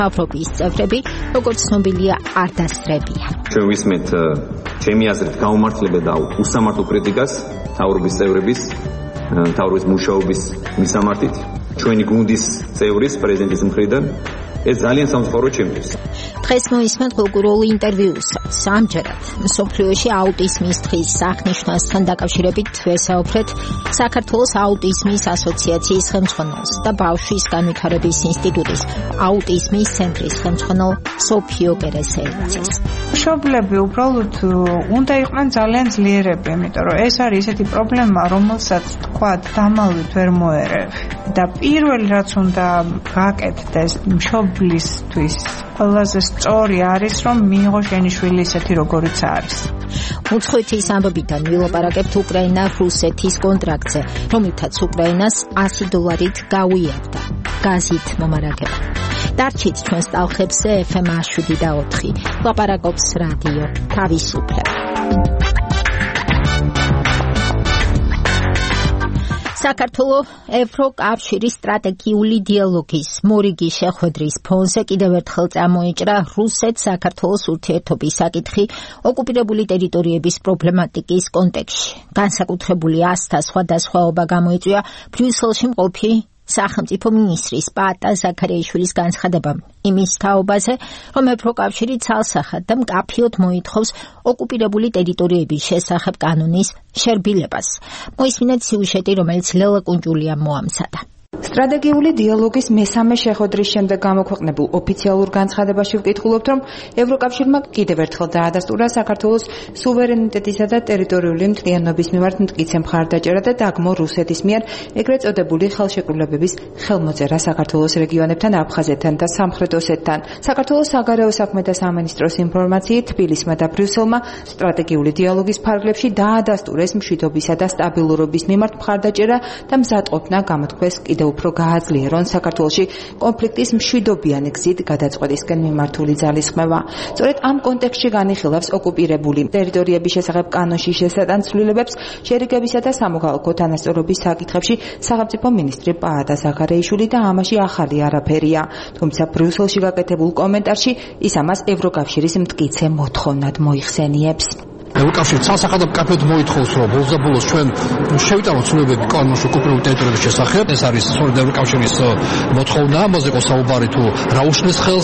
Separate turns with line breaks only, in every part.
Avropis წევრები, როგორც ცნობილია, არ დასწრებია.
ჩვენ ვისმენთ ჩემი აზრით გაუმართლება და უსამართლო კრიტიკას მთავრობის წევრების, მთავრობის მუშაობის მისამართით, ჩვენი გუნდის წევრის პრეზიდენტის მხრიდან ეს ძალიან სამწუხარო ჩემთვის.
დღეს მოისმენთ გულგურული ინტერვიუსაც. ამჯერად მსოფლიოში აუტიზმის დღის აღნიშვნასთან დაკავშირებით ვესაუბრეთ საქართველოს აუტიზმის ასოციაციის ხელმძღვანელს და ბავშვის განვითარების ინსტიტუტის აუტიზმის ცენტრის ხელმძღვანელ სოფიო კერესელიძეს.
მშობლები უბრალოდ უნდა იყვნენ ძალიან ძლიერები, იმიტომ რომ ეს არის ესეთი პრობლემა, რომელსაც თქვა დამალვით ვერ მოერევ. და პირველი რაც უნდა გაკეთდეს მშობლისთვის ყველაზე სწორი არის, რომ მიიღო შენი შვილი ისეთი როგორიც არის.
უცხოეთის ამბებიდან ვილაპარაკებთ უკრაინა-რუსეთის კონტრაქტზე, რომლითაც უკრაინას $100 გაუიარდა გაზით მომარაგება. დარჩით ჩვენს ტალღებზე FM 7 და 4. ლაპარაკობს რადიო თავისუფლება. საქართველოს ევროკავშირის სტრატეგიული დიალოგის მორიგი შეხვედრის ფონზე კიდევ ერთხელ წამოიჭრა რუსეთ-საქართველოს ურთიერთობის საკითხი ოკუპირებული ტერიტორიების პრობლემატიკის კონტექსტში. განსაკუთრებული ასთა სხვადასხვაობა გამოიწვია ბრიუსელში მყოფი სახელმწიფო მინისტრის პაატა ზაქარიაშვილის განცხადებამ იმის თაობაზე, რომ ევროკავშირი ცალსახად და მკაფიოდ მოითხოვს ოკუპირებული ტერიტორიების შესახებ კანონის შერბილებას. მოისმინეთ სიუჟეტი, რომელიც ლელა კუნჯულიამ მოამზადა.
სტრატეგიული დიალოგის მესამე შეხვედრის შემდეგ გამოქვეყნებულ ოფიციალურ განცხადებაში ვკითხულობთ, რომ ევროკავშირმა კიდევ ერთხელ დაადასტურა საქართველოს სუვერენიტეტისა და ტერიტორიული მთლიანობის მიმართ მტკიცე მხარდაჭერა და დაგმო რუსეთის მიერ ეგრეთ წოდებული ხელშეკრულებების ხელმოწერა საქართველოს რეგიონებთან, აფხაზეთთან და სამხრეთ ოსეთთან. საქართველოს საგარეო საქმეთა სამინისტროს ინფორმაციით, თბილისმა და ბრიუსელმა სტრატეგიული დიალოგის ფარგლებში დაადასტურეს მშვიდობისა და სტაბილურობის მიმართ მხარდაჭერა და მზადყოფნა გამოთქვეს კიდევ უფრო გააძლიერონ საქართველოში კონფლიქტის მშვიდობიანი გზით გადაწყვეტისკენ მიმართული ძალისხმევა. სწორედ ამ კონტექსტში განიხილავს ოკუპირებული ტერიტორიების შესახებ კანონში შესატან ცვლილებებს შერიგებისა და სამოქალაქო თანასწორობის საკითხებში სახელმწიფო მინისტრი პაატა ზაქარიაშვილი და ამაში ახალი არაფერია. თუმცა ბრიუსელში გაკეთებულ კომენტარში ის ამას ევროკავშირის მტკიცე მოთხოვნად მოიხსენიებს.
ევროკავშირი ცალსახად მკაფიოდ მოითხოვს, რომ ბოლოს ჩვენ შევიტანოთ ცვლილებები კანონში ოკუპირებული ტერიტორიების შესახებ. ეს არის სწორედ ევროკავშირის მოთხოვნა, ამაზე იყო საუბარი თუ რა უშლის ხელს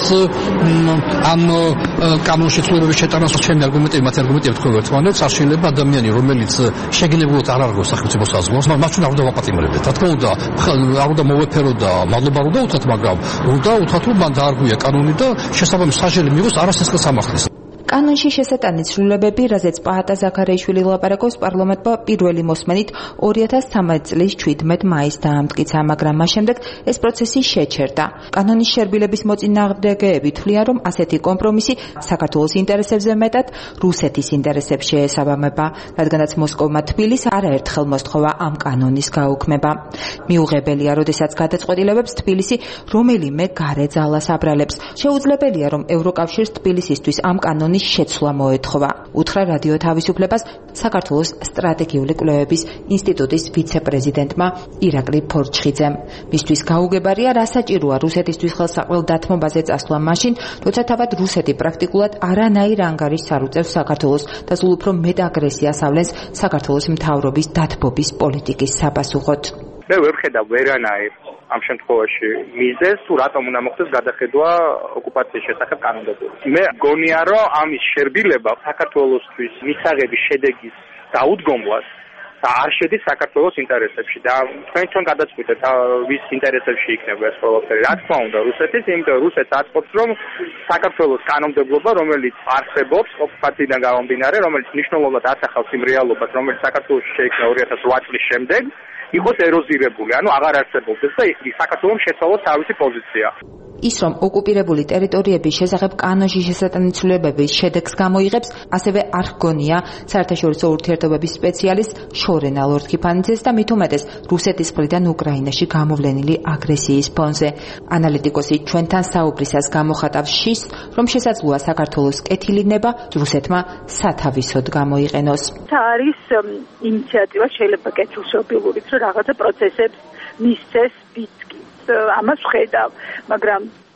ამ კანონში ცვლილებების შეტანას. ჩემი არგუმენტები, მათი არგუმენტები თქვენ ერთმანეთს, არ შეიძლება ადამიანი, რომელიც შეგნებულად არ არგოს სახელმწიფო საზღვარს, მას ჩვენ არ უნდა ვაპატიმრებდეთ. რა თქმა უნდა, არ უნდა მოვეფერო და მადლობა არ უნდა უთხრათ, მაგრამ უნდა უთხრათ, რომ მან დაარღვია კანონი და შესაბამისი საჯელი მიიღოს არასესხელ სამართლის.
კანონში შესატანი ცვლილებები, რაზეც პაატა ზაქარიაშვილი ლაპარაკობს, პარლამენტმა პირველი მოსმენით 2013 წლის 17 მაისს დაამტკიცა, მაგრამ მას შემდეგ ეს პროცესი შეჩერდა. კანონის შერბილების მოწინააღმდეგეები თვლიან, რომ ასეთი კომპრომისი საქართველოს ინტერესებზე მეტად რუსეთის ინტერესებს შეესაბამება, რადგანაც მოსკოვმა თბილისს არაერთხელ მოსთხოვა ამ კანონის გაუქმება. მიუღებელია, როდესაც გადაწყვეტილებებს თბილისი რომელიმე გარე ძალას აბრალებს. შეუძლებელია, რომ ევროკავშირს თბილისისთვის ამ კანონის შეცვლა მოეთხოვა. უთხრა რადიო თავისუფლებას საქართველოს სტრატეგიული კვლევების ინსტიტუტის ვიცე-პრეზიდენტმა ირაკლი ფორჩხიძემ. მისთვის გაუგებარია, რა საჭიროა რუსეთისთვის ხელსაყრელ დათმობაზე წასვლა მაშინ, როცა თავად რუსეთი პრაქტიკულად არანაირ ანგარიშს არ უწევს საქართველოს და სულ უფრო მეტ აგრესიას ავლენს საქართველოს მთავრობის დათბობის პოლიტიკის საპასუხოდ.
მე ვერ ხედავ ვერანაირ ამ შემთხვევაში მიზეზს თუ რატომ უნდა მოხდეს გადახედვა ოკუპაციის შესახებ კანონმდებლობაში. მე გონია, რომ ამის შერბილება საქართველოსთვის მისაღების შედეგის დაუდგომლას და არ შედის საქართველოს ინტერესებში და თქვენ გადაწყვეტეთ ვის ინტერესებში იქნება ეს ყველაფერი. რა თქმა უნდა რუსეთის, იმიტომ რომ რუსეთს აწყობს, რომ საქართველოს კანონმდებლობა, რომელიც არსებობს ოკუპაციიდან გამომდინარე, რომელიც მნიშვნელოვნად ასახავს იმ რეალობას, რომელიც საქართველოში შეიქმნა 2008 წლის შემდეგ, იყოს ეროზირებული, ანუ აღარ არსებობდეს და საქართველოს შეცვალოს თავისი პოზიცია.
ის, რომ ოკუპირებული ტერიტორიების შესახებ კანონში შესატანი ცვლილებების შედეგს გამოიღებს, ასევე არ ჰგონია საერთაშორისო ურთიერთობების სპეციალისტ შორენა ლორთქიფანიძეს და მით უმეტეს რუსეთის მხრიდან უკრაინაში გამოვლენილი აგრესიის ფონზე. ანალიტიკოსი ჩვენთან საუბრისას გამოხატავს შის, რომ შესაძლოა საქართველოს კეთილინება რუსეთმა სათავისოდ გამოიყენოს.
არის ინიციატივა შეიძლება კეთილშობილურიც, რომ რაღაცა პროცესებს მისცეს ბიცკი. ამას ვხედავ, მაგრამ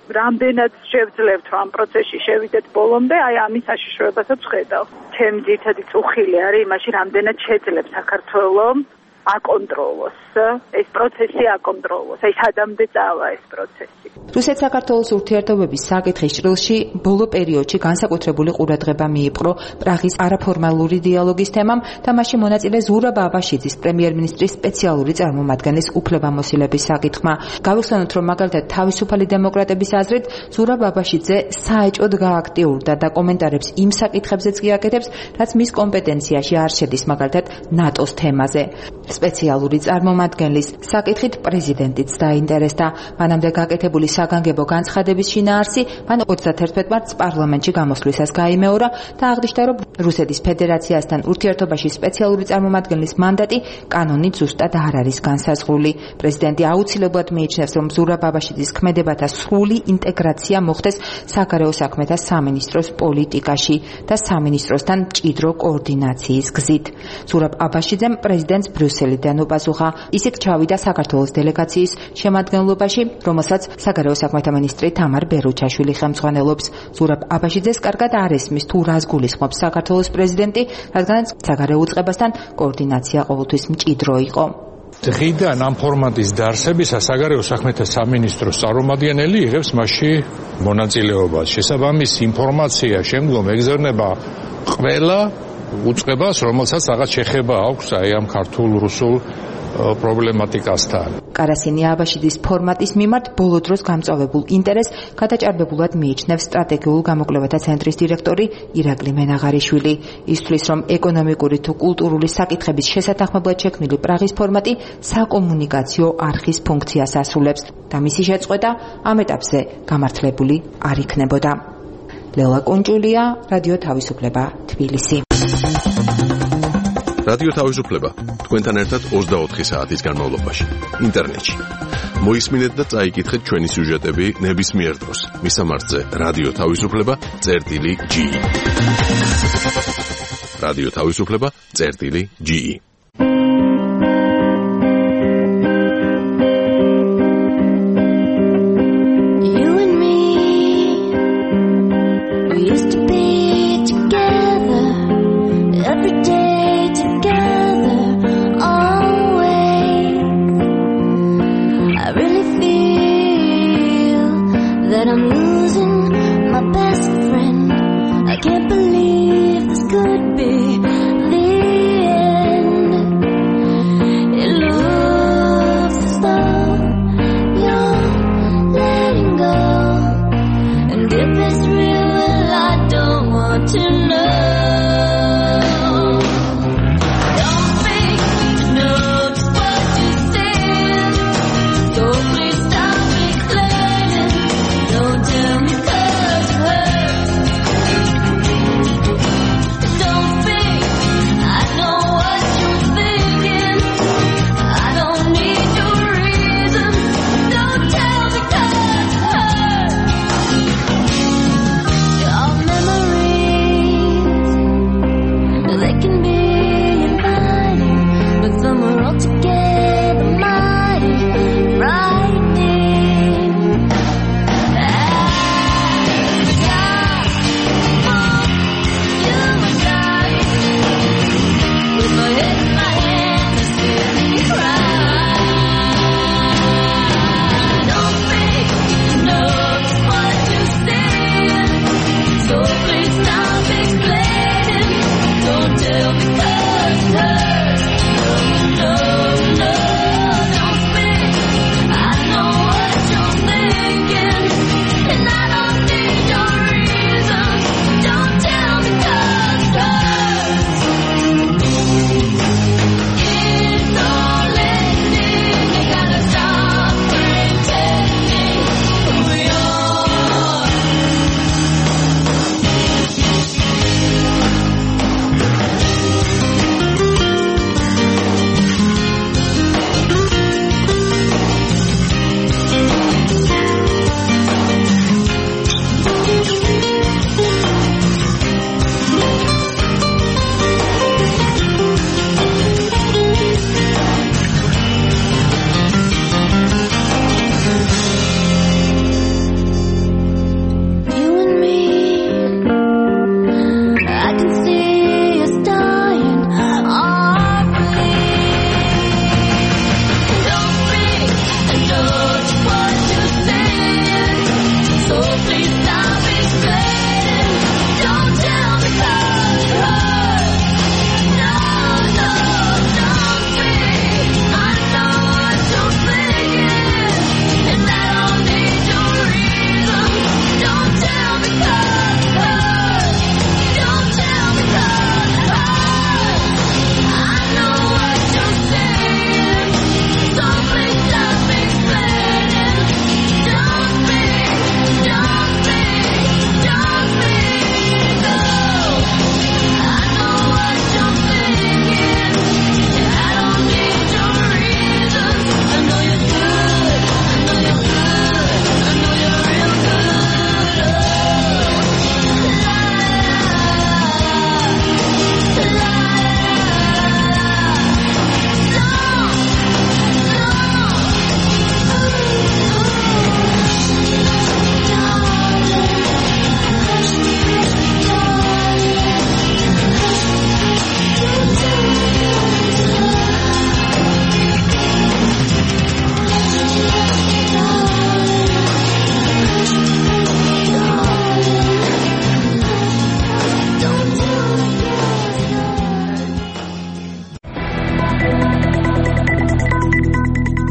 რამდენად შევძლებთ ამ პროცესში შევიდეთ ბოლომდე, აი ამის საშიშროებასაც ვხედავ. ჩემი ძირითადი წუხილი არის იმაში, რამდენად შეძლებს საქართველოს აკონტროლოს ეს პროცესი, აკონტროლოს. აი სადამდე წავა ეს პროცესი.
რუსეთ-საქართველოს ურთიერთობების საკითხის ჭრილში ბოლო პერიოდში განსაკუთრებული ყურადღება მიიპყრო პრაღის არაფორმალური დიალოგის თემამ და მასში მონაწილე ზურაბ აბაშიძის პრემიერ-მინისტრის სპეციალური წარმომადგენლის უფლებამოსილების საკითხმა. გავიხსენოთ, რომ მაგალითად თავისუფალი დემოკრატების აზრით ზურაბ აბაშიძე საეჭოდ გააქტიურდა და კომენტარებს იმ საკითხებზეც გიაკეთებს, რაც მის კომპეტენციაში არ შედის, მაგალითად ნატოს თემაზე. სპეციალური წარმომადგენლის საკითხით პრეზიდენტიც დაინტერესდა. მანამდე გაკეთებული საგანგებო განცხადების შინაარსი მან 31 მარტს პარლამენტში გამოსვლისას გაიმეორა და აღნიშნა, რომ რუსეთის ფედერაციასთან ურთიერთობაში სპეციალური წარმომადგენლის მანდატი კანონით ზუსტად არ არის განსაზღვრული. პრეზიდენტი აუცილებლად მიიჩნევს, რომ ზურაბ აბაშიძის ქმედებათა სრული ინტეგრაცია მოხდეს საგარეო საქმეთა სამინისტროს პოლიტიკაში და სამინისტროსთან მჭიდრო კოორდინაციის გზით. ზურაბ აბაშიძემ პრეზიდენტს ბრიუსელიდან უპასუხა. ისიც ჩავიდა საქართველოს დელეგაციის შემადგენლობაში, რომელსაც საგარეო საქმეთა მინისტრი თამარ ბერუჩაშვილი ხელმძღვანელობს. ზურაბ აბაშიძეს კარგად არ ესმის თუ რას გულისხმობს საქართველოს პრეზიდენტი, რადგანაც საგარეო უწყებასთან კოორდინაცია ყოველთვის მჭიდრო იყო.
დღიდან ამ ფორმატის დაარსებისას საგარეო საქმეთა სამინისტროს წარმომადგენელი იღებს მასში მონაწილეობას. შესაბამის ინფორმაცია შემდგომ ეგზერნება ყველა უწყებას, რომელსაც რაღაც შეხება აქვს აი ამ ქართულ-რუსულ პრობლემატიკასთან.
კარასინი აბაშიძის ფორმატის მიმართ ბოლო დროს გამწვავებულ ინტერესს გადაჭარბებულად მიიჩნევს სტრატეგიულ გამოკვლევათა ცენტრის დირექტორი ირაკლი მენაღარიშვილი. ის თვლის, რომ ეკონომიკური თუ კულტურული საკითხების შესათანხმებლად შექმნილი პრაღის ფორმატი საკომუნიკაციო არხის ფუნქციას ასრულებს და მისი შეწყვეტა ამ ეტაპზე გამართლებული არ იქნებოდა. ლელა კუნჭულია, რადიო თავისუფლება, თბილისი.
რადიო თავისუფლება თქვენთან ერთად 24 საათის განმავლობაში ინტერნეტში. მოისმინეთ და წაიკითხეთ ჩვენი სიუჟეტები ნებისმიერ დროს. მისამართზე რადიო თავისუფლება.ge. რადიო თავისუფლება.ge.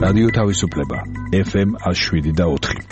რადიო თავისუფლება FM 107.4.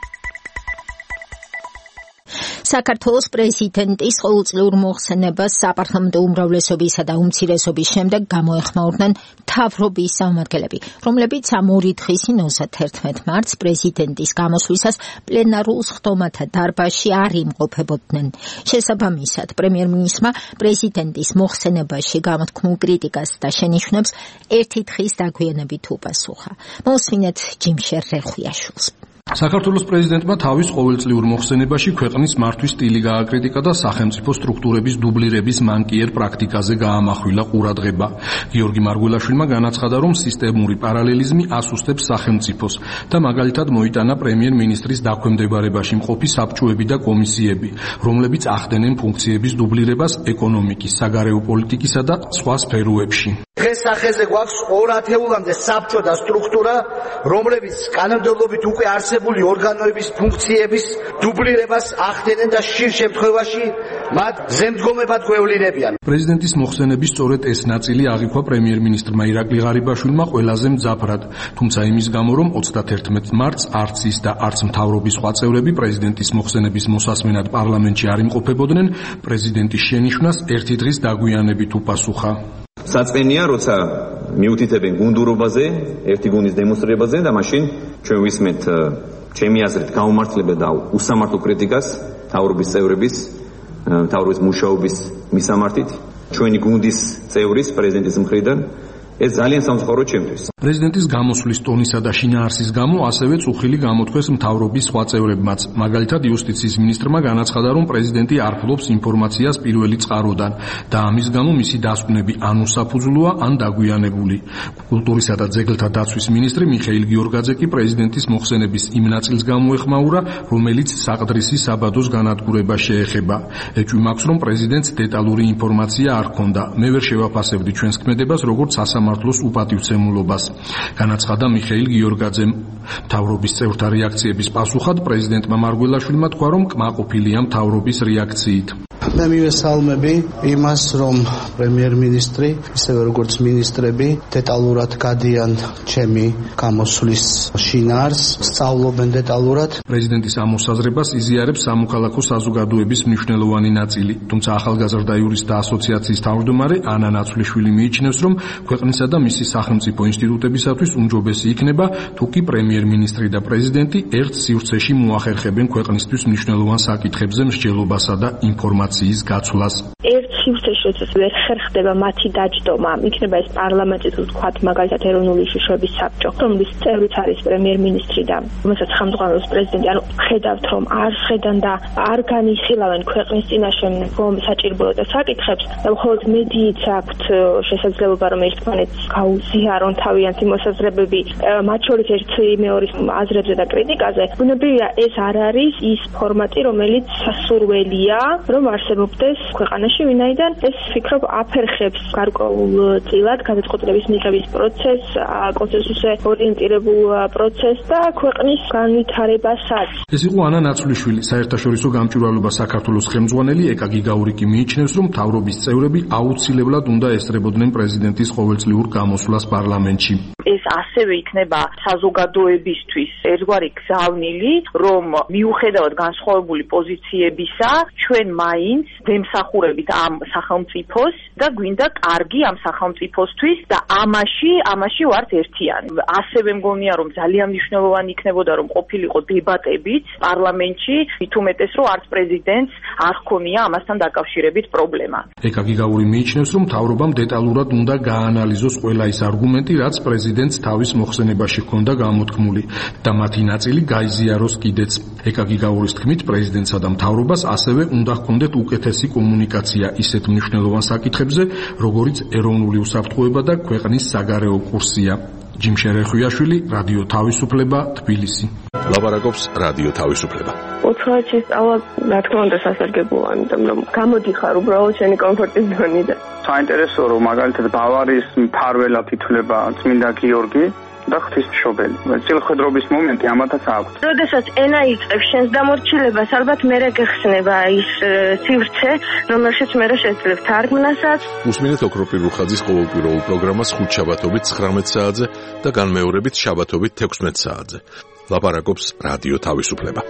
საქართველოს პრეზიდენტის ყოველწლიურ მოხსენებას საპარლამენტო უმრავლესობისა და უმცირესობის შემდეგ გამოეხმაურდნენ მთავრობის წარმომადგენლები, რომლებიც ამ ორი დღისին 31 მარტს პრეზიდენტის გამოსვლისას პლენარულ სხდომათა დარბაზში არ იმყოფებოდნენ. შესაბამისად, პრემიერ-მინისტრმა პრეზიდენტის მოხსენებაში გამოთქმულ კრიტიკას და შენიშვნებს ერთი დღის დაგვიანებით უპასუხა. მოსმინეთ ჯიმშერ რეხვიაშვილს.
საქართველოს პრეზიდენტმა თავის ყოველწლიურ მოხსენებაში ქვეყნის მართვის სტილი გააკრიტიკა და სახელმწიფო სტრუქტურების დუბლირების მანკიერ პრაქტიკაზე გაამახვილა ყურადღება. გიორგი მარგველაშვილმა განაცხადა, რომ სისტემური პარალელიზმი ასუსტებს სახელმწიფოს და მაგალითად მოიტანა პრემიერ-მინისტრის დაქვემდებარებაში მყოფი საბჭოები და კომისიები, რომლებიც ახდენენ ფუნქციების დუბლირებას ეკონომიკის, საგარეო პოლიტიკისა და სხვა სფეროებში.
დღეს სახეზე გვაქვს 2 ათეულამდე საბჭო და სტრუქტურა, რომლებიც კანონმდებლობით უკვე არსებული ორგანოების ფუნქციების დუბლირებას ახდენენ და ხშირ შემთხვევაში მათ ზემდგომებად გვევლინებიან.
პრეზიდენტის მოხსენების სწორედ ეს ნაწილი აღიქვა პრემიერ-მინისტრმა ირაკლი ღარიბაშვილმა ყველაზე მძაფრად, თუმცა იმის გამო, რომ 31 მარტს არც ის და არც მთავრობის სხვა წევრები პრეზიდენტის მოხსენების მოსასმენად პარლამენტში არ იმყოფებოდნენ, პრეზიდენტის შენიშვნას ერთი დღის დაგვიანებით უპასუხა.
საწყენია, როცა მიუთითებენ გუნდურობაზე, ერთი გუნდის დემონსტრირებაზე და მაშინ ჩვენ ვისმენთ ჩემი აზრით გაუმართლებ და უსამართლო კრიტიკას მთავრობის წევრების, მთავრობის მუშაობის მისამართით, ჩვენი გუნდის წევრის პრეზიდენტის მხრიდან ეს ძალიან სამწუხაროა ჩემთვის.
პრეზიდენტის გამოსვლის ტონისა და შინაარსის გამო ასევე წუხილი გამოთქვეს მთავრობის სხვა წევრებმაც. მაგალითად, იუსტიციის მინისტრმა განაცხადა, რომ პრეზიდენტი არ ფლობს ინფორმაციას პირველი წყაროდან და ამის გამო მისი დასკვნები ან უსაფუძვლოა, ან დაგვიანებული. კულტურისა და ძეგლთა დაცვის მინისტრი მიხეილ გიორგაძე კი პრეზიდენტის მოხსენების იმ ნაწილს გამოეხმაურა, რომელიც საყდრისი საბადოს განადგურებას შეეხება. ეჭვი მაქვს, რომ პრეზიდენტს დეტალური ინფორმაცია არ ჰქონდა. მე ვერ შევაფასებდი ჩვენს ქმედებას, როგორც სასამართლოს უპატივცემულობას. განაცხადა მიხეილ გიორგაძემ. მთავრობის წევრთა რეაქციების პასუხად პრეზიდენტმა მარგველაშვილმა თქვა, რომ კმაყოფილია მთავრობის რეაქციით.
მე მივესალმები იმას, რომ პრემიერ-მინისტრი, ისევე როგორც მინისტრები, დეტალურად გადიან ჩემი გამოსვლის შინაარსს, სწავლობენ დეტალურად.
პრეზიდენტის ამ მოსაზრებას იზიარებს სამოქალაქო საზოგადოების მნიშვნელოვანი ნაწილი, თუმცა ახალგაზრდა იურისტთა ასოციაციის თავმჯდომარე ანა ნაცვლიშვილი მიიჩნევს, რომ ქვეყნისა და მისი სახელმწიფო ინსტიტუტებისათვის უმჯობესი იქნება, თუ კი პრემიერ-მინისტრი და პრეზიდენტი ერთ სივრცეში მოახერხებენ ქვეყნისთვის მნიშვნელოვან საკითხებზე მსჯელობასა და ინფორმაციის გაცვლას.
ერთ სივრცეში როდესაც ვერ ხერხდება მათი დაჯდომა, იქნება ეს პარლამენტი თუ თქვათ მაგალითად ეროვნული შიშების საბჭო, რომლის წევრიც არის პრემიერ-მინისტრი და რომელსაც ხელმძღვანელობს პრეზიდენტი, ანუ ხედავთ, რომ არ შედან და არ განიხილავენ ქვეყნის წინაშე საჭიროებათა საკითხებს და მხოლოდ მედიით აქვთ შესაძლებლობა, რომ ერთმანეთს გაუზიარონ თავიანთი მოსაზრებები, მათ შორის ერთი მეორის აზრებზე და კრიტიკაზე. ბუნებრივია, ეს არ არის ის ფორმატი, რომელიც სასურველია, რომ არსებობდეს ქვეყანაში, ვინაიდან ეს ვფიქრობ აფერხებს გარკვეულ წილად გადაწყვეტილების მიღების პროცესს, კონსენსუსზე ორიენტირებულ პროცესს და ქვეყნის განვითარებასაც.
ეს იყო ანა ნაცვლიშვილი, საერთაშორისო გამჭვირვალობა საქართველოს ხელმძღვანელი. ეკა გიგაური კი მიიჩნევს, რომ მთავრობის წევრები აუცილებლად უნდა ესწრებოდნენ პრეზიდენტის ყოველწლიურ გამოსვლას პარლამენტში.
ეს ასევე იქნება საზოგადოებისთვის ერთგვარი გზავნილი, რომ მიუხედავად განსხვავებული პოზიციებისა, ჩვენ მაინც დემსახურებით ამ სახელმწიფოს და გვინდა კარგი ამ სახელმწიფოსთვის და ამაში ვართ ერთიანი. ასევე მგონია, რომ ძალიან მნიშვნელოვანი იქნებოდა, რომ ყოფილიყო დებატებიც პარლამენტში, მით უმეტეს, რომ არც პრეზიდენტს არ ჰქონია ამასთან დაკავშირებით პრობლემა.
ეკა გიგაური მიიჩნევს, რომ მთავრობამ დეტალურად უნდა გაანალიზოს ყველა ის არგუმენტი, რაც პრეზიდენტს თავის მოხსენებაში ჰქონდა გამოთქმული და მათი ნაწილი გაიზიაროს კიდეც. ეკა გიგაურის თქმით, პრეზიდენტსა და მთავრობას ასევე უნდა ჰქონდეთ უკეთესი კომუნიკაცია ისეთ მნიშვნელოვან საკითხებზე, როგორიც ეროვნული უსაფრთხოება და ქვეყნის საგარეო კურსია. ჯიმშერ რეხვიაშვილი, რადიო თავისუფლება, თბილისი.
ლაპარაკობს რადიო თავისუფლება.
უცხოეთში სწავლა, რა თქმა უნდა, სასარგებლოა, იმიტომ რომ გამოდიხარ უბრალოდ შენი კომფორტის ზონიდან.
საინტერესოა, რომ მაგალითად ბავარიის მფარველად ითვლება წმინდა გიორგი, და ღვთისმშობელი. წილხვედრობის მომენტი ამათაც აქვს.
როდესაც ენა იწყებს შენს დამორჩილებას, ალბათ მერე გეხსნება ის სივრცე, რომელშიც მერე შეძლებ თარგმნასაც.
უსმინეთ ოქროპირ რუხაძის ყოველკვირეულ პროგრამას ხუთშაბათობით 19 საათზე და განმეორებით შაბათობით 16 საათზე. ლაპარაკობს რადიო თავისუფლება.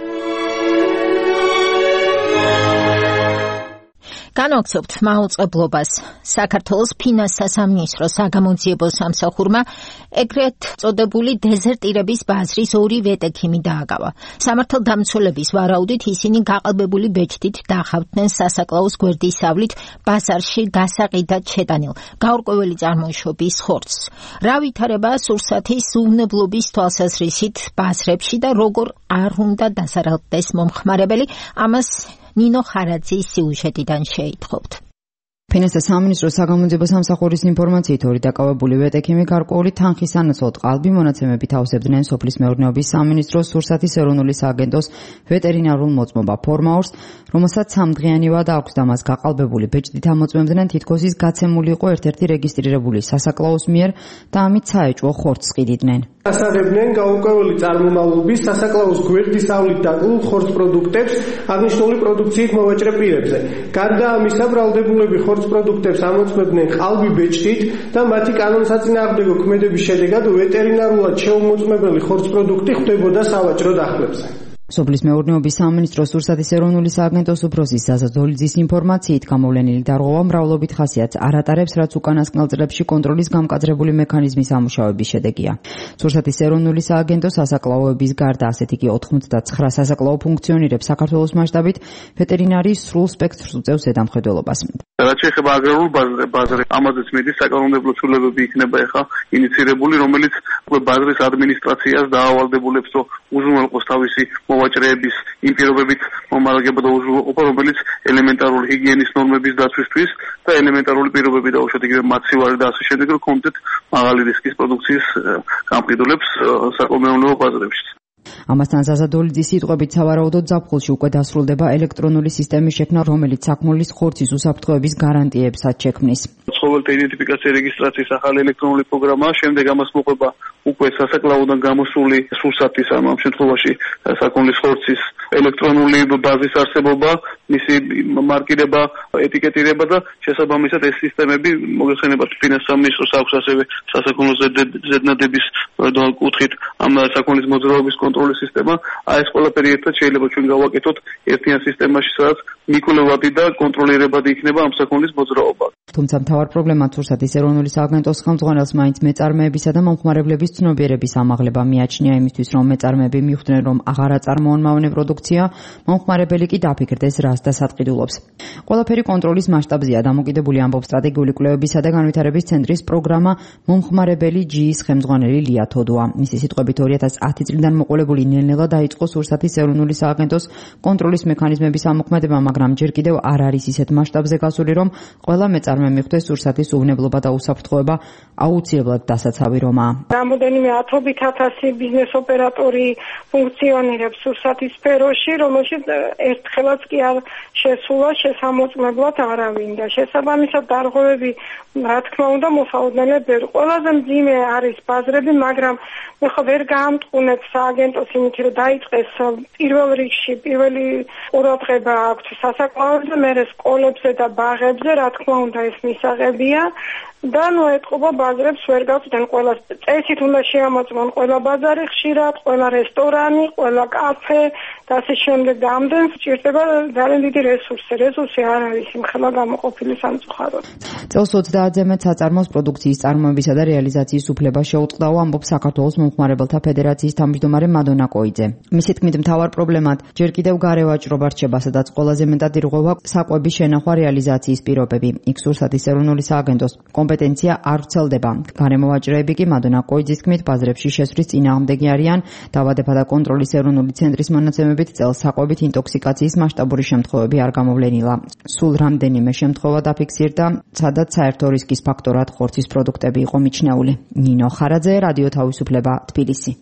განვაგრძობთ მაუწყებლობას. საქართველოს ფინანსთა სამინისტროს საგამოძიებო სამსახურმა ეგრეთ წოდებული დეზერტირების ბაზრის 2 ვეტექიმი დააკავა. სამართალდამცველების ვარაუდით ისინი გაყალბებული ბეჭდით დახავდნენ სასაკლაოს გვერდისავლით ბაზარში გასაყიდად შეტანილ გაურკვეველი წარმოშობის ხორცს. რა ვითარება სურსათის უვნებლობის თვალსაზრისით ბაზრებში და როგორ არ უნდა დასარალდეს მომხმარებელი, ამას ნინო ხარაძის სიუჟეტიდან შეითხოვთ.
ფინანსთა სამინისტროს საგამოძიებო სამსახურის ინფორმაციით 2 დაკავებული ვეტექიმი გარკვეული თანხის სანაცვლოდ ყალბი მონაცემებით ავსებდნენ სოფლის მეურნეობის სამინისტროს სურსათის ეროვნული სააგენტოს ვეტერინარულ მოწმობა ფორმაორს, რომელსაც 3 დღიანივად აქვს და მას გაყალბებული ბეჭდით ამოწმებდნენ თითქოს ის გაცემული იყო ერთ-ერთი რეგისტრირებული სასაკლაოს მიერ და ამით საეჭვო ხორცს ყიდიდნენ.
ასარებდნენ გაურკვეველი წარმომავლობის სასაკლაოს გვერდისავლით დაკულ ხორცპროდუქტებს აღნიშნული პროდუქციით მოვაჭრე პირებზე. გარდა ამისა, ბრალდებულები ხორცპროდუქტებს ამოწმებდნენ ყალბი ბეჭდით და მათი კანონსაწინააღმდეგო ქმედების შედეგად ვეტერინარულად შეუმოწმებელი ხორცპროდუქტი ხვდებოდა სავაჭრო დახლებზე.
სოფლის მეურნეობის სამინისტროს სურსათის ეროვნული სააგენტოს უფროსის ზაზა დოლიძის ინფორმაციით გამოვლენილი დარღვევა მრავლობით ხასიათს არ ატარებს, რაც უკანასკნელ წლებში კონტროლის გამკაცრებული მექანიზმის ამუშავების შედეგია. სურსათის ეროვნული სააგენტოს სასაკლაოების გარდა ასეთი კი 99 სასაკლაო ფუნქციონირებს საქართველოს მასშტაბით, ვეტერინარიის სრულ სპექტრს უწევს ზედამხედველობას.
რაც შეეხება აგრარულ ბაზრებს, ამაზეც მიდის საკანონმდებლო ცვლილებები იქნება ახლა ინიცირებული, რომელიც ბაზრის ადმინისტრაციას დაავალდებულებს, რომ უზრუნველყოს თავისი მოვაჭრეების იმ პირობებით მომარაგება და უზრუნველყოფა, რომელიც ელემენტარული ჰიგიენის ნორმების დაცვისთვის და ელემენტარული პირობები დაუშვათ იგივე მაცივარი და ასე შემდეგ, რომ კონკრეტ მაღალი რისკის პროდუქციის გამყიდულებს საკოლმეურნეო ბაზრებში.
ამასთან ზაზა დოლიძის სიტყვებით სავარაუდოდ ზაფხულში უკვე დასრულდება ელექტრონული სისტემის შექმნა, რომელიც საქონლის ხორცის უსაფრთხოების გარანტიებსაც შექმნის.
ცხოველთა იდენტიფიკაცია რეგისტრაციის ახალი ელექტრონული პროგრამა, შემდეგ ამას მოყვება უკვე სასაკლაოდან გამოსული სურსათის, ამ შემთხვევაში საქონლის ხორცის ელექტრონული ბაზის არსებობა, მისი მარკირება, ეტიკეტირება და შესაბამისად ეს სისტემები მოგეხსენებათ ფინანსთა სამინისტროს აქვს ასევე სასაქონლო ზედნადების კუთხით ამ საქონლის მოძრაობის კონტროლის სისტემა. ეს ყველაფერი ერთად შეიძლება ჩვენ გავაკეთოთ ერთიან სისტემაში, სადაც მიკვლევადი და კონტროლირებადი იქნება ამ საქონლის მოძრაობა.
თუმცა მთავარ პრობლემად სურსათის ეროვნული სააგენტოს ხელმძღვანელს მაინც მეწარმეებისა და მომხმარებლების ცნობიერების ამაღლება მიაჩნია იმისთვის, რომ მეწარმეები მიხვდნენ, რომ აღარ აწარმოონ მავნე პროდუქცია, მომხმარებელი კი დაფიქრდეს რას და სატყიდულობს. ყველაფერი კონტროლის მასშტაბზეა დამოკიდებული, ამბობს სტრატეგიული კვლევებისა და განვითარების ცენტრის პროგრამა მომხმარებელი ჯიის ხელმძღვანელი ლია თოდუა. მისი სიტყვებით 2010 წლიდან მოყოლებული ნელ-ნელა დაიწყო სურსათის ეროვნული სააგენტოს კონტროლის მექანიზმების ამოქმედება, მაგრამ ჯერ კიდევ არ არის ისეთ მასშტაბზე გასული, რომ ყველა მეწარმე მიხვდეს სურსათის უვნებლობა და უსაფრთხოება აუცილებლად დასაცავი რომაა.
რამოდენიმე ათობით ათასი ბიზნეს ოპერატორი ფუნქციონირებს სურსათის სფეროში, რომელშიც ერთხელაც კი არ შესულა შესამოწმებლად არავინ და შესაბამისად დარღვევები, რა თქმა უნდა, მოსაოდნელად ვერ. ყველაზე მძიმე არის ბაზრები, მაგრამ ხო ვერ გაამტყუნებს სააგენტოს იმით, რომ დაიწყეს პირველ რიგში პირველი ყურადღება აქვს სასაკლაოებზე, მერე სკოლებზე და ბაღებზე, რა თქმა უნდა ეს მისაღებია. და ეტყობა ბაზრებს ვერ გავწდნენ ყველა წესით უნდა შეამოწმონ ყველა ბაზარი ხშირად, ყველა რესტორანი, ყველა კაფე და ასე შემდეგ და ამდენ სჭირდება ძალიან დიდი რესურსი არ არის იმხელა გამოყოფილი სამწუხაროდ.
წელს 30-ზე მეტ საწარმოს პროდუქციის წარმოებისა და რეალიზაციის უფლება შეუწყდაო, ამბობს საქართველოს მომხმარებელთა ფედერაციის თავმჯდომარე მადონა კოიძე. მისი თქმით, მთავარ პრობლემად ჯერ კიდევ გარევაჭრობა რჩება, სადაც ყველაზე მეტად ირღვევა საკვების შენახვა რეალიზაციის პირობები. იქ სურსათის ეროვნული სააგენტოს კომპეტენცია არ ვრცელდება. გარემოვაჭრეები კი მადონა კოიძის თქმით ბაზრებში შესვლის წინააღმდეგი არიან. დაავადებათა და კონტროლის ეროვნული ცენტრის მონაცემებით წელს საკვებით ინტოქსიკაციის მასშტაბური შემთხვევები არ გამოვლენილა. სულ რამდენიმე შემთხვევა დაფიქსირდა, სადაც საერთო რისკის ფაქტორად ხორცის პროდუქტები იყო მიჩნეული. ნინო ხარაძე, რადიო თავისუფლება, თბილისი.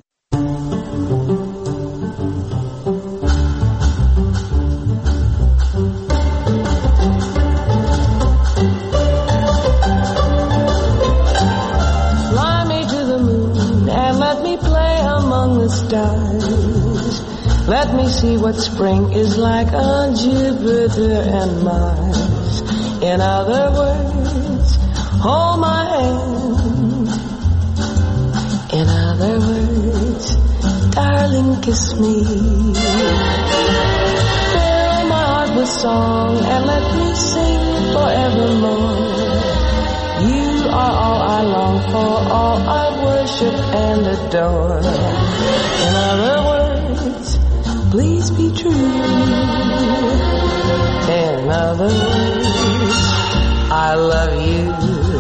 see what spring is like on Jupiter and Mars. In other words, hold my hand. In other words, darling, kiss me. Fill my heart with song and let me sing forevermore. You are all I long for, all I worship and adore. In other words, please be true. In other words, I love you.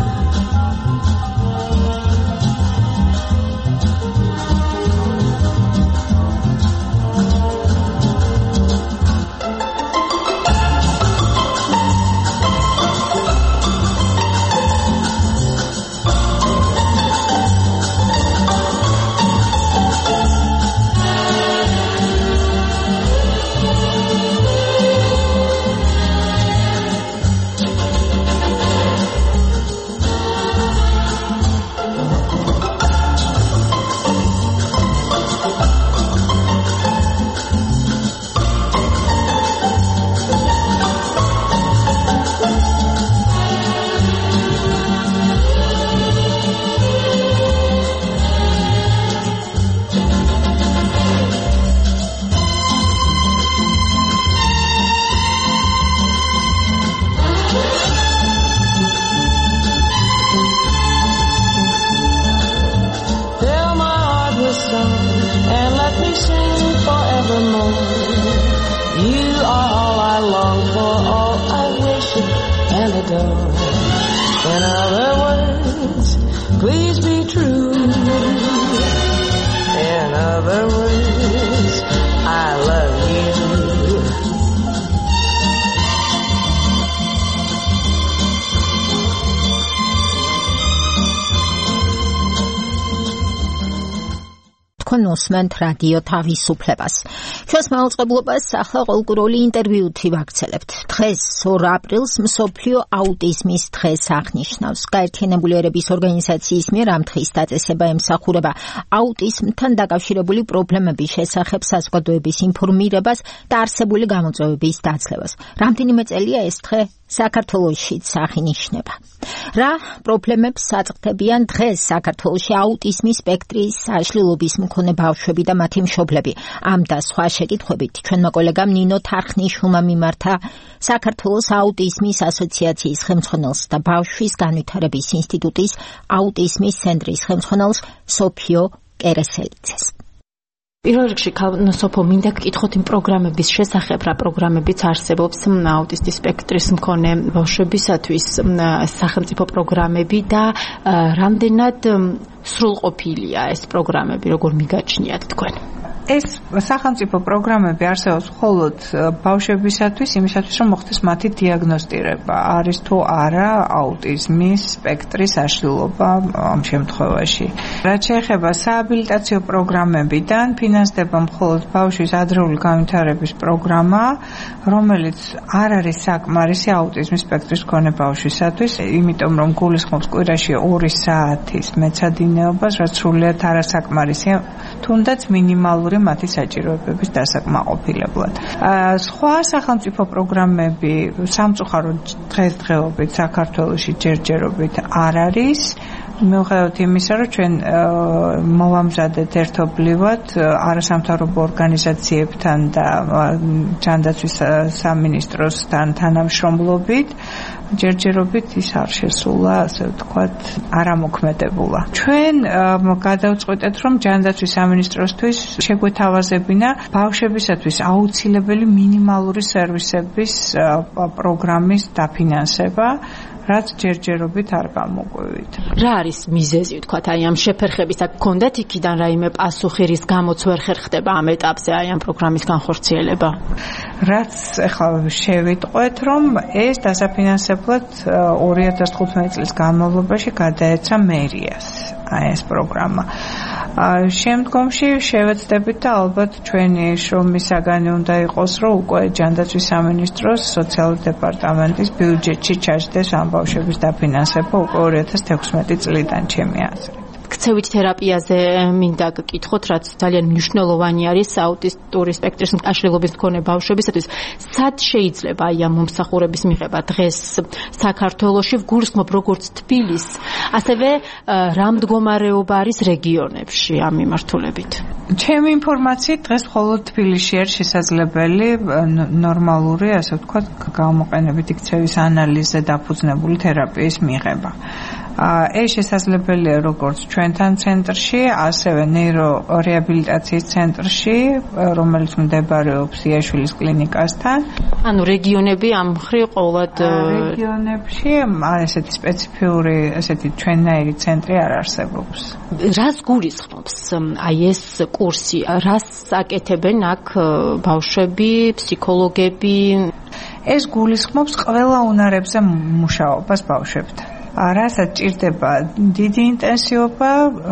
In other words, please be true. In other words, I love you.
თქვენ უსმენთ რადიო თავისუფლებას. ჩვენს მაუწყებლობას ახლა ყოველკვირეული ინტერვიუთი ვაგრძელებთ. დღეს 2 აპრილს მსოფლიო აუტიზმის დღეს აღნიშნავს. გაერთიანებული ერების ორგანიზაციის მიერ ამ დღის დაწესება ემსახურება აუტიზმთან დაკავშირებული პრობლემების შესახებ საზოგადოების ინფორმირებას და არსებული გამოწვევების დაცლებას. რამდენიმე წელია ეს დღე საქართველოშიც აღინიშნება. რა პრობლემებს აწყდებიან დღეს საქართველოში აუტიზმის სპექტრის საშლილობის მქონე ბავშვები და მათი მშობლები? ამ და სხვა შეკითხვებით ჩვენმა კოლეგამ ნინო თარხნიშვილმა მიმართა საქართველოს აუტიზმის ასოციაციის ხელმძღვანელს და ბავშვის განვითარების ინსტიტუტის აუტიზმის ცენტრის ხელმძღვანელს სოფიო კერესელიძეს.
პირველ რიგში სოფო მინდა გკითხოთ იმ პროგრამების შესახებ, რა პროგრამებიც არსებობს აუტიზმის სპექტრის მქონე ბავშვებისათვის, სახელმწიფო პროგრამები და რამდენად სრულყოფილია ეს პროგრამები, როგორ მიგაჩნიათ თქვენ?
ეს სახელმწიფო პროგრამები არსებობს მხოლოდ ბავშვებისათვის, იმისათვის რომ მოხდეს მათი დიაგნოსტირება, არის თუ არა აუტიზმის სპექტრის აშლილობა ამ შემთხვევაში. რაც შეეხება სააბილიტაციო პროგრამებიდან, ფინანსდება მხოლოდ ბავშვის ადრეული განვითარების პროგრამა, რომელიც არ არის საკმარისი აუტიზმის სპექტრის მქონე ბავშვისათვის, იმიტომ რომ გულისხმობს კვირაში 2 საათის მეცადინეობას, რაც სრულიად არასაკმარისია, თუნდაც მინიმალური მათი საჭიროებების დასაკმაყოფილებლად. სხვა სახელმწიფო პროგრამები სამწუხაროდ დღესდღეობით საქართველოში ჯერჯერობით არ არის. მიუხედავად იმისა, რომ ჩვენ მოვამზადეთ ერთობლივად არასამთავრობო ორგანიზაციებთან და ჯანდაცვის სამინისტროსთან თანამშრომლობით, ჯერჯერობით ის არ შესულა, ასე ვთქვათ, არამოქმედებულა. ჩვენ გადავწყვეტეთ, რომ ჯანდაცვის სამინისტროსთვის შეგვეთავაზებინა ბავშვებისათვის აუცილებელი მინიმალური სერვისების პროგრამის დაფინანსება, რაც ჯერჯერობით არ გამოგვივიდა.
რა არის მიზეზი, ვთქვათ, აი ამ შეფერხების, აქ გქონდათ იქიდან რაიმე პასუხი, რის გამოც ვერ ხერხდება ამ ეტაპზე აი ამ პროგრამის განხორციელება?
რაც ახლა შევიტყვეთ, რომ ეს დასაფინანსებლად 2015 წლის განმავლობაში გადაეცა მერიას აი ეს პროგრამა. შემდგომში შევეცდებით და ალბათ ჩვენი შრომის საგანი უნდა იყოს, რომ უკვე ჯანდაცვის სამინისტროს სოციალური დეპარტამენტის ბიუჯეტში ჩაჯდეს ამ ბავშვების დაფინანსება უკვე 2016 წლიდან ჩემი აზრით.
ქცევით თერაპიაზე მინდა გკითხოთ, რაც ძალიან მნიშვნელოვანი არის აუტისტური სპექტრის აშლილობის მქონე ბავშვებისათვის. სად შეიძლება აი ამ მომსახურების მიღება დღეს საქართველოში? ვგულისხმობ როგორც თბილისს, ასევე რა მდგომარეობა არის რეგიონებში ამ მიმართულებით?
ჩემი ინფორმაციით დღეს მხოლოდ თბილისში არის შესაძლებელი ნორმალური, ასე ვთქვათ, გამოყენებითი ქცევის ანალიზზე დაფუძნებული თერაპიის მიღება. ეს შესაძლებელია როგორც ჩვენთან ცენტრში, ასევე ნეირორეაბილიტაციის ცენტრში, რომელიც მდებარეობს იაშვილის კლინიკასთან.
ანუ რეგიონები ამ მხრივ ყოველად
რეგიონებში ესეთი სპეციფიური, ესეთი ჩვენნაირი ცენტრი არ არსებობს.
რას გულისხმობს აი ეს კურსი? რას აკეთებენ აქ ბავშვები, ფსიქოლოგები?
ეს გულისხმობს ყველა უნარებზე მუშაობას ბავშვებთან. რასაც ჭირდება დიდი ინტენსივობა,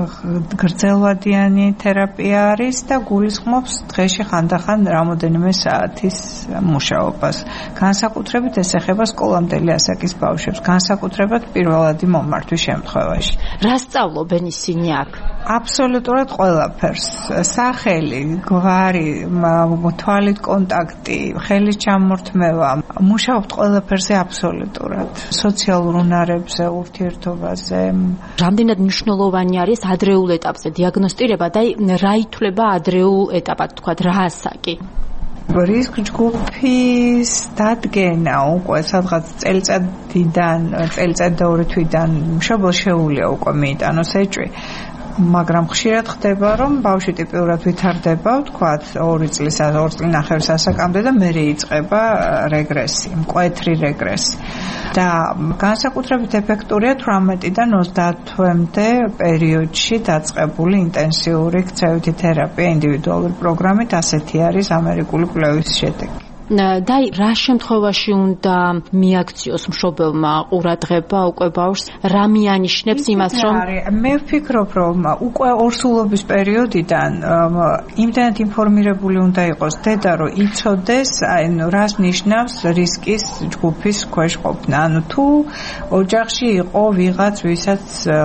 გრძელვადიანი თერაპია არის და გულისხმობს დღეში ხანდახან რამოდენიმე საათის მუშაობას. განსაკუთრებით ეს ეხება სკოლამდელი ასაკის ბავშვებს, განსაკუთრებით პირველადი მომართვის შემთხვევაში.
რა სწავლობენ ისინი აქ?
აბსოლუტურად ყველაფერს. სახელი, გვარი, თვალით კონტაქტი, ხელის ჩამორთმევა, მუშაობთ ყველაფერზე აბსოლუტურად. სოციალურ უნარებზე, ურთიერთობაზე.
რამდენად მნიშვნელოვანი არის ადრეულ ეტაპზე დიაგნოსტირება და რა ითვლება ადრეულ ეტაპად, თქვათ, რა ასაკი?
რისკ ჯგუფის დადგენა უკვე სადღაც წელიწადიდან, წელიწად და 2 თვიდან მშობელს შეუძლია უკვე მიიტანოს ეჭვი. მაგრამ ხშირად ხდება, რომ ბავშვი ტიპიურად ვითარდება, ვთქვათ, 2 წლინახევრის ასაკამდე და მერე იწყება რეგრესი, მკვეთრი რეგრესი. და განსაკუთრებით ეფექტურია 18-დან 30 თვემდე პერიოდში დაწყებული ინტენსიური ქცევითი თერაპია ინდივიდუალური პროგრამით, ასეთი არის ამერიკული კვლევის შედეგი.
და რა შემთხვევაში უნდა მიაქციოს მშობელმა ყურადღება უკვე ბავშვს? რა მიანიშნებს იმას, რომ
მე ვფიქრობ, რომ უკვე ორსულობის პერიოდიდან იმდენად ინფორმირებული უნდა იყოს დედა, რომ იცოდეს, რას ნიშნავს რისკის ჯგუფის ქვეშ ყოფნა. ანუ თუ ოჯახში იყო ვიღაც, ვისაც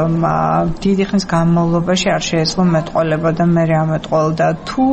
დიდი ხნის განმავლობაში არ შეეძლო მეტყოლება და მერე ამეტყოლდა, თუ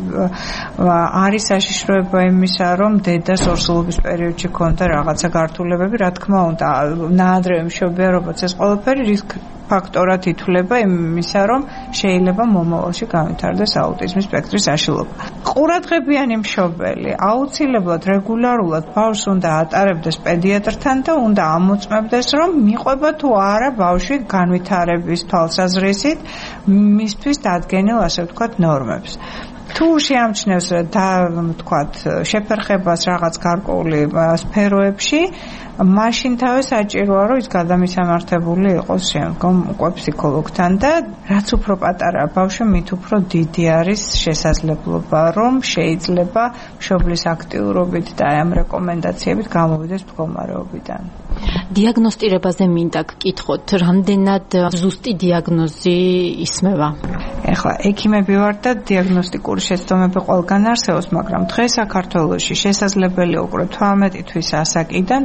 არის საშიშროება იმისა, რომ დედას ორსულობის პერიოდში ქონდა რაღაცა გართულებები, რა თქმა უნდა, ნაადრევი მშობიარობაც ეს ყველაფერი რისკ ფაქტორად ითვლება იმისა, რომ შეიძლება მომავალში განვითარდეს აუტიზმის სპექტრის აშლილობა. ყურადღებიანი მშობელი აუცილებლად რეგულარულად ბავშვს უნდა ატარებდეს პედიატრთან და უნდა ამოწმებდეს, რომ მიყვება თუ არა ბავშვი განვითარების თვალსაზრისით მისთვის დადგენილ, ასე ვთქვათ, ნორმებს. თუ შეამჩნევს თქვათ შეფერხებას რაღაც გარკვეული სფეროებში, მაშინ თავი საჭიროა, რომ ის გადამისამართებული იყოს შემდგომ უკვე ფსიქოლოგთან და რაც უფრო პატარაა ბავშვი, მით უფრო დიდი არის შესაძლებლობა, რომ შეიძლება მშობლის აქტიურობით და ამ რეკომენდაციებით გამოვიდეს მდგომარეობიდან.
დიაგნოსტირებაზე მინდა გკითხოთ, რამდენად ზუსტი დიაგნოზი ისმევა?
ეხლა ექიმები ვარ და დიაგნოსტიკური შეცდომები ყველგან არსებობს, მაგრამ დღეს საქართველოში შესაძლებელია უკვე 18 თვის ასაკიდან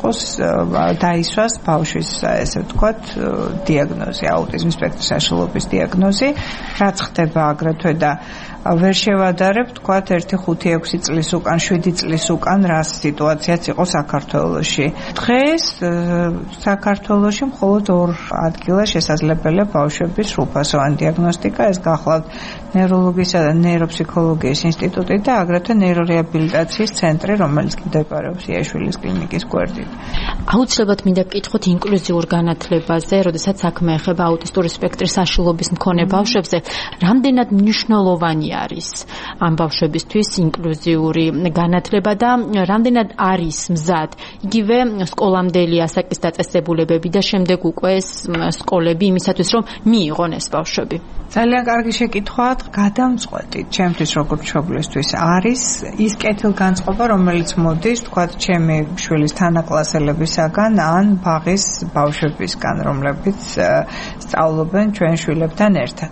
დაისვას ბავშვის, ესე ვთქვათ, დიაგნოზი, აუტიზმის სპექტრის აშლილობის დიაგნოზი, რაც ხდება აგრეთვე და ვერ შევადარებ, თქვათ, 1-5-6 წლის უკან, 7 წლის უკან რა სიტუაციაც იყო საქართველოში. დღეს საქართველოში მხოლოდ 2 ადგილას შესაძლებელია ბავშვების სრულფასოვანი დიაგნოსტიკა, ეს გახლავთ ნეიროლოგიისა და ნეიროფსიქოლოგიის ინსტიტუტი და აგრეთვე ნეირორეაბილიტაციის ცენტრი, რომელიც მდებარეობს იაშვილის კლინიკის გვერდით.
აუცილებლად მინდა გკითხოთ ინკლუზიურ განათლებაზე, როდესაც საქმე ეხება აუტისტური სპექტრის აშლილობის მქონე ბავშვებზე, რამდენად მნიშვნელოვანი არის ამ ბავშვებისთვის ინკლუზიური განათლება და რამდენად არის მზად იგივე სკოლამდელი ასაკის დაწესებულებები და შემდეგ უკვე სკოლები იმისათვის, რომ მიიღონ ეს ბავშვები?
ძალიან კარგი შეკითხვაა. გადამწყვეტი ჩემთვის როგორც მშობლისთვის არის ის კეთილგანწყობა, რომელიც მოდის, თქვათ, ჩემი შვილის თანაკლასელებისაგან ან ბაღის ბავშვებისგან, რომლებიც სწავლობენ ჩვენ შვილებთან ერთად.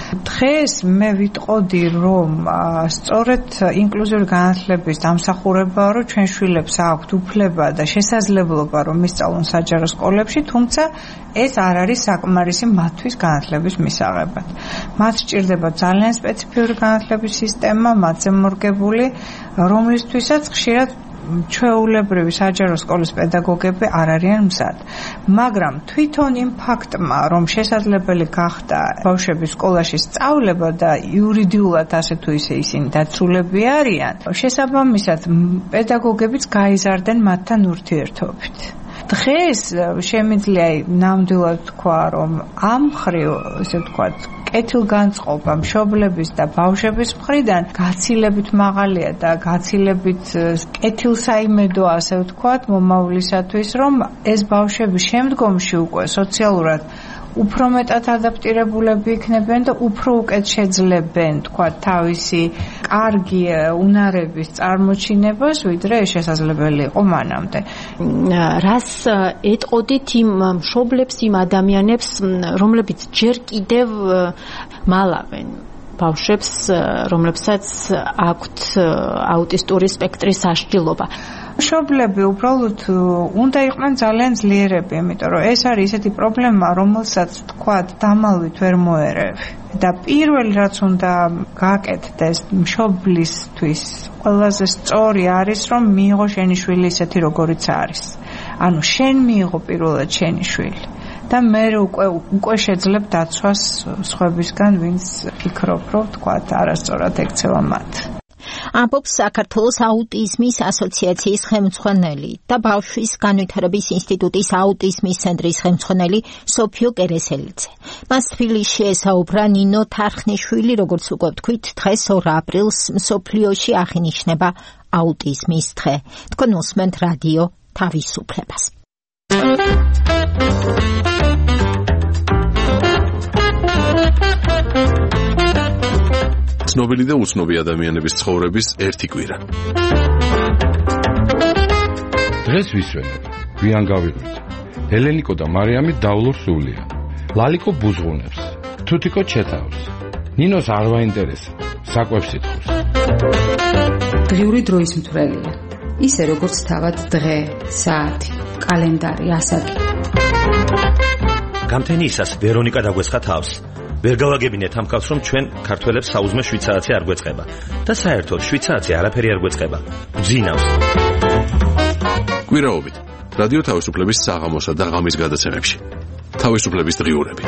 დღეს მე ვიტყოდი, რომ სწორედ ინკლუზიური განათლების დამსახურებაა, რომ ჩვენ შვილებს აქვთ უფლება და შესაძლებლობა, რომ მისწავლონ საჯარო სკოლებში, თუმცა ეს არ არის საკმარისი მათთვის განათლების მისაღებად. მათ სჭირდება ძალიან სპეციფიური განათლების სისტემა, მათზე მორგებული, რომლისთვისაც ხშირად ჩვეულებრივი საჯარო სკოლის პედაგოგები არ არიან მზად. მაგრამ თვითონ იმ ფაქტმა, რომ შესაძლებელი გახდა ბავშვების სკოლაში სწავლება და იურიდიულად ასე თუ ისე ისინი დაცულები არიან, შესაბამისად პედაგოგებიც გაიზარდნენ მათთან ურთიერთობით. დღეს შემიძლია ნამდვილად თქვა, რომ ამ მხრივ, ესე ვთქვათ, კეთილგანწყობა მშობლების და ბავშვების მხრიდან გაცილებით მაღალია და გაცილებით კეთილსაიმედოა, ასე ვთქვათ, მომავლისათვის, რომ ეს ბავშვები შემდგომში უკვე სოციალურად უფრო მეტად ადაპტირებულები იქნებიან და უფრო უკეთ შეძლებენ, თქვათ, თავისი კარგი უნარების წარმოჩინებას, ვიდრე შესაძლებელი იყო მანამდე.
რას ეტყოდით იმ მშობლებს, იმ ადამიანებს, რომლებიც ჯერ კიდევ მალავენ ბავშვებს, რომლებსაც აქვთ აუტისტური სპექტრის აღჭილობა?
მშობლები უბრალოდ უნდა იყვნენ ძალიან ძლიერები, იმიტომ რომ ეს არის ესეთი პრობლემა, რომელსაც თქვათ დამალვით ვერ მოერევი. და პირველი რაც უნდა გააკეთდეს მშობლისთვის, ყველაზე სწორი არის, რომ მიიღო შენი შვილი ისეთი როგორიც არის. ანუ შენ მიიღო პირველად შენი შვილი. და მე უკვე შეძლებ დაცვას სხვებისგან, ვინც ფიქრობ, რომ თქვათ არასწორად ექცევა მათ.
ამბობს საქართველოს აუტიზმის ასოციაციის ხელმძღვანელი და ბავშვის განვითარების ინსტიტუტის აუტიზმის ცენტრის ხელმძღვანელი სოფიო კერესელიძე. მას თბილისში ესაუბრა ნინო თარხნიშვილი, როგორც უკვე ვთქვით, დღეს 2 აპრილს მსოფლიოში აღინიშნება აუტიზმის დღე. თქვენ უსმენთ რადიო თავისუფლებას.
ცნობილი და უცნობი ადამიანების ცხოვრების ერთი კვირა.
დღეს ვისვენებ, გვიან გავიღვიძე. ელენიკო და მარიამი დავლურ სულია. ლალიკო ბუზღუნებს, თუთიკო ჩეთავს. ნინოს არ ვაინტერესა, საკვებს ითხოვს.
დღიური დროის მთვრელია. ისე როგორც თავად დღე, საათი, კალენდარი, ასაკი.
გამთენიისას ვერონიკა დაგვესხა თავს. ვერ გავაგებინეთ ამ ხალხს, რომ ჩვენ ქართველებს საუზმე შვიცარაცი არ გვეწყება და საერთოდ შვიცარაცი არაფერი არ გვეწყება. გძინავს.
კვირაობით რადიო თავისუფლების საღამოსა და ღამის გადაცემებში. თავისუფლების დღიურები.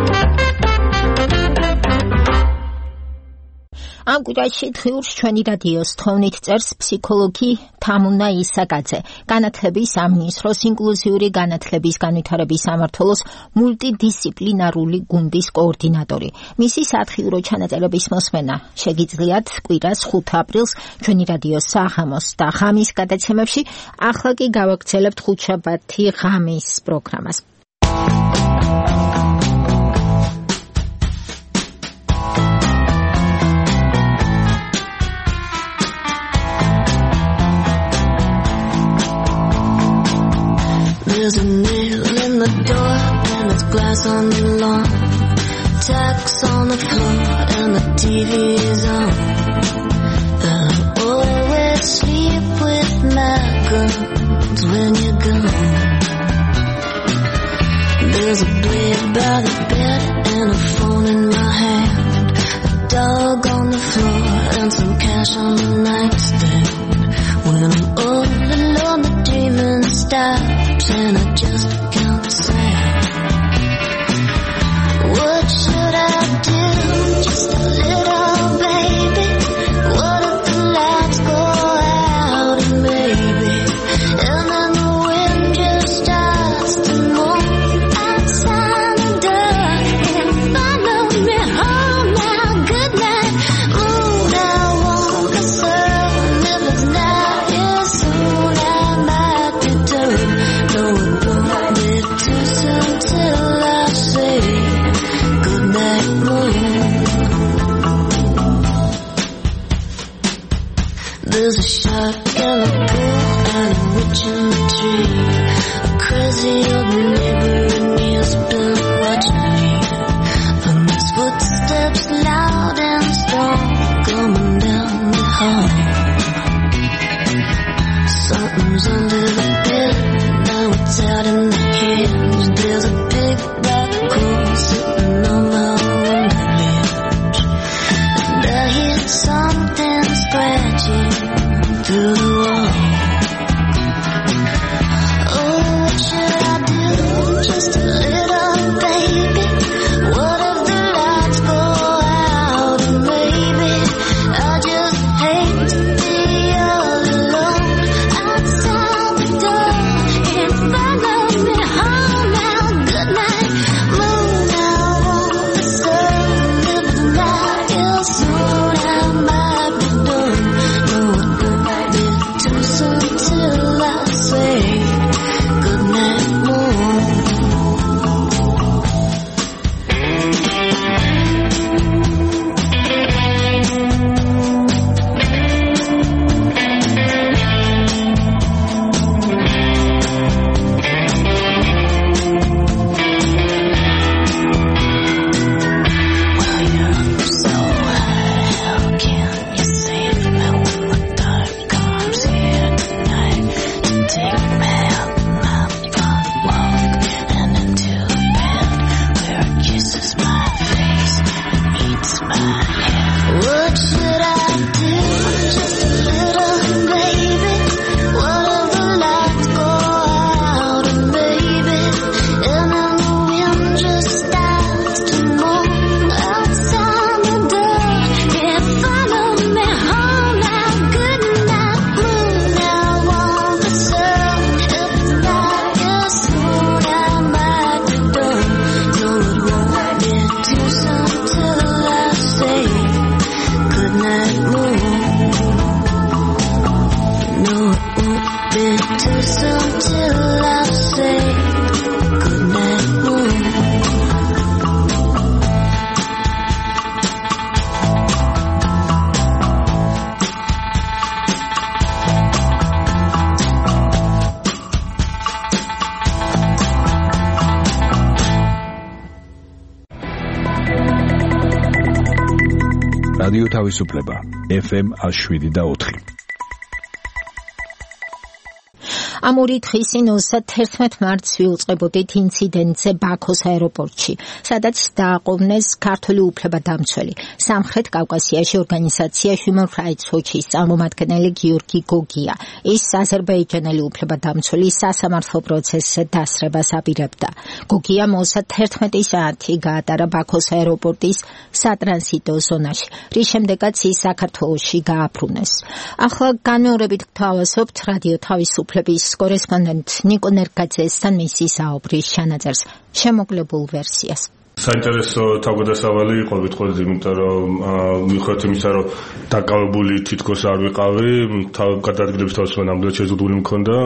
ამ კვირაში დღიურს ჩვენი რადიოს თხოვნით წერს ფსიქოლოგი თამუნა ისაკაძე, განათლების სამინისტროს ინკლუზიური განათლების განვითარების სამმართველოს მულტიდისციპლინარული გუნდის კოორდინატორი. მისი სათხიურო ჩანაწერების მოსმენა შეგიძლიათ კვირას 5 აპრილს ჩვენი რადიოს საღამოს და ღამის გადაცემებში. ახლა კი გავაგრძელებთ ხუთშაბათი ღამის პროგრამას.
There's a nail in the door and it's glass on the lawn. Tacks on the floor and the TV is on. I always sleep with my guns when you're gone. There's a blade by the bed and a phone in my hand. A dog on the floor and some cash on the nightstand. When I'm all alone the dreaming stops and I just can't stand. What should I do? Just a little baby. What if the lights go out and maybe, and then the wind just starts to move outside the door and follow me home now. Good night. Ooh, I want a serve if it's not here soon. I might return. No, it won't be too soon till I say good night, moon. There's a shark in the pool and a witch in the tree. A crazy old neighbor and he's been watching me. And his footsteps footsteps loud and strong coming down the hall. Something's under the bed, now it's out in the hands. There's a big black hole sitting on my window ledge, and I hear something scratching through the wall. Oh, what should I do? Just a little baby. What if the lights go out and maybe I just hate to be all alone outside the door. Can't follow me home now. Good night, moon. I want the sun. If the night is soon, I might be done. No, it won't be too soon till I say good night, moon. Well, you're up so high, how can you save me when the dark comes here tonight? You take me out my front walk and into bed where it kisses my face and eats my head. What should I do? Just a little baby. What if the lights go out and maybe and then the wind just starts to moan outside the door? Can't follow me home now. Good night, moon. I want the sun. If the night is soon, I might be done. No, it won't be too soon till I say good night, moon. No, it won't be too soon till I say good night, moon.
რადიო თავისუფლება FM 107.4.
ამ ორი დღის ინოსა 11 მარტს ვიუწყებოდით ინციდენტზე ბაქოს აეროპორტში, სადაც დააყოვნეს ქართული უფლებადამცველი, სამხრეთ კავკასიაში ორგანიზაცია Human Rights Watch-ის წარმომადგენელი გიორგი გოგია. ის აზერბაიჯანელი უფლებადამცველი სასამართლო პროცესზე დასრებას აპირებდა. გოგია მოსა 11 საათი გაატარა ბაქოს აეროპორტის სატრანზიტო ზონაში, რის შემდეგაც ის საქართველოში გააბრუნეს. ახლა განმეორებით გთავაზობთ რადიო თავისუფლების კორესპონდენტ ნიკო ნერგაძესთან მისი საუბრის ჩანაწერს, შემოკლებულ ვერსიას.
საინტერესო თავგადასავალი იყო ვიტყოდი, იმიტომ რომ მიუხედავად იმისა, რომ დაკავებული თითქოს არ ვიყავი, გადაადგილების თავისუფლება ნამდვილად შეზღუდული მქონდა.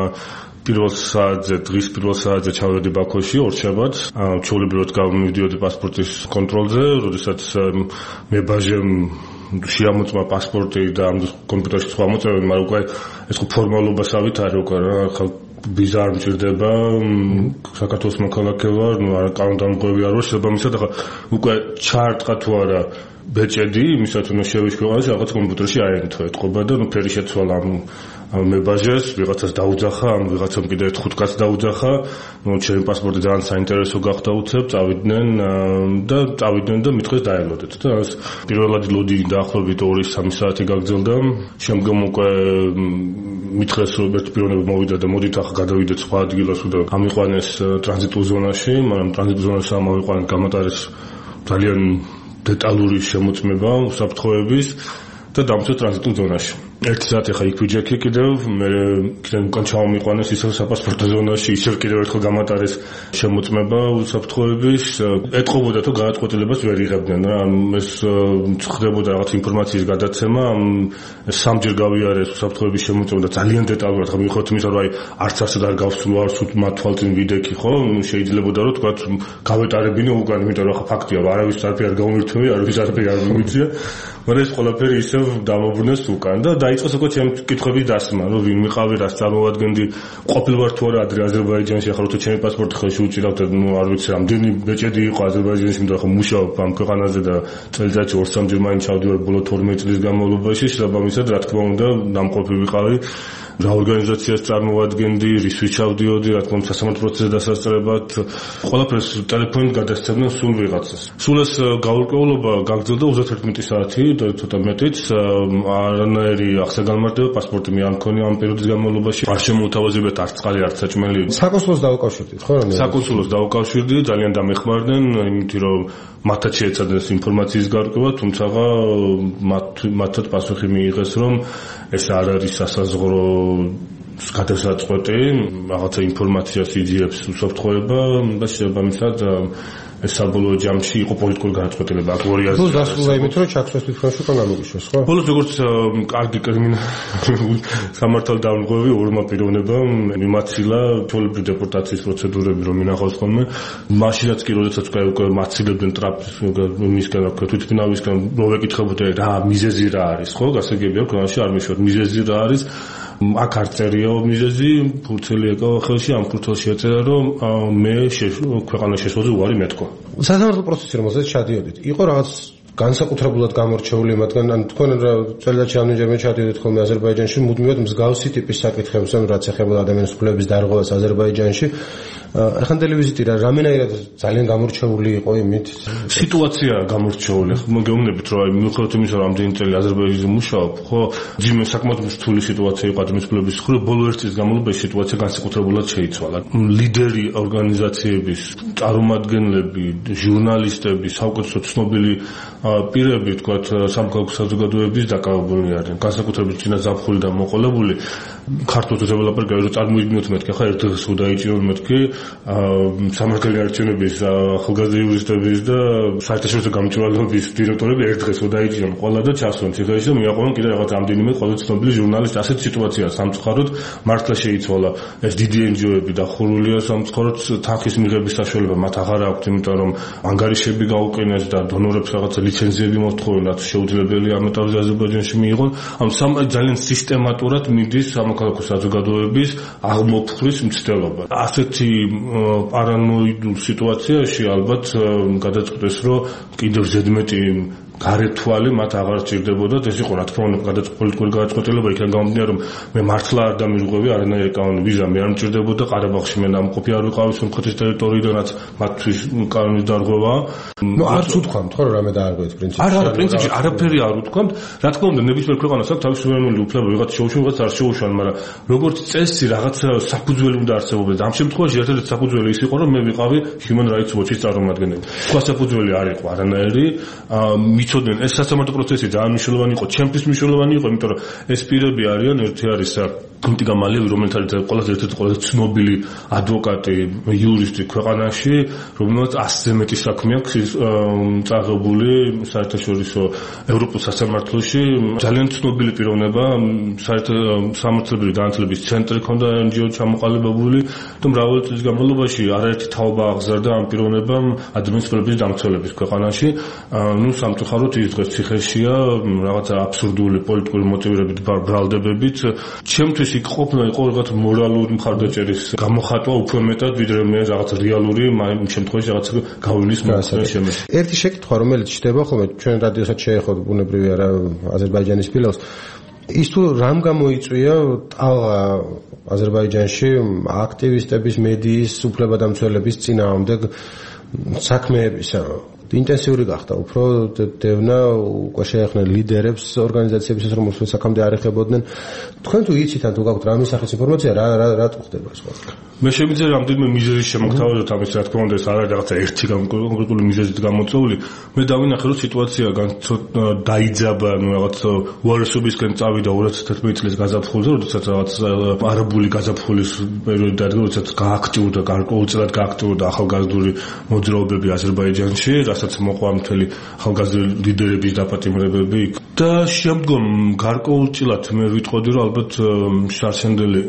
დღის პირველ საათზე ჩავედი ბაქოში ორშაბათს, ჩვეულებრივად გამივიდიოდი პასპორტის კონტროლზე, როდესაც მებაჟემ შეამოწმა პასპორტი და ამ კომპიუტერში სხვა მოწვევები, მაგრამ უკვე ეს ფორმალობასავით არის უკვე რა, ხა ვიზა არ მჭირდება, საქართველოს მოქალაქე ვარ, არ კანონდამყობი არ ვარ, შესაბამისად ახლა უკვე ჩაარტყა თუ არა ბეჭედი, იმისათვის რომ შევიშკოვას რაღაც კომპიუტერში აენთო ეთყობა და ფერი შეცვალა ამ მებაჟეს, ვიღაცას დაუძახა, ამ ვიღაცამ კიდე 5 კაცს დაუძახა, ჩემი პასპორტი ძალიან საინტერესო გახდა უცებ, წავიდნენ და მითხრეს დაელოდეთ და ეს პირველად ლოდი დაახლოებით 2-3 საათი გაგრძელდა, შემდგომ უკვე მითხრეს რომ ერთ პიროვნება მოვიდა და მოდით ახლა გადავიდეთ სხვა ადგილას და ამიყვანეს ტრანზიტულ ზონაში, მაგრამ ტრანზიტულ ზონაში ამოვიყვანეთ გამატარეს ძალიან დეტალური შემოწმება უსაფრთხოების და დამცვეთ ტრანზიტულ ზონაში. 1 საათი ხა იქ ვიჯექი კიდევ, მე კიდევ უკან ჩამომიყვანეს ისევ საფასპორტო ზონაში, ისევ კიდევ ერთხელ გამატარეს შემოწმება უსაფრთხოების, ეთყობოდა თუ გადაწყვეტილებას ვერ იღებდნენ რა, ეს ხდებოდა რაღაც ინფორმაციის გადაცემა, სამჯერ გავიარეს უსაფრთხოების შემოწმება და ძალიან დეტალურად, ხა მიუხედავად იმისა, რომ არც არსად არ გავსულ ვარ, სულ მათ თვალწინ ვიდექი, ხო, შეიძლებოდა რომ თქვა გავეტარებინე უკან, იმიტომ რომ ხა ფაქტია, რომ არავის არაფერი არ გამომირთმევი, არავის არაფერი არ მიმიწია. მაგრამ ეს ყველაფერი ისევ დამობრუნეს უკან და დაიწყოს უკვე ჩემი კითხვების დასმა, რომ ვინ მიყავი, რას წარმოადგენდი, ყოფილვარ თუ არა ადრე აზერბაიჯანში, ახლა როცა ჩემი პასპორტი ხელში უჭირავთ, არ ვიცი რამდენი ბეჭედი იყო აზერბაიჯანში, იმიტომ რომ მუშაობ ამ ქვეყანაზე და წელიწადში 2-3 მაინც ჩავდივარ ბოლო 12 წლის განმავლობაში, შესაბამისად, რა თქმა უნდა, დამყოფი ვიყავი. რა ორგანიზაციას წარმოადგენდი, რისთვის ჩავდიოდი, რა თქმა უნდა, სასამართლო პროცესზე დასასწრებად, ყველაფერს ტელეფონით გადასცემდნენ სულ ვიღაცას. სულ ეს გაურკვევლობა გაგრძელდა 31 საათი და ცოტა მეტიც, არანაირი აღსაგანმარტება პასპორტი მე არ მქონია ამ პერიოდის განმავლობაში. არ შემოუთავაზებიათ არც წყალი, არც საჭმელი.
საკონსულოს დაუკავშირდით, ხო?
საკონსულოს დაუკავშირდი, ძალიან დამეხმარდნენ, იმიტომ რომ მათაც შეეცადნენ ინფორმაციის გარკვევა, თუმცა მათაც პასუხი მიიღეს, რომ ეს არ არის სასაზღვრო გადასაწყვეტი, რაღაცა ინფორმაციას იძიებს უსაფრთხოება და შესაბამისად ეს საბოლოო ჯამში იყო პოლიტიკური გადაწყვეტილება აქ 2000
ბოლოს დასრულდა იმით, რომ ჩაქსვას თვითმფრინავში უკან გამოგიშვეს, ხო?
ბოლოს როგორც კარგი სამართალდამღები ორმა პიროვნებამ მიმაცილა ჩვეულებრივი დეპორტაციის პროცედურები რომ ინახავს ხოლმე. მაშინაც კი როდესაც უკვე მაცილებდნენ ტრაპს მისგან თვითმფრინავისგან მოვეკითხებოდი რა მიზეზი რა არის, ხო? გასაგებია ქვეყანაში არ მიშვათ მიზეზი რა არის. აქ არ წერია მიზეზი, ფურცელი ეკავა ხელში, ამ ფურცელში ეწერა, რომ მე ქვეყანაში შეშვაზე უარი მეთქვა.
სასამართლო პროცესი რომელზეც ჩადიოდით, იყო რაღაც განსაკუთრებულად გამორჩეული, მაგრამ ან თქვენ წელიწადში ამჯერმე ჩადიოდით ხოლმე აზერბაიჯანში, მუდმივად მსგავსი ტიპის საკითხებზე, რაც ეხება ადამიანის უფლებების დარღვევას აზერბაიჯანში. ახანდელი ვიზიტი რამენაირად ძალიან გამორჩეული იყო იმით?
სიტუაცია გამორჩეული. მოგეუბნებით, რომ მიუხედავად იმისა, რომ ამდენი წელი აზერბაიჯანში მუშაობ, ხო, ძიმე საკმაოდ რთული სიტუაცია იყო ადამიანის უფლებების მხრივ, ბოლო ერთ წლის განმავლობაში სიტუაცია განსაკუთრებულად შეიცვალა. ლიდერი ორგანიზაციების, წარმომადგენლები, ჟურნალისტები, საუკეთესო ცნობილი პირები, თქვათ, სამოქალაქო საზოგადოების დაკავებული არიან. განსაკუთრებით წინა ზაფხული და მოყოლებული ქართულზე ველაპარაკე, რომ წარმოიდგინოთ მეთქი, ხა ერთ დღეს უდაიჭირონ მეთქი სამართალი არჩევნების ახალგაზრდა იურისტების და საერთაშორისო გამჭვირვალეობის დირექტორები ერთ დღეს უდაიჭირონ ყველა და ჩასვენ ციხეში და მიაყვანონ კიდე რაღაც ამდენიმე ყველა ცნობილი ჟურნალისტი. ასეთი სიტუაციაა სამწუხაროდ, მართლა შეიცვალა ეს დიდი NGO-ები დახურულია სამწუხაროდ, თანხის მიღების საშუალება მათ აღარ აქვთ, იმიტომ რომ ანგარიშები გაუყენეს და დონორებს რაღაცა ლიცენზიები მოთხოვენ, რაც შეუძლებელია ამ ეტაპზე აზერბაიჯანში მიიღონ. ამ ძალიან სისტემატურად მიდის სამოქალაქო საზოგადოების აღმოფხრის მცდელობა. ასეთი პარანოიდულ სიტუაციაში ალბათ გადაწყვეტეს, რომ კიდევ ზედმეტი გარეთვალი მათ აღარ სჭირდებოდა და ეს იყო რა თქმა უნდა პოლიტიკური გადაწყვეტილება, იქიდან გამომდინარე, რომ მე მართლა არ დამირღვევი არანაირი კანონი ვიზა მე არ მჭირდებოდა, ყარაბაღში მე დამყოფი არ ვიყავი სომხეთის ტერიტორიიდანაც მათთვის კანონის დარღვევა.
ნუ არც უთქვამთ, ხო, რომ რამე დაარღვევთ პრინციპში.
არა, პრინციპში არაფერი არ უთქვამთ. რა თქმა უნდა, ნებისმიერ ქვეყანას აქვს თავისი სუვერენული უფლება, ვიღაც შეუშვა, ვიღაც არ შეუშვა, მაგრამ როგორც წესი რაღაც საფუძველი უნდა არსებობდეს. ამ შემთხვევაში ერთადერთი საფუძველი ის იყო, რომ მე ვიყავი Human Rights Watch-ის წარმომადგენელი. სხვა საფუძველი არ იყო არანაირი. იცოდნენ ეს სასამართლო პროცესი ძალიან მნიშვნელოვანი იყო, ჩემთვის მნიშვნელოვანი იყო, იმიტომ რომ ეს პირები არიან, ერთი არის კუნტიგა მალევი, რომელთაც ყველაზე ერთ-ერთი ყველაზე ცნობილი ადვოკატი, იურისტი ქვეყანაში, რომელსაც 100-ზე მეტი საქმე აქვს წაღებული საერთაშორისო ევროპულ სასამართლოში, ძალიან ცნობილი პიროვნება, სამართლებრივი განათლების ცენტრი ჰქონდა NGO ჩამოყალიბებული და მრავალი წლის განმავლობაში არაერთი თაობა აღზარდა ამ პიროვნებამ ადამიანის უფლებების დამცველების ქვეყანაში. ნუ სამწუხაროდ ის დღეს ციხეშია, რაღაცა აბსურდული პოლიტიკური მოტივირებით ბრალდებებით. ჩემთვის იქ ყოფნა იყო რაღაც მორალური მხარდაჭერის გამოხატვა უფრო მეტად, ვიდრე მე რაღაც რეალური იმ შემთხვევაში რაღაც გავლის მოხსნა შემეცი.
ერთი შეკითხვა, რომელიც ჩდება ხოლმე ჩვენ რადიოსაც შეეხოთ ბუნებრივი არა აზერბაიჯანის ფილოს, ის თუ რამ გამოიწვია ტალღა აზერბაიჯანში აქტივისტების, მედიის, უფლებადამცველების წინააღმდეგ საქმეებისა ინტენსიური გახდა, უფრო დევნა უკვე შეეხნენ ლიდერებს ორგანიზაციების, რომელსაც აქამდე არ ეხებოდნენ. თქვენ თუ იცით ან თუ გაქვთ რამე სახის ინფორმაცია, რა ხდება სხვა?
მე შემიძლია რამდენიმე მიზეზის შემოგთავაზოთ ამის, რა თქმა უნდა, ეს არ არის რაღაცა ერთი კონკრეტული მიზეზით გამოწვეული. მე დავინახე, რომ სიტუაცია დაიძაბა, რაღაც უარესობისკენ წავიდა 2011 წლის გაზაფხულზე, როდესაც რაღაც არაბული გაზაფხულის პერიოდი დადგა, როდესაც გააქტიურდა, გარკვეულწილად გააქტიურდა ახალგაზრდული მოძრაობები აზერბაიჯანში, რასაც მოყვა მთელი ახალგაზრდა ლიდერების დაპატიმრებები და შემდგომ გარკვეულწილად მე ვიტყოდი რომ ალბათ შარშენდელი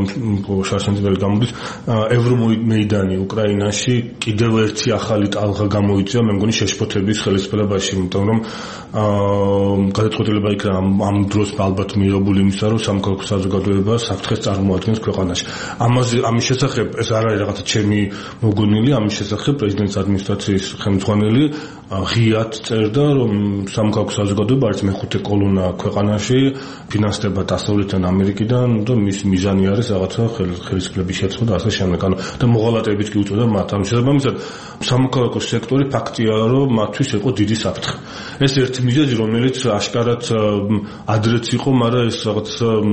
გამოდის ევრომეიდანი უკრაინაში კიდევ ერთი ახალი ტალღა გამოიწვია მე მგონი შეშფოთების ხელისუფლებაში იმიტომ რომ გადაწყვეტილება იქნა ამ დროს ალბათ მიღებული იმისა რომ სამოქალაქო საზოგადოება საფრთხეს წარმოადგენს ქვეყანაში ამის შესახებ ეს არ არის რაღაცა ჩემი მოგონილი ამის შესახებ პრეზიდენტის ადმინისტრაციის ხელმძღვანელი ღიად წერდა რომ სამოქალაქო საზოგადოება არის მეხუთე კოლონა ქვეყანაში ფინანსდება დასავლეთიდან ამერიკიდან და მის მიზანი არის რაღაცა ხელისუფლების შეცვლა და ასე შემდეგ და მოღალატეებით კი უწევდა მათ ამ შესაბამისად სამოქალაქო სექტორი ფაქტია რომ მათთვის იყო დიდი საფრთხე ეს ერთი მიზეზი რომელიც აშკარად ადრეც იყო მაგრამ ეს რაღაც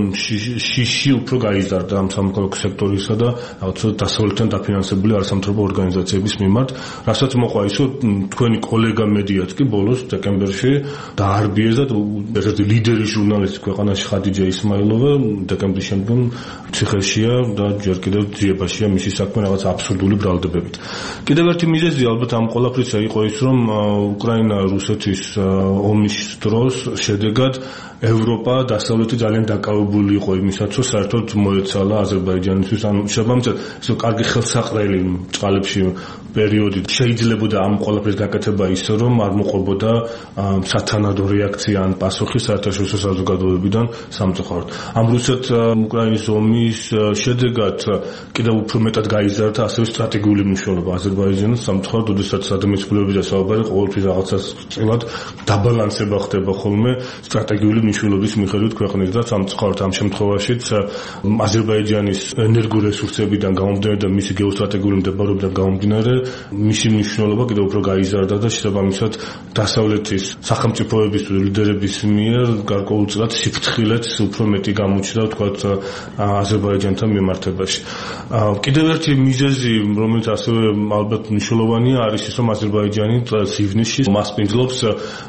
შიში უფრო გაიზარდა ამ სამოქალაქო სექტორისა და რაღაც დასავლეთიდან დაფინანსებული არასამთავრობო ორგანიზაციების მიმართ რასაც მოყვა ისო თქვენი კოლეგა მედიაც კი ბოლოს დეკემბერში დაარბიეს და ერთ-ერთი ლიდერი ჟურნალისტი ქვეყანაში ხადიჯა ისმაილოვა დეკემბრის შემდგომ ციხეშია და ჯერ კიდევ ძიებაშია მისი საქმე რაღაც აბსურდული ბრალდებებით კიდევ ერთი მიზეზი ალბათ ამ ყველაფრისა იყო ის რომ უკრაინა რუსეთის ომის დროს შედეგად ევროპა დასავლეთი ძალიან დაკავებული იყო იმისაც რომ საერთოდ მოეცალა აზერბაიჯანისთვის ან შესაბამისად ეს კარგი ხელსაყრელი წყალებში პერიოდი შეიძლებოდა ამ ყველაფრის გაკეთება ისე რომ არ მოყვებოდა სათანადო რეაქცია ან პასუხი საერთაშორისო საზოგადოებებიდან სამწუხაროდ ამ რუსეთ-უკრაინის ომის შედეგად კიდევ უფრო მეტად გაიზარდა ასევე სტრატეგიული მნიშვნელობა აზერბაიჯანის სამწუხაროდ როდესაც ადამიანის უფლებებზე საუბარი ყოველთვის რაღაცას წილად დაბალანსება ხდება ხოლმე სტრატეგიული მნიშვნელობის მიხედვით ქვეყნის და სამწუხაროდ ამ შემთხვევაშიც აზერბაიჯანის ენერგორესურსებიდან გამომდინარე და მისი გეოსტრატეგიული მდებარეობიდან გამომდინარე მისი მნიშვნელობა კიდევ უფრო გაიზარდა და შესაბამისად დასავლეთის სახელმწიფოების ლიდერების მიერ გარკვეულწილად სიფრთხილეც უფრო მეტი გამოჩნდა თქვათ აზერბაიჯანთან მიმართებაში. კიდევ ერთი მიზეზი რომელიც ასევე ალბათ მნიშვნელოვანია არის ის რომ აზერბაიჯანი წელს ივნისში მასპინძლობს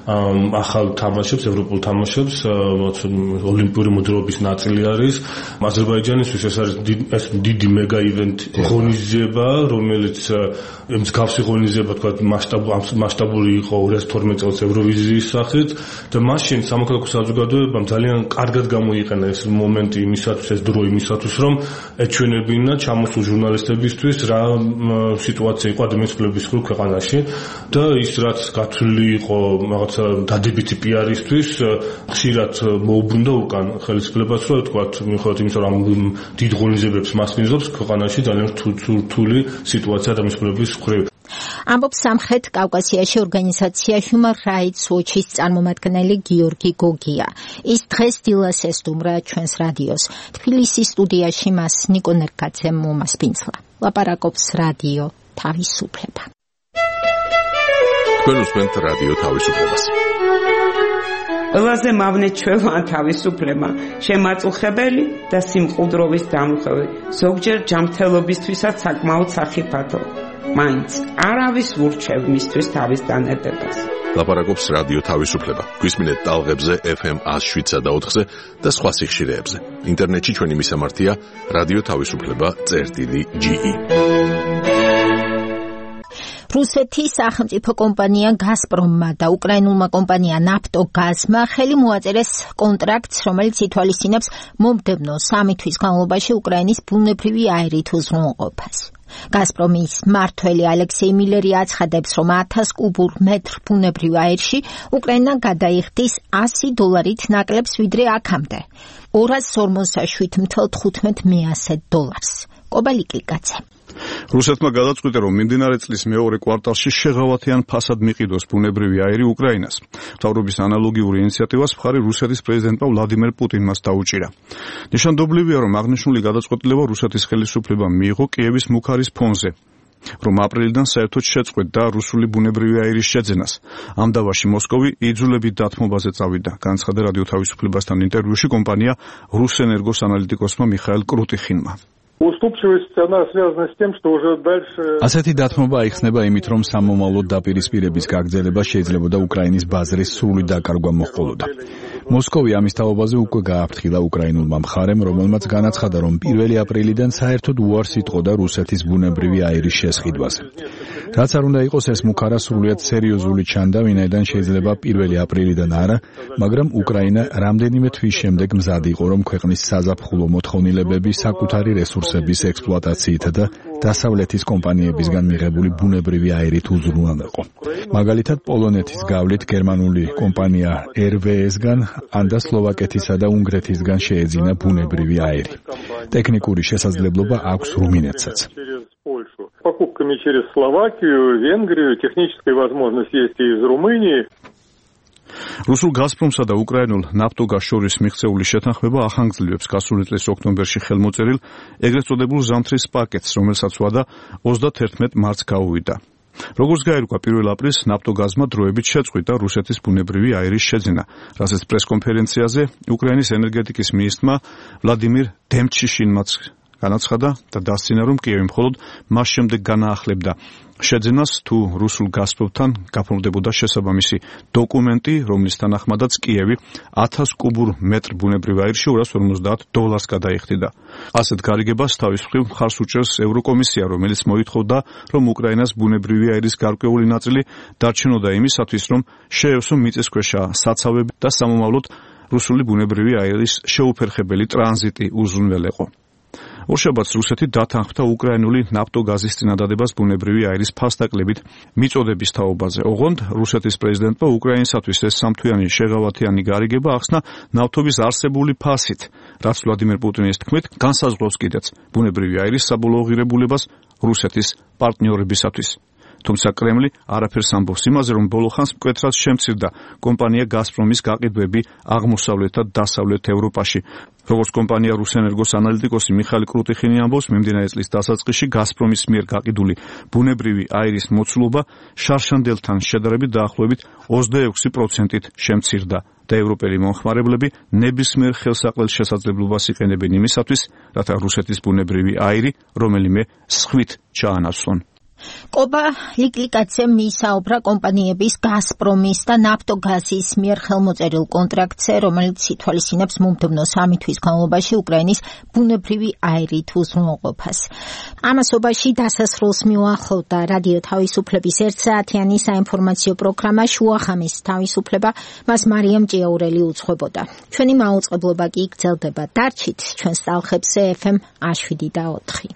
ახალ თამაშებს ევროპულ თამაშებს ოლიმპიური მოძრაობის ნაწილი არის აზერბაიჯანისთვის ეს არის დიდი მეგა ივენთი ღონისძიება რომელიც მსგავსი ღონისძიება თქვა მასშტაბური იყო 2012 წელს ევროვიზიის სახით და მაშინ სამოქალაქო საზოგადოებამ ძალიან კარგად გამოიყენა ეს მომენტი იმისათვის ეს დრო იმისათვის რომ ეჩვენებინა ჩამოსულ ჟურნალისტებისთვის რა სიტუაცია იყო ადამიანის უფლებების მხრივ ქვეყანაში და ის რაც გათვლილი იყო რაღაცა დადებითი პიარისთვის ხშირად მოუბრუნდა უკან ხელისუფლებას რომ თქვა მიუხედავად იმისა რომ დიდ ღონისძიებებს მასპინძლობს ქვეყანაში ძალიან რთული სიტუაცია ადამიანის უფლებების მხრივ
ამბობს სამხრეთ კავკასიაში ორგანიზაცია Human Rights Watch-ის წარმომადგენელი გიორგი გოგია. ის დღეს დილას ესტუმრა ჩვენს რადიოს. თბილისის სტუდიაში მას ნიკო ნერგაძემ მომასპინძლა. ლაპარაკობს რადიო თავისუფლება.
თქვენ უსმენთ რადიო თავისუფლებას.
ყველაზე მავნე ჩვეულა თავისუფლება, შემაწუხებელი და სიმყუდროვის დამხევი, ზოგჯერ ჯანმრთელობისთვისაც საკმაოდ სახიფათო. მაინც არავის ვურჩევ მისთვის თავის დანედებას.
ლაპარაკობს რადიო თავისუფლება. გვისმინეთ ტალღებზე FM 107.4-ზე და სხვა სიხშირეებზე. ინტერნეტში ჩვენი მისამართია რადიო თავისუფლება.ge.
რუსეთის სახელმწიფო კომპანია გაზპრომმა და უკრაინულმა კომპანია ნაფტოგაზმა ხელი მოაწერეს კონტრაქტს, რომელიც ითვალისწინებს მომდევნო 3 თვის განმავლობაში უკრაინის ბუნებრივი აირით უზრუნველყოფას. გაზპრომის მმართველი ალექსეი მილერი აცხადებს, რომ 1000 კუბურ მეტრ ბუნებრივ აირში უკრაინა გადაიხდის $100 ნაკლებს ვიდრე აქამდე, $247.15 კობალიკიკაცე.
რუსეთმა გადაწყვიტა, რომ მიმდინარე წლის მეორე კვარტალში შეღავათიან ფასად მიყიდოს ბუნებრივი აირი უკრაინას. მთავრობის ანალოგიური ინიციატივას მხარი რუსეთის პრეზიდენტმა ვლადიმერ პუტინმაც დაუჭირა. ნიშანდობლივია, რომ აღნიშნული გადაწყვეტილება რუსეთის ხელისუფლებამ მიიღო კიევის მუქარის ფონზე, რომ აპრილიდან საერთოდ შეწყვეტდა რუსული ბუნებრივი აირის შეძენას. ამ დავაში მოსკოვი იძულებით დათმობაზე წავიდა, განცხადა რადიო თავისუფლებასთან ინტერვიუში კომპანია რუსენერგოს ანალიტიკოსმა მიხაილ კრუტიხინმა.
ასეთი დათმობა აიხსნება იმით, რომ სამომავლო დაპირისპირების გაგრძელება შეიძლებოდა უკრაინის ბაზრის სრული დაკარგვა მოჰყოლოდა. მოსკოვი ამის თაობაზე უკვე გააფრთხილა უკრაინულმა მხარემ, რომელმაც განაცხადა, რომ 1 აპრილიდან საერთოდ უარს იტყოდა რუსეთის ბუნებრივი აირის შესყიდვაზე. რაც არ უნდა იყოს, ეს მუქარა სრულიად სერიოზული ჩანდა, ვინაიდან შეიძლება 1 აპრილიდან არა, მაგრამ უკრაინა რამდენიმე თვის შემდეგ მზად იყო, რომ ქვეყნის საზაფხულო მოთხოვნილებები საკუთარი რესურსების ექსპლუატაციით და დასავლეთის კომპანიებისგან მიღებული ბუნებრივი აირით უზრუნველყო. მაგალითად, პოლონეთის გავლით გერმანული კომპანია RWE-სგან, ანდა სლოვაკეთისა და უნგრეთისგან შეეძინა ბუნებრივი აირი. ტექნიკური შესაძლებლობა აქვს რუმინეთსაც.
Покупками через Словакию, Венгрию, техническая возможность есть и из Румынии.
რუსულ გაზპრომსა და უკრაინულ ნაფტოგაზ შორის მიღწეული შეთანხმება ახანგრძლივებს გასული წლის ოქტომბერში ხელმოწერილ ეგრეთ წოდებულ ზამთრის პაკეტს, რომელსაც ვადა 31 მარტს გაუვიდა. როგორც გაირკვა 1 აპრილს ნაფტოგაზმა დროებით შეწყვიტა რუსეთის ბუნებრივი აირის შეძენა, რასაც პრესკონფერენციაზე უკრაინის ენერგეტიკის მინისტრმა ვლადიმირ დემჩიშინმაც განაცხადა და დასცინა, რომ კიევი მხოლოდ მას შემდეგ განაახლებდა შეძენას, თუ რუსულ გაზპრომთან გაფორმდებოდა შესაბამისი დოკუმენტი, რომლის თანახმადაც კიევი 1000 კუბურ მეტრ ბუნებრივ აირში $250 გადაიხდიდა. ასეთ გარიგებას თავის მხრივ მხარს უჭერს ევროკომისია, რომელიც მოითხოვდა, რომ უკრაინას ბუნებრივი აირის გარკვეული ნაწილი დარჩენოდა იმისათვის, რომ შეევსო მიწისქვეშა საცავები და სამომავლოდ რუსული ბუნებრივი აირის შეუფერხებელი ტრანზიტი უზრუნველეყო. ორშაბათს რუსეთი დათანხმდა უკრაინული ნაფტოგაზის წინადადებას ბუნებრივი აირის ფასდაკლებით მიწოდების თაობაზე. ოღონდ რუსეთის პრეზიდენტმა უკრაინისათვის ეს სამთვიანი შეღავათიანი გარიგება ახსნა ნავთობის არსებული ფასით, რაც ვლადიმერ პუტინის თქმით განსაზღვრავს კიდეც ბუნებრივი აირის საბოლოო ღირებულებას რუსეთის პარტნიორებისათვის. თუმცა კრემლი არაფერს ამბობს იმაზე, რომ ბოლო ხანს მკვეთრად შემცირდა კომპანია გაზპრომის გაყიდვები აღმოსავლეთ და დასავლეთ ევროპაში. როგორც კომპანია რუსენერგოს ანალიტიკოსი მიხაილ კრუტიხინი ამბობს, მიმდინარე წლის დასაწყისში გაზპრომის მიერ გაყიდული ბუნებრივი აირის მოცულობა შარშანდელთან შედარებით დაახლოებით 26%-ით შემცირდა და ევროპელი მომხმარებლები ნებისმიერ ხელსაყრელ შესაძლებლობას იყენებენ იმისათვის, რათა რუსეთის ბუნებრივი აირი რომელიმე სხვით ჩაანაცვლონ.
კობა ლიკლიკაცემ მისაუბრა კომპანიების გაზპრომის და ნაფტოგაზის მიერ ხელმოწერილ კონტრაქტზე, რომელიც ითვალისწინებს მომდევნო 3 თვის განმავლობაში უკრაინის ბუნებრივი აირით უზრუნველყოფას. ამასობაში დასასრულს მიუახლოვდა რადიო თავისუფლების 1 საათიანი საინფორმაციო პროგრამა შუახამის თავისუფლება, მას მარიამ ჭიაურელი უძღვებოდა. ჩვენი მაუწყებლობა კი გრძელდება. დარჩით ჩვენს ტალღებზე FM 7 და 4.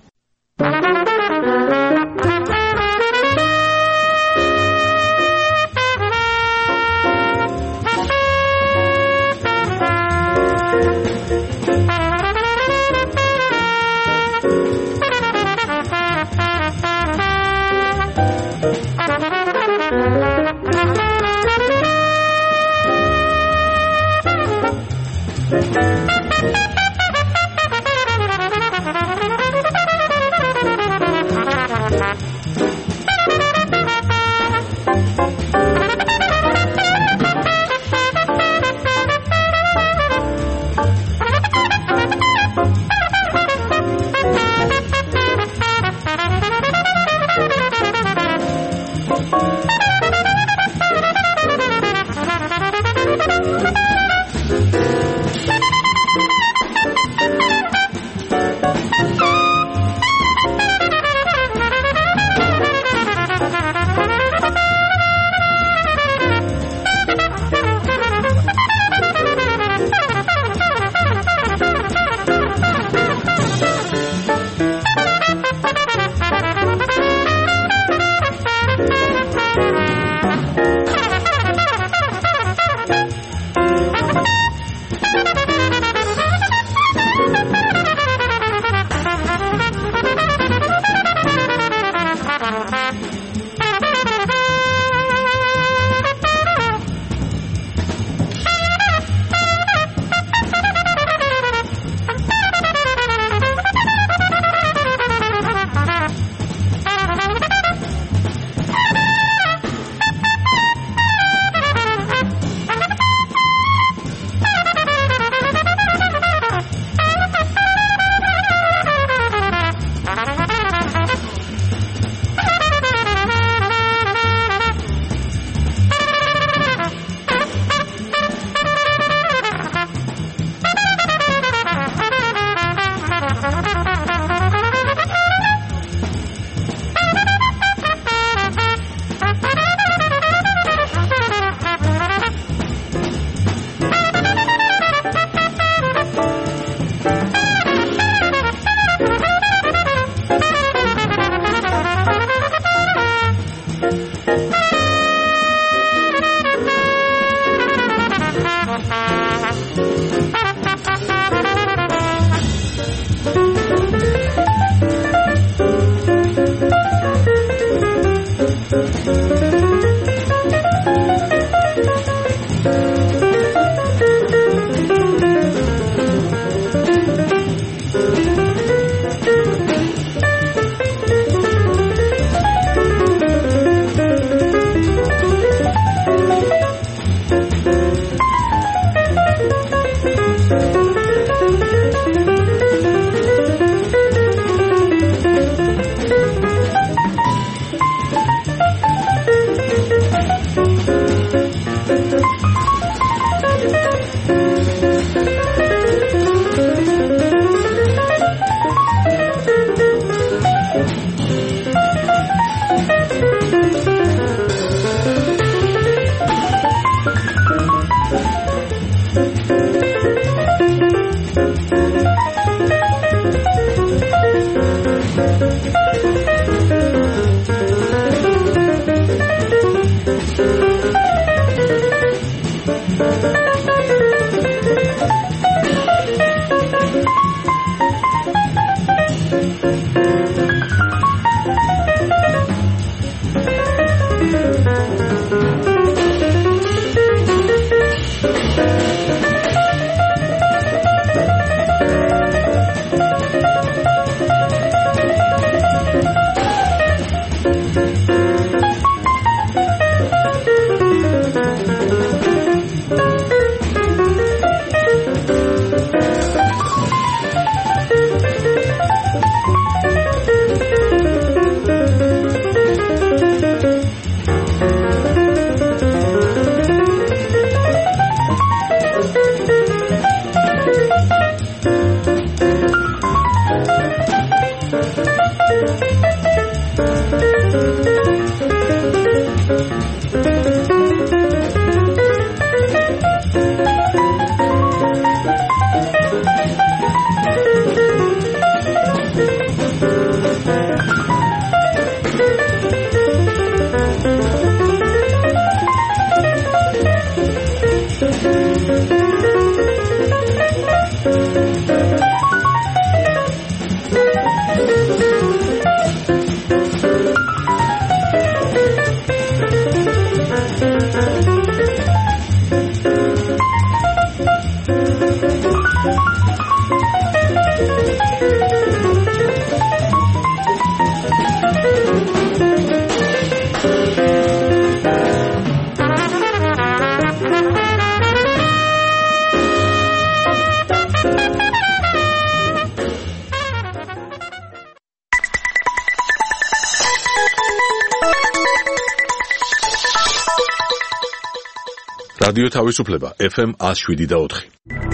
რადიო თავისუფლება FM 107.4.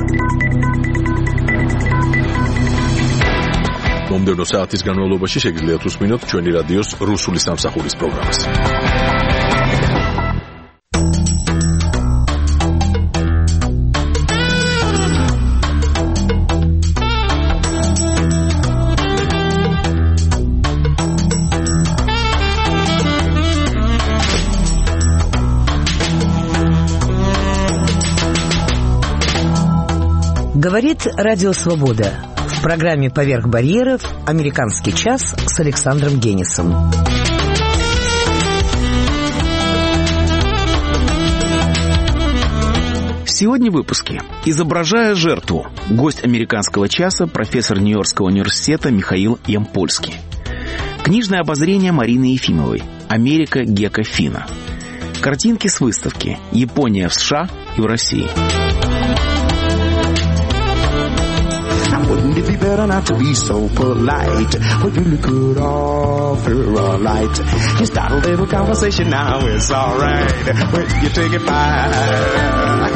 მომდევნო საათის განმავლობაში შეგიძლიათ უსმინოთ ჩვენი რადიოს რუსული სამსახურის პროგრამას.
Говорит Радио Свобода. В программе «Поверх барьеров» «Американский час» с Александром Генисом.
Сегодня в выпуске. Изображая жертву. Гость «Американского часа» профессор Нью-Йоркского университета Михаил Ямпольский. Книжное обозрение Марины Ефимовой. «Америка Гека Фина». Картинки с выставки. Япония в США и в России.
Wouldn't it be better not to be so polite? Well, you could offer a light. You start a little conversation now, it's alright. Well, you take it fine.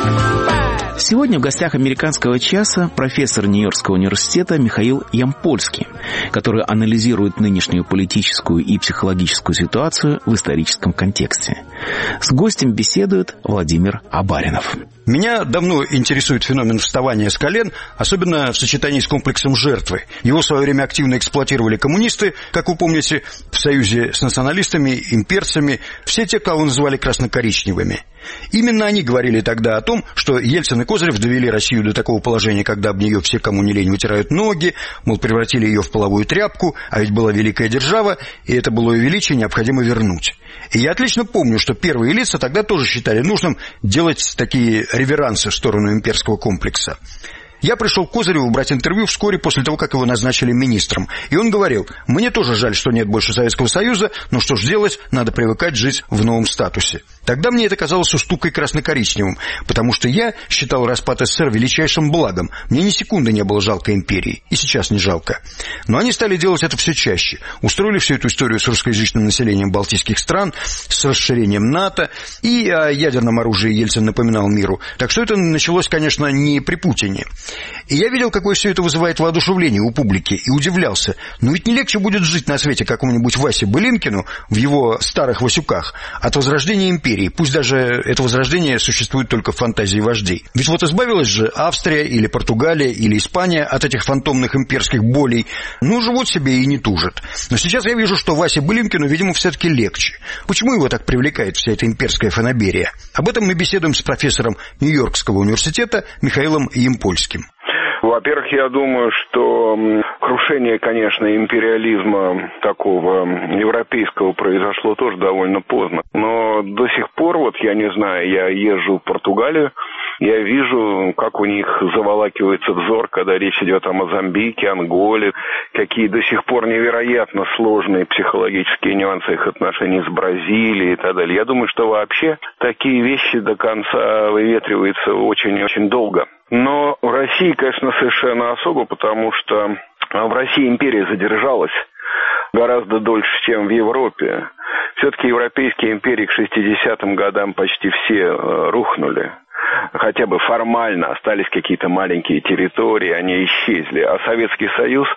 Сегодня в гостях «Американского часа» профессор Нью-Йоркского университета Михаил Ямпольский, который анализирует нынешнюю политическую и психологическую ситуацию в историческом контексте. С гостем беседует Владимир Абаринов.
Меня давно интересует феномен вставания с колен, особенно в сочетании с комплексом жертвы. Его в свое время активно эксплуатировали коммунисты, как вы помните, в союзе с националистами, имперцами, все те, кого называли красно-коричневыми. Именно они говорили тогда о том, что Ельцин и Козырев довели Россию до такого положения, когда об нее все, кому не лень, вытирают ноги, мол, превратили ее в половую тряпку, а ведь была великая держава, и это былое величие необходимо вернуть. И я отлично помню, что первые лица тогда тоже считали нужным делать такие реверансы в сторону имперского комплекса. Я пришел к Козыреву брать интервью вскоре после того, как его назначили министром. И он говорил: мне тоже жаль, что нет больше Советского Союза, но что ж делать, надо привыкать жить в новом статусе. Тогда мне это казалось уступкой красно-коричневым, потому что я считал распад СССР величайшим благом. Мне ни секунды не было жалко империи, и сейчас не жалко. Но они стали делать это все чаще. Устроили всю эту историю с русскоязычным населением балтийских стран, с расширением НАТО, и о ядерном оружии Ельцин напоминал миру. Так что это началось, конечно, не при Путине. И я видел, какое все это вызывает воодушевление у публики, и удивлялся. Но ведь не легче будет жить на свете какому-нибудь Васе Былинкину в его старых Васюках от возрождения империи, пусть даже это возрождение существует только в фантазии вождей. Ведь вот избавилась же Австрия или Португалия или Испания от этих фантомных имперских болей. Ну, живут себе и не тужат. Но сейчас я вижу, что Васе Былинкину, видимо, все-таки легче. Почему его так привлекает вся эта имперская фанаберия? Об этом мы беседуем с профессором Нью-Йоркского университета Михаилом Ямпольским.
Во-первых, я думаю, что крушение, конечно, империализма такого европейского произошло тоже довольно поздно. Но до сих пор, вот я не знаю, я езжу в Португалию, я вижу, как у них заволакивается взор, когда речь идет о Мозамбике, Анголе, какие до сих пор невероятно сложные психологические нюансы их отношений с Бразилией и так далее. Я думаю, что вообще такие вещи до конца выветриваются очень-очень долго. Но в России, конечно, совершенно особо, потому что в России империя задержалась гораздо дольше, чем в Европе. Все-таки европейские империи к 60-м годам почти все рухнули. Хотя бы формально остались какие-то маленькие территории, они исчезли. А Советский Союз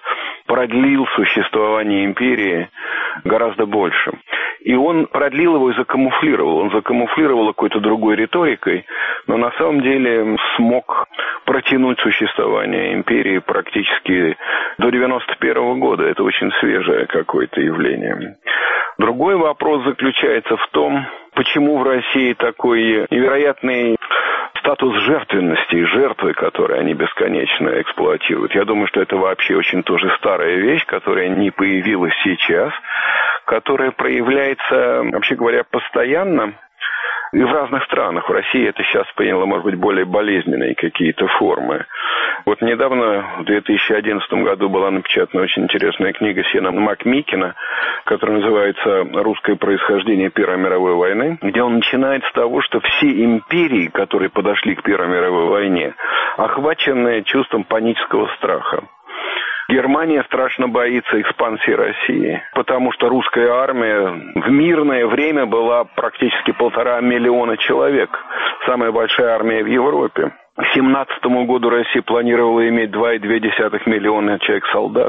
продлил существование империи гораздо больше. И он продлил его и закамуфлировал. Он закамуфлировал какой-то другой риторикой, но на самом деле смог протянуть существование империи практически до 91 года. Это очень свежее какое-то явление. Другой вопрос заключается в том, почему в России такой невероятный статус жертвенности и жертвы, которые они бесконечно эксплуатируют. Я думаю, что это вообще очень тоже старая вещь, которая не появилась сейчас, которая проявляется, вообще говоря, постоянно и в разных странах. В России это сейчас приняло, может быть, более болезненные какие-то формы. Вот недавно, в 2011 году, была напечатана очень интересная книга Сена Макмикина, которая называется «Русское происхождение Первой мировой войны», где он начинает с того, что все империи, которые подошли к Первой мировой войне, охвачены чувством панического страха. Германия страшно боится экспансии России, потому что русская армия в мирное время была практически 1,5 миллиона человек. Самая большая армия в Европе. К 2017 году Россия планировала иметь 2,2 миллиона человек-солдат.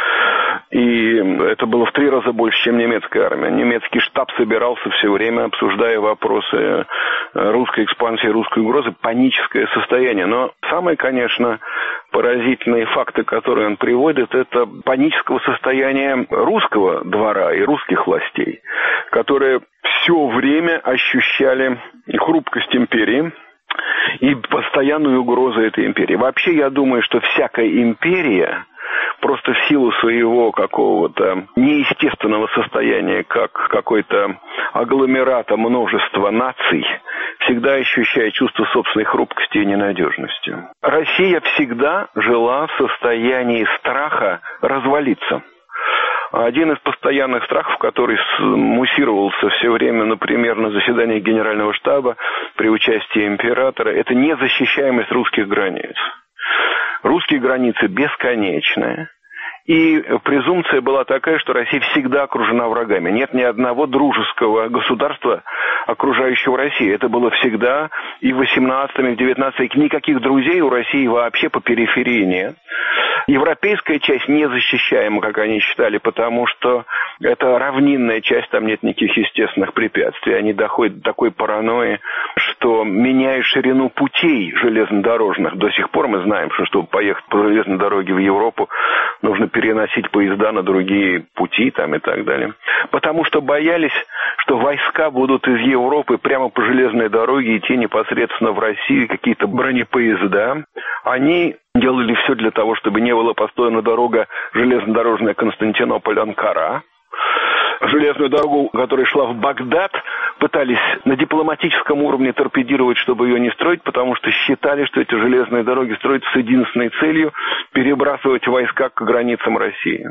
И это было в 3 раза больше, чем немецкая армия. Немецкий штаб собирался все время, обсуждая вопросы русской экспансии, русской угрозы, паническое состояние. Но самые, конечно, поразительные факты, которые он приводит, это панического состояния русского двора и русских властей, которые все время ощущали хрупкость империи и постоянную угрозу этой империи. Вообще, я думаю, что всякая империя просто в силу своего какого-то неестественного состояния, как какой-то агломерата множества наций, всегда ощущает чувство собственной хрупкости и ненадежности. Россия всегда жила в состоянии страха развалиться. Один из постоянных страхов, который муссировался все время, например, на заседаниях Генерального штаба при участии императора, это незащищаемость русских границ. Русские границы бесконечные. И презумпция была такая, что Россия всегда окружена врагами. Нет ни одного дружеского государства, окружающего Россию. Это было всегда и в 18 и в 19 веке. Никаких друзей у России вообще по периферии нет. Европейская часть незащищаема, как они считали, потому что это равнинная часть, там нет никаких естественных препятствий. Они доходят до такой паранойи, что меняют ширину путей железнодорожных. До сих пор мы знаем, что чтобы поехать по железной дороге в Европу, нужно переносить поезда на другие пути там и так далее. Потому что боялись, что войска будут из Европы прямо по железной дороге идти непосредственно в Россию, какие-то бронепоезда. Они делали все для того, чтобы не была построена дорога железнодорожная Константинополь-Анкара. Железную дорогу, которая шла в Багдад, пытались на дипломатическом уровне торпедировать, чтобы ее не строить, потому что считали, что эти железные дороги строятся с единственной целью перебрасывать войска к границам России.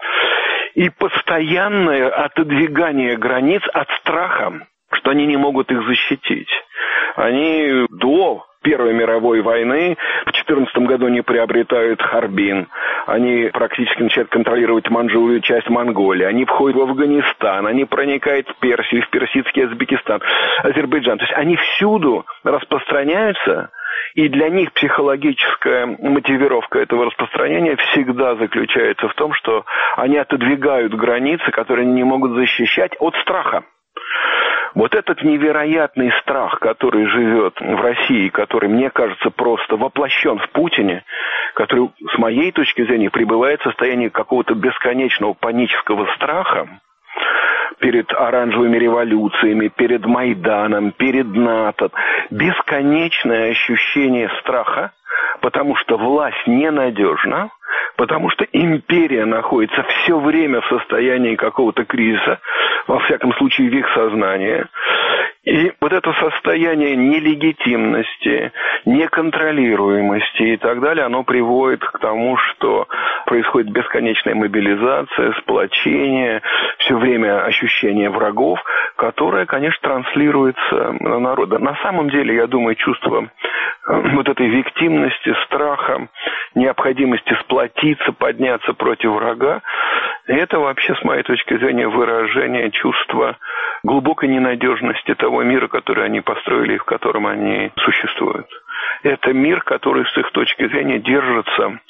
И постоянное отодвигание границ от страха, что они не могут их защитить. Они до Первой мировой войны в 14 году они приобретают Харбин, они практически начинают контролировать Манчжурию, часть Монголии, они входят в Афганистан, они проникают в Персию, в персидский Узбекистан, Азербайджан. То есть они всюду распространяются, и для них психологическая мотивировка этого распространения всегда заключается в том, что они отодвигают границы, которые они не могут защищать от страха. Вот этот невероятный страх, который живет в России, который, мне кажется, просто воплощен в Путине, который, с моей точки зрения, пребывает в состоянии какого-то бесконечного панического страха перед оранжевыми революциями, перед Майданом, перед НАТО. Бесконечное ощущение страха, потому что власть ненадежна, потому что империя находится все время в состоянии какого-то кризиса, во всяком случае в их сознании. И вот это состояние нелегитимности, неконтролируемости и так далее, оно приводит к тому, что происходит бесконечная мобилизация, сплочение, все время ощущение врагов, которое, конечно, транслируется на народ. На самом деле, я думаю, чувство вот этой виктимности, страха, необходимости сплотиться, подняться против врага, это вообще, с моей точки зрения, выражение чувства глубокой ненадежности того мира, который они построили и в котором они существуют. Это мир, который, с их точки зрения, держится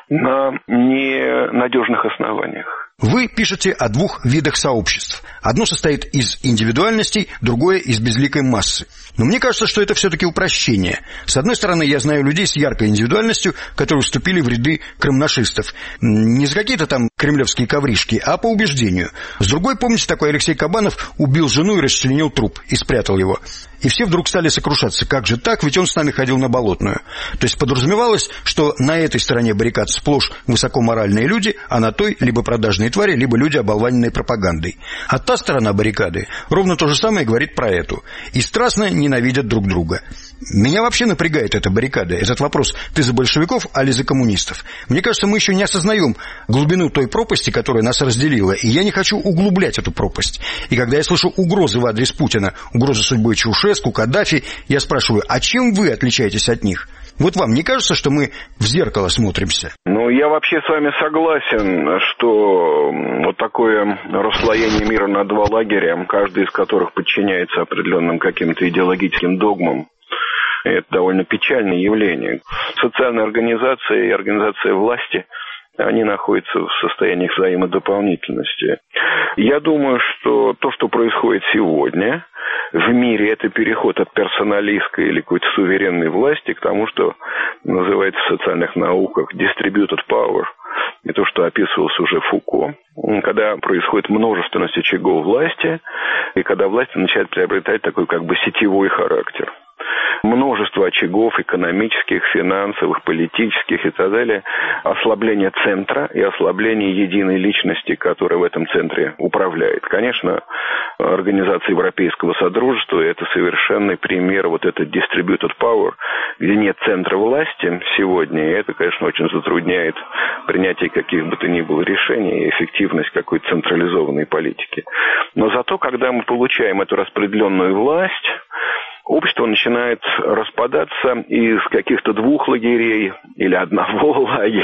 на ненадежных основаниях.
Вы пишете о двух видах сообществ. Одно состоит из индивидуальностей, другое из безликой массы. Но мне кажется, что это все-таки упрощение. С одной стороны, я знаю людей с яркой индивидуальностью, которые вступили в ряды крымнашистов. Не за какие-то там кремлевские ковришки, а по убеждению. С другой, помните, такой Алексей Кабанов убил жену и расчленил труп, и спрятал его. И все вдруг стали сокрушаться. Как же так? Ведь он с нами ходил на Болотную. То есть подразумевалось, что на этой стороне баррикад сплошь высокоморальные люди, а на той либо продажные твари, либо люди, оболваненные пропагандой. А та сторона баррикады ровно то же самое говорит про эту. И страстно ненавидят друг друга. Меня вообще напрягает эта баррикада, этот вопрос: ты за большевиков, али за коммунистов? Мне кажется, мы еще не осознаем глубину той пропасти, которая нас разделила, и я не хочу углублять эту пропасть. И когда я слышу угрозы в адрес Путина, угрозы судьбой Чаушеску, Каддафи, я спрашиваю, а чем вы отличаетесь от них? Вот вам не кажется, что мы в зеркало смотримся?
Ну, я вообще с вами согласен, что вот такое расслоение мира на два лагеря, каждый из которых подчиняется определенным каким-то идеологическим догмам, это довольно печальное явление. Социальная организация и организация власти, они находятся в состоянии взаимодополнительности. Я думаю, что то, что происходит сегодня в мире, это переход от персоналистской или какой-то суверенной власти к тому, что называется в социальных науках distributed power. И то, что описывалось уже Фуко. Когда происходит множественность очагов власти, и когда власть начинает приобретать такой как бы сетевой характер. Множество очагов экономических, финансовых, политических и так далее. Ослабление центра и ослабление единой личности, которая в этом центре управляет. Конечно, организация Европейского Содружества – это совершенный пример вот этот distributed power, где нет центра власти сегодня. И это, конечно, очень затрудняет принятие каких бы то ни было решений и эффективность какой-то централизованной политики. Но зато, когда мы получаем эту распределенную власть, общество начинает распадаться из каких-то двух лагерей или одного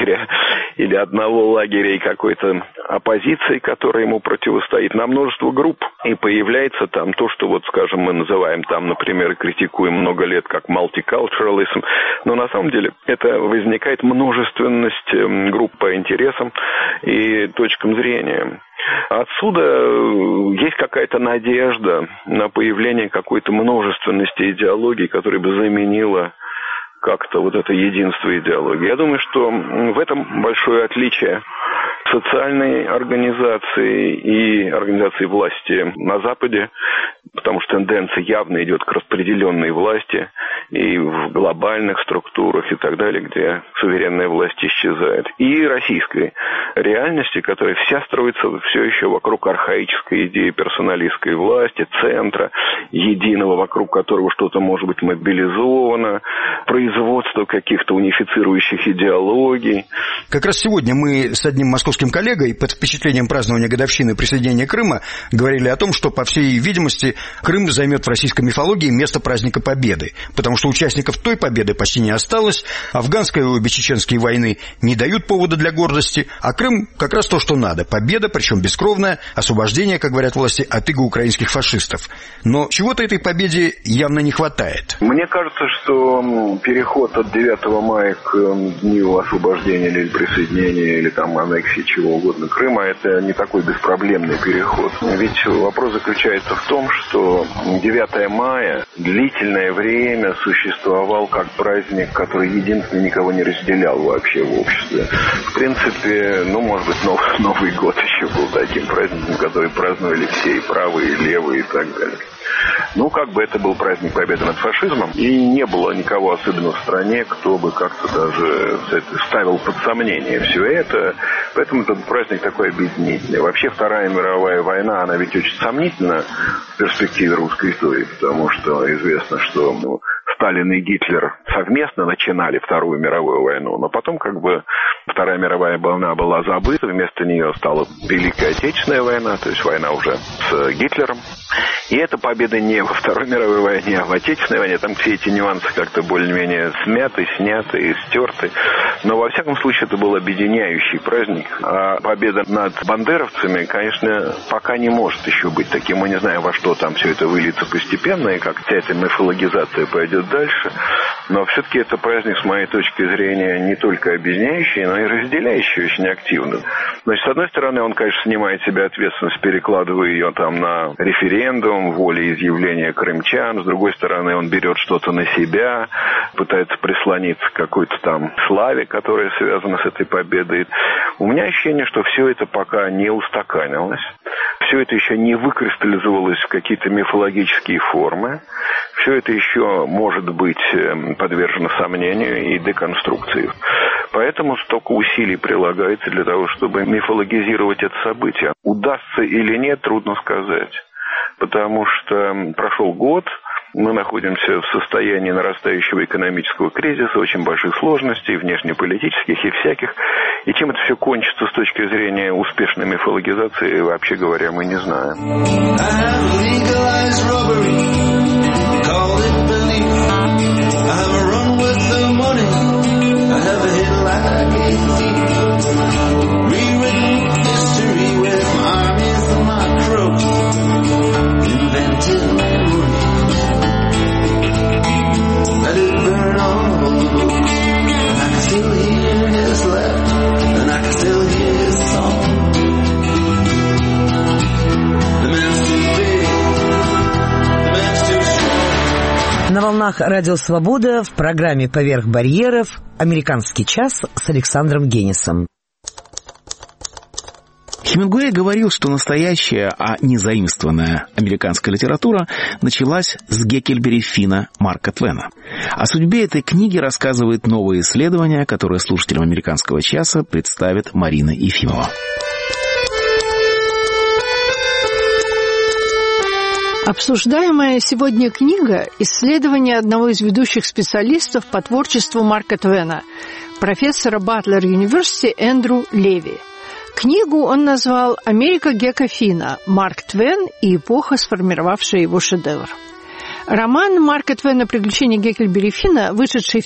лагеря и какой-то оппозиции, которая ему противостоит, на множество групп. И появляется там то, что, вот, скажем, мы называем там, например, критикуем много лет как multiculturalism, но на самом деле это возникает множественность групп по интересам и точкам зрения. Отсюда есть какая-то надежда на появление какой-то множественности идеологий, которая бы заменила как-то вот это единство идеологии. Я думаю, что в этом большое отличие социальной организации и организации власти на Западе, потому что тенденция явно идет к распределенной власти и в глобальных структурах и так далее, где суверенная власть исчезает. И российской реальности, которая вся строится все еще вокруг архаической идеи персоналистской власти, центра, единого, вокруг которого что-то может быть мобилизовано, производство каких-то унифицирующих идеологий.
Как раз сегодня мы с одним московским коллегой под впечатлением празднования годовщины присоединения Крыма говорили о том, что, по всей видимости, Крым займет в российской мифологии место праздника Победы, потому что участников той победы почти не осталось, афганской и обе-чеченские войны не дают повода для гордости, а Крым как раз то, что надо. Победа, причем бескровная, освобождение, как говорят власти, от иго украинских фашистов. Но чего-то этой победе явно не хватает.
Мне кажется, что переход от 9 мая к дню освобождения или присоединения, или там аннексии чего угодно Крыма, это не такой беспроблемный переход. Ведь вопрос заключается в том, что 9 мая длительное время существовал как праздник, который единственный никого не разделял вообще в обществе. В принципе, может быть, Новый год еще был таким праздником, который праздновали все, и правые, и левые, и так далее. Это был праздник победы над фашизмом, и не было никого особенно в стране, кто бы как-то даже ставил под сомнение все это, поэтому этот праздник такой объединительный. Вообще Вторая мировая война, она ведь очень сомнительна в перспективе русской истории, потому что известно, что Сталин и Гитлер совместно начинали Вторую мировую войну, но потом Вторая мировая война была забыта, вместо нее стала Великая Отечественная война, то есть война уже с Гитлером. И эта победа не во Второй мировой войне, а в Отечественной войне. Там все эти нюансы как-то более-менее смяты, сняты и стерты. Но во всяком случае это был объединяющий праздник. А победа над бандеровцами, конечно, пока не может еще быть таким. Мы не знаем, во что там все это выльется постепенно, и как вся эта мифологизация пойдет дальше. Но все-таки это праздник, с моей точки зрения, не только объединяющий, но и разделяющий очень активно. Значит, с одной стороны, он, конечно, снимает с себя ответственность, перекладывая ее там на референдум, волеизъявление крымчан. С другой стороны, он берет что-то на себя, пытается прислониться к какой-то там славе, которая связана с этой победой. У меня ощущение, что все это пока не устаканилось. Все это еще не выкристаллизовалось в какие-то мифологические формы. Все это еще может быть подвержено сомнению и деконструкции. Поэтому столько усилий прилагается для того, чтобы мифологизировать это событие. Удастся или нет, трудно сказать. Потому что прошел год, мы находимся в состоянии нарастающего экономического кризиса, очень больших сложностей, внешнеполитических и всяких. И чем это все кончится с точки зрения успешной мифологизации, вообще говоря, мы не знаем.
На волнах Радио Свобода в программе «Поверх барьеров» «Американский час» с Александром Генисом.
Хемингуэй говорил, что настоящая, а не заимствованная американская литература началась с Геккельбери Финна Марка Твена. О судьбе этой книги рассказывает новое исследование, которое слушателям «Американского часа» представит Марина Ефимова.
Обсуждаемая сегодня книга – исследование одного из ведущих специалистов по творчеству Марка Твена, профессора Батлер Юниверсити Эндрю Леви. Книгу он назвал «Америка Гека Финна. Марк Твен и эпоха, сформировавшая его шедевр». Роман Марка Твена «Приключения Геккельбери Финна», вышедший в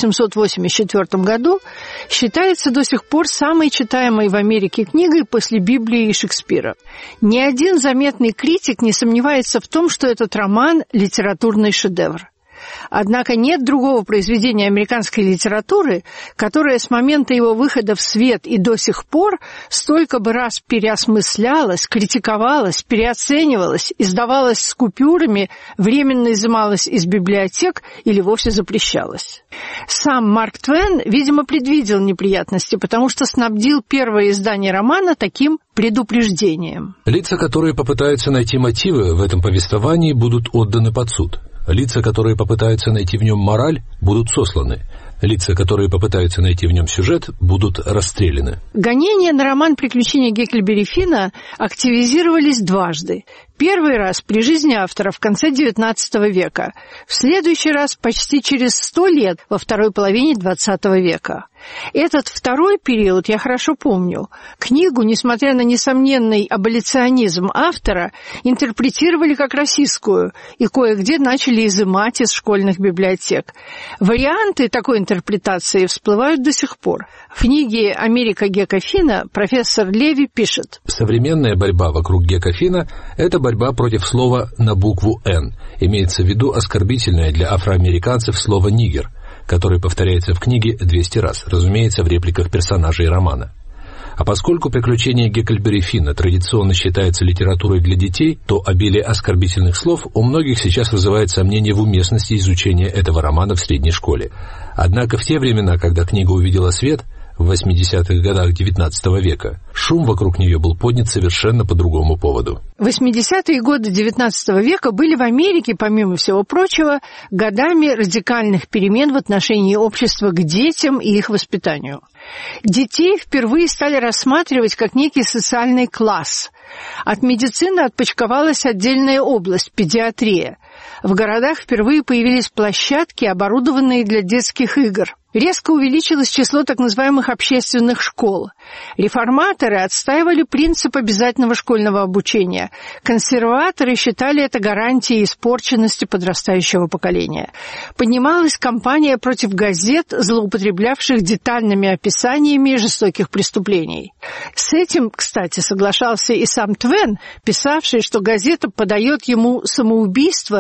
1884 году, считается до сих пор самой читаемой в Америке книгой после Библии и Шекспира. Ни один заметный критик не сомневается в том, что этот роман – литературный шедевр. Однако нет другого произведения американской литературы, которое с момента его выхода в свет и до сих пор столько бы раз переосмыслялось, критиковалось, переоценивалось, издавалось с купюрами, временно изымалось из библиотек или вовсе запрещалось. Сам Марк Твен, видимо, предвидел неприятности, потому что снабдил первое издание романа таким предупреждением.
Лица, которые попытаются найти мотивы в этом повествовании, будут отданы под суд. Лица, которые попытаются найти в нем мораль, будут сосланы. Лица, которые попытаются найти в нем сюжет, будут расстреляны.
Гонения на роман «Приключения Геккельбери Финна» активизировались дважды. Первый раз при жизни автора в конце XIX века, в следующий раз почти через 100 лет во второй половине XX века. Этот второй период я хорошо помню. Книгу, несмотря на несомненный аболиционизм автора, интерпретировали как российскую и кое-где начали изымать из школьных библиотек. Варианты такой интерпретации всплывают до сих пор. В книге «Америка Гека Финна» профессор Леви пишет:
современная борьба вокруг Гека Финна – это борьба против слова на букву «Н». Имеется в виду оскорбительное для афроамериканцев слово «нигер», которое повторяется в книге 200 раз, разумеется, в репликах персонажей романа. А поскольку «Приключения Геккельбери Финна» традиционно считаются литературой для детей, то обилие оскорбительных слов у многих сейчас вызывает сомнение в уместности изучения этого романа в средней школе. Однако в те времена, когда книга увидела свет, в 80-х годах XIX века, шум вокруг нее был поднят совершенно по другому поводу.
80-е годы XIX века были в Америке, помимо всего прочего, годами радикальных перемен в отношении общества к детям и их воспитанию. Детей впервые стали рассматривать как некий социальный класс. От медицины отпочковалась отдельная область – педиатрия. В городах впервые появились площадки, оборудованные для детских игр. Резко увеличилось число так называемых общественных школ. Реформаторы отстаивали принцип обязательного школьного обучения. Консерваторы считали это гарантией испорченности подрастающего поколения. Поднималась кампания против газет, злоупотреблявших детальными описаниями жестоких преступлений. С этим, кстати, соглашался и сам Твен, писавший, что газета подает ему самоубийство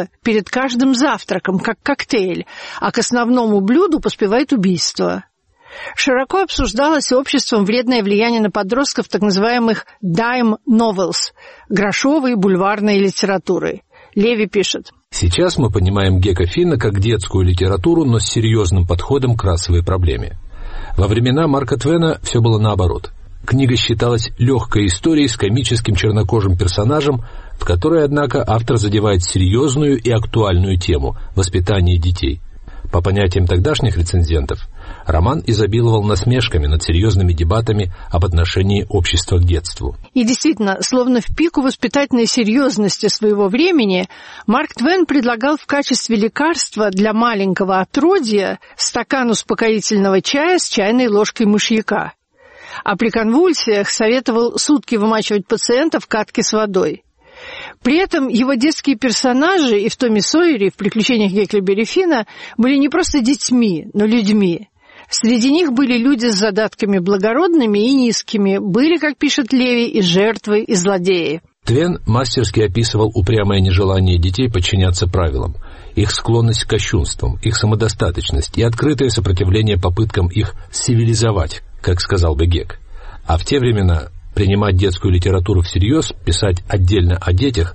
перед каждым завтраком, как коктейль, а к основному блюду поспевает убийство. Широко обсуждалось обществом вредное влияние на подростков так называемых dime novels – грошовой бульварной литературы. Леви пишет.
Сейчас мы понимаем Гека Финна как детскую литературу, но с серьезным подходом к расовой проблеме. Во времена Марка Твена все было наоборот. Книга считалась легкой историей с комическим чернокожим персонажем, в которой, однако, автор задевает серьезную и актуальную тему – воспитание детей. По понятиям тогдашних рецензентов, роман изобиловал насмешками над серьезными дебатами об отношении общества к детству.
И действительно, словно в пику воспитательной серьезности своего времени, Марк Твен предлагал в качестве лекарства для маленького отродья стакан успокоительного чая с чайной ложкой мышьяка. А при конвульсиях советовал сутки вымачивать пациента в катке с водой. При этом его детские персонажи и в Томе Сойере, и в «Приключениях Гекльберри Финна» были не просто детьми, но людьми. Среди них были люди с задатками благородными и низкими, были, как пишет Леви, и жертвы, и злодеи.
Твен мастерски описывал упрямое нежелание детей подчиняться правилам, их склонность к кощунствам, их самодостаточность и открытое сопротивление попыткам их цивилизовать, как сказал бы Гек. А в те времена принимать детскую литературу всерьез, писать отдельно о детях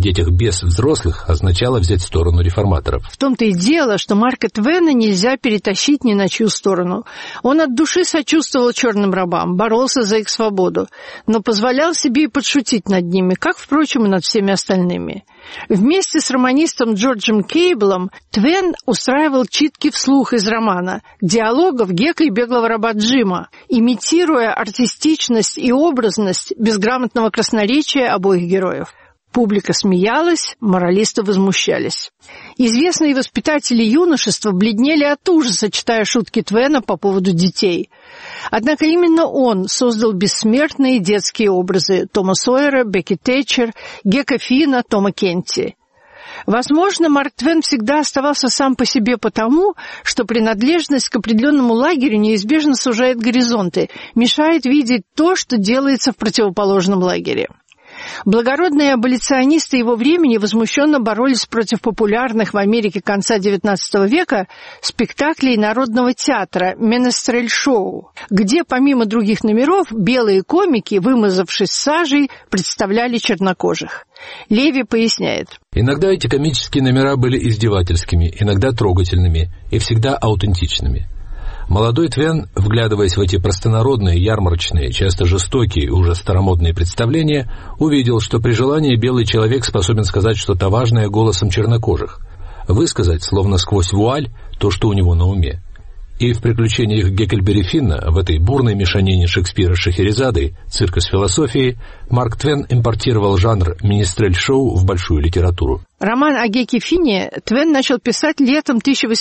без взрослых, означало взять сторону реформаторов.
В том-то и дело, что Марка Твена нельзя перетащить ни на чью сторону. Он от души сочувствовал черным рабам, боролся за их свободу, но позволял себе и подшутить над ними, как, впрочем, и над всеми остальными. Вместе с романистом Джорджем Кейблом Твен устраивал читки вслух из романа, диалогов Гека и беглого раба Джима, имитируя артистичность и образность безграмотного красноречия обоих героев. Публика смеялась, моралисты возмущались. Известные воспитатели юношества бледнели от ужаса, читая шутки Твена по поводу детей. Однако именно он создал бессмертные детские образы Тома Сойера, Бекки Тэтчер, Гека Финна, Тома Кенти. Возможно, Марк Твен всегда оставался сам по себе потому, что принадлежность к определенному лагерю неизбежно сужает горизонты, мешает видеть то, что делается в противоположном лагере. Благородные аболиционисты его времени возмущенно боролись против популярных в Америке конца XIX века спектаклей народного театра «Менестрель-шоу», где, помимо других номеров, белые комики, вымазавшись сажей, представляли чернокожих. Леви поясняет.
Иногда эти комические номера были издевательскими, иногда трогательными и всегда аутентичными. Молодой Твен, вглядываясь в эти простонародные, ярмарочные, часто жестокие и уже старомодные представления, увидел, что при желании белый человек способен сказать что-то важное голосом чернокожих, высказать, словно сквозь вуаль, то, что у него на уме. И в «Приключениях Гекльберри Финна», в этой бурной мешанине Шекспира с Шахерезадой, цирка с философией, Марк Твен импортировал жанр министрель-шоу в большую литературу.
Роман о Геке Финне Твен начал писать летом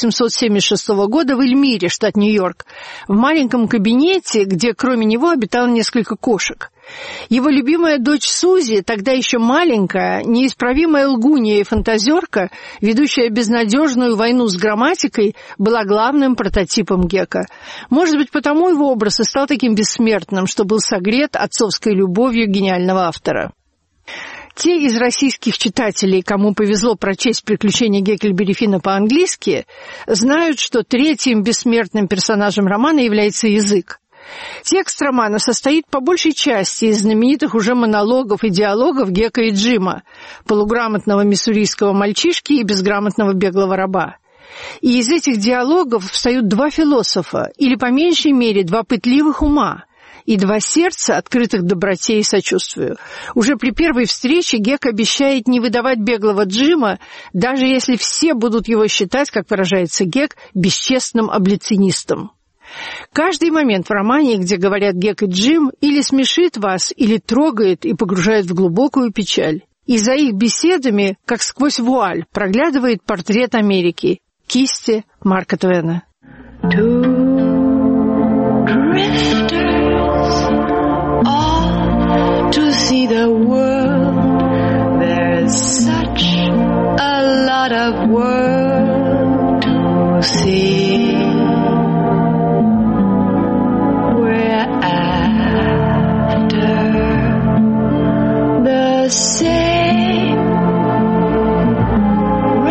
1876 года в Эльмире, штат Нью-Йорк, в маленьком кабинете, где кроме него обитало несколько кошек. Его любимая дочь Сузи, тогда еще маленькая, неисправимая лгунья и фантазерка, ведущая безнадежную войну с грамматикой, была главным прототипом Гека. Может быть, потому его образ и стал таким бессмертным, что был согрет отцовской любовью гениального автора. Те из российских читателей, кому повезло прочесть «Приключения Гекльберри Финна» по-английски, знают, что третьим бессмертным персонажем романа является язык. Текст романа состоит по большей части из знаменитых уже монологов и диалогов Гека и Джима, полуграмотного миссурийского мальчишки и безграмотного беглого раба. И из этих диалогов встают два философа, или по меньшей мере два пытливых ума, и два сердца, открытых доброте и сочувствию. Уже при первой встрече Гек обещает не выдавать беглого Джима, даже если все будут его считать, как выражается Гек, бесчестным аболиционистом. Каждый момент в романе, где говорят Гек и Джим, или смешит вас, или трогает и погружает в глубокую печаль. И за их беседами, как сквозь вуаль, проглядывает портрет Америки, кисти Марка Твена.
To see the world, there's such a lot of world to see. We're after the same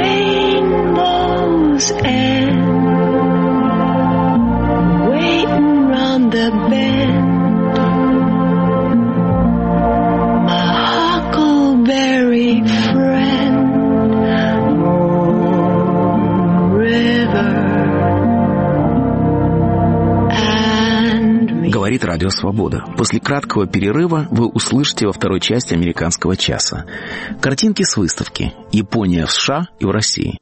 Радио Свобода. После краткого перерыва вы услышите во второй части «Американского часа» картинки с выставки «Япония в США и в России».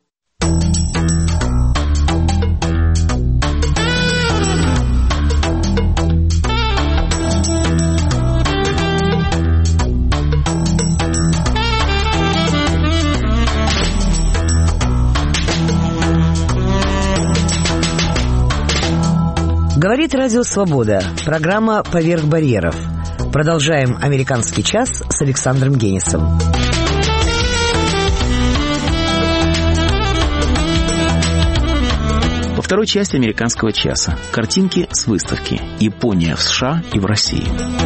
Говорит Радио Свобода. Программа «Поверх барьеров». Продолжаем «Американский час» с Александром Генисом.
Во второй части «Американского часа» картинки с выставки «Япония в США и в России».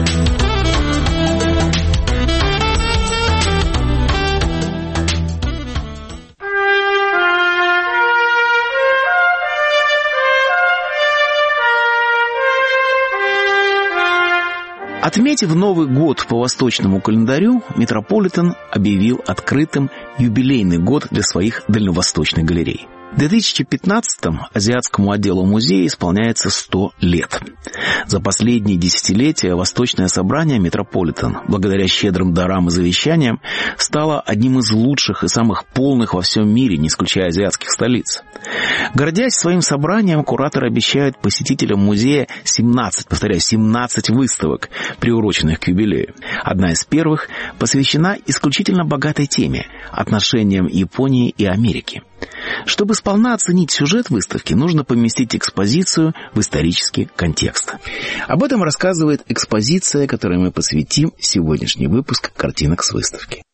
Отметив Новый год по восточному календарю, Метрополитен объявил открытым юбилейный год для своих дальневосточных галерей. В 2015-м Азиатскому отделу музея исполняется 100 лет. За последние десятилетия Восточное собрание Метрополитен, благодаря щедрым дарам и завещаниям, стало одним из лучших и самых полных во всем мире, не исключая азиатских столиц. Гордясь своим собранием, кураторы обещают посетителям музея 17 выставок, приуроченных к юбилею. Одна из первых посвящена исключительно богатой теме – отношениям Японии и Америки. Чтобы сполна оценить сюжет выставки, нужно поместить экспозицию в исторический контекст. Об этом рассказывает экспозиция, которой мы посвятим сегодняшний выпуск картинок с выставки.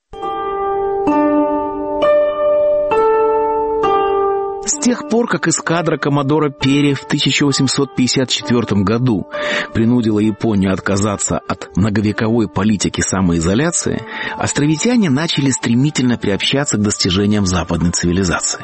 С тех пор, как эскадра коммодора Перри в 1854 году принудила Японию отказаться от многовековой политики самоизоляции, островитяне начали стремительно приобщаться к достижениям западной цивилизации.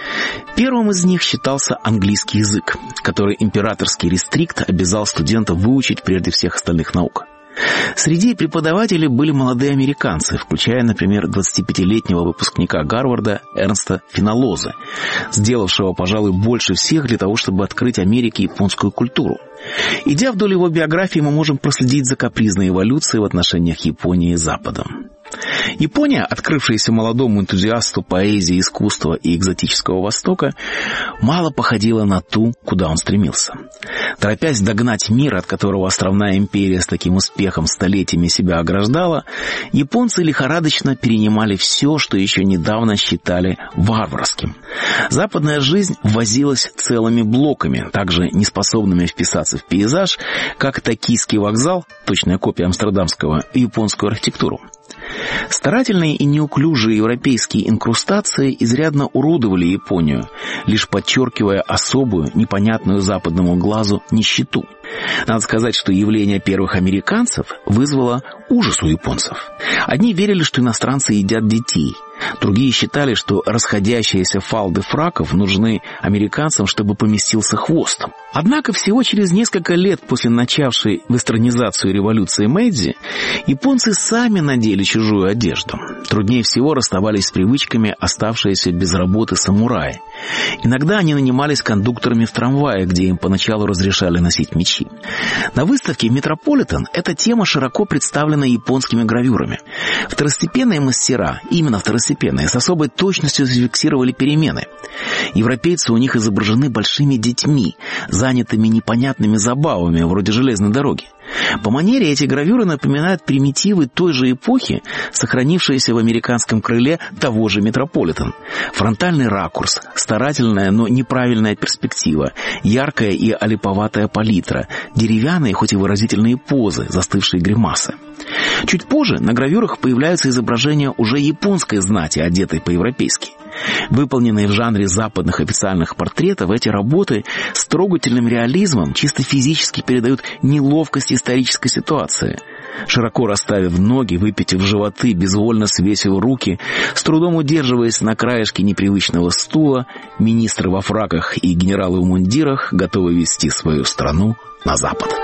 Первым из них считался английский язык, который императорский рестрикт обязал студентов выучить прежде всех остальных наук. Среди преподавателей были молодые американцы, включая, например, 25-летнего выпускника Гарварда Эрнста Феналоза, сделавшего, пожалуй, больше всех для того, чтобы открыть Америке японскую культуру. Идя вдоль его биографии, мы можем проследить за капризной эволюцией в отношениях Японии с Западом. Япония, открывшаяся молодому энтузиасту поэзии, искусства и экзотического Востока, мало походила на ту, куда он стремился. Торопясь догнать мир, от которого островная империя с таким успехом столетиями себя ограждала, японцы лихорадочно перенимали все, что еще недавно считали варварским. Западная жизнь возилась целыми блоками, также неспособными вписаться в пейзаж, как Токийский вокзал, точная копия амстердамского, и японскую архитектуру. Старательные и неуклюжие европейские инкрустации изрядно уродовали Японию, лишь подчеркивая особую, непонятную западному глазу нищету. Надо сказать, что явление первых американцев вызвало ужас у японцев. Одни верили, что иностранцы едят детей. Другие считали, что расходящиеся фалды фраков нужны американцам, чтобы поместился хвост. Однако всего через несколько лет после начавшей вестернизацию революции Мэйдзи японцы сами надели чужую одежду. Труднее всего расставались с привычками оставшиеся без работы самураи. Иногда они нанимались кондукторами в трамвае, где им поначалу разрешали носить мечи. На выставке Метрополитен эта тема широко представлена японскими гравюрами. Второстепенные мастера, именно второстепенные, с особой точностью зафиксировали перемены. Европейцы у них изображены большими детьми, занятыми непонятными забавами, вроде железной дороги. По манере эти гравюры напоминают примитивы той же эпохи, сохранившиеся в американском крыле того же Метрополитен. Фронтальный ракурс, старательная, но неправильная перспектива, яркая и олиповатая палитра, деревянные, хоть и выразительные позы, застывшие гримасы. Чуть позже на гравюрах появляются изображения уже японской знати, одетой по-европейски. Выполненные в жанре западных официальных портретов, эти работы с трогательным реализмом чисто физически передают неловкость исторической ситуации. Широко расставив ноги, выпитив животы, безвольно свесив руки, с трудом удерживаясь на краешке непривычного стула, министры во фраках и генералы в мундирах готовы вести свою страну на запад.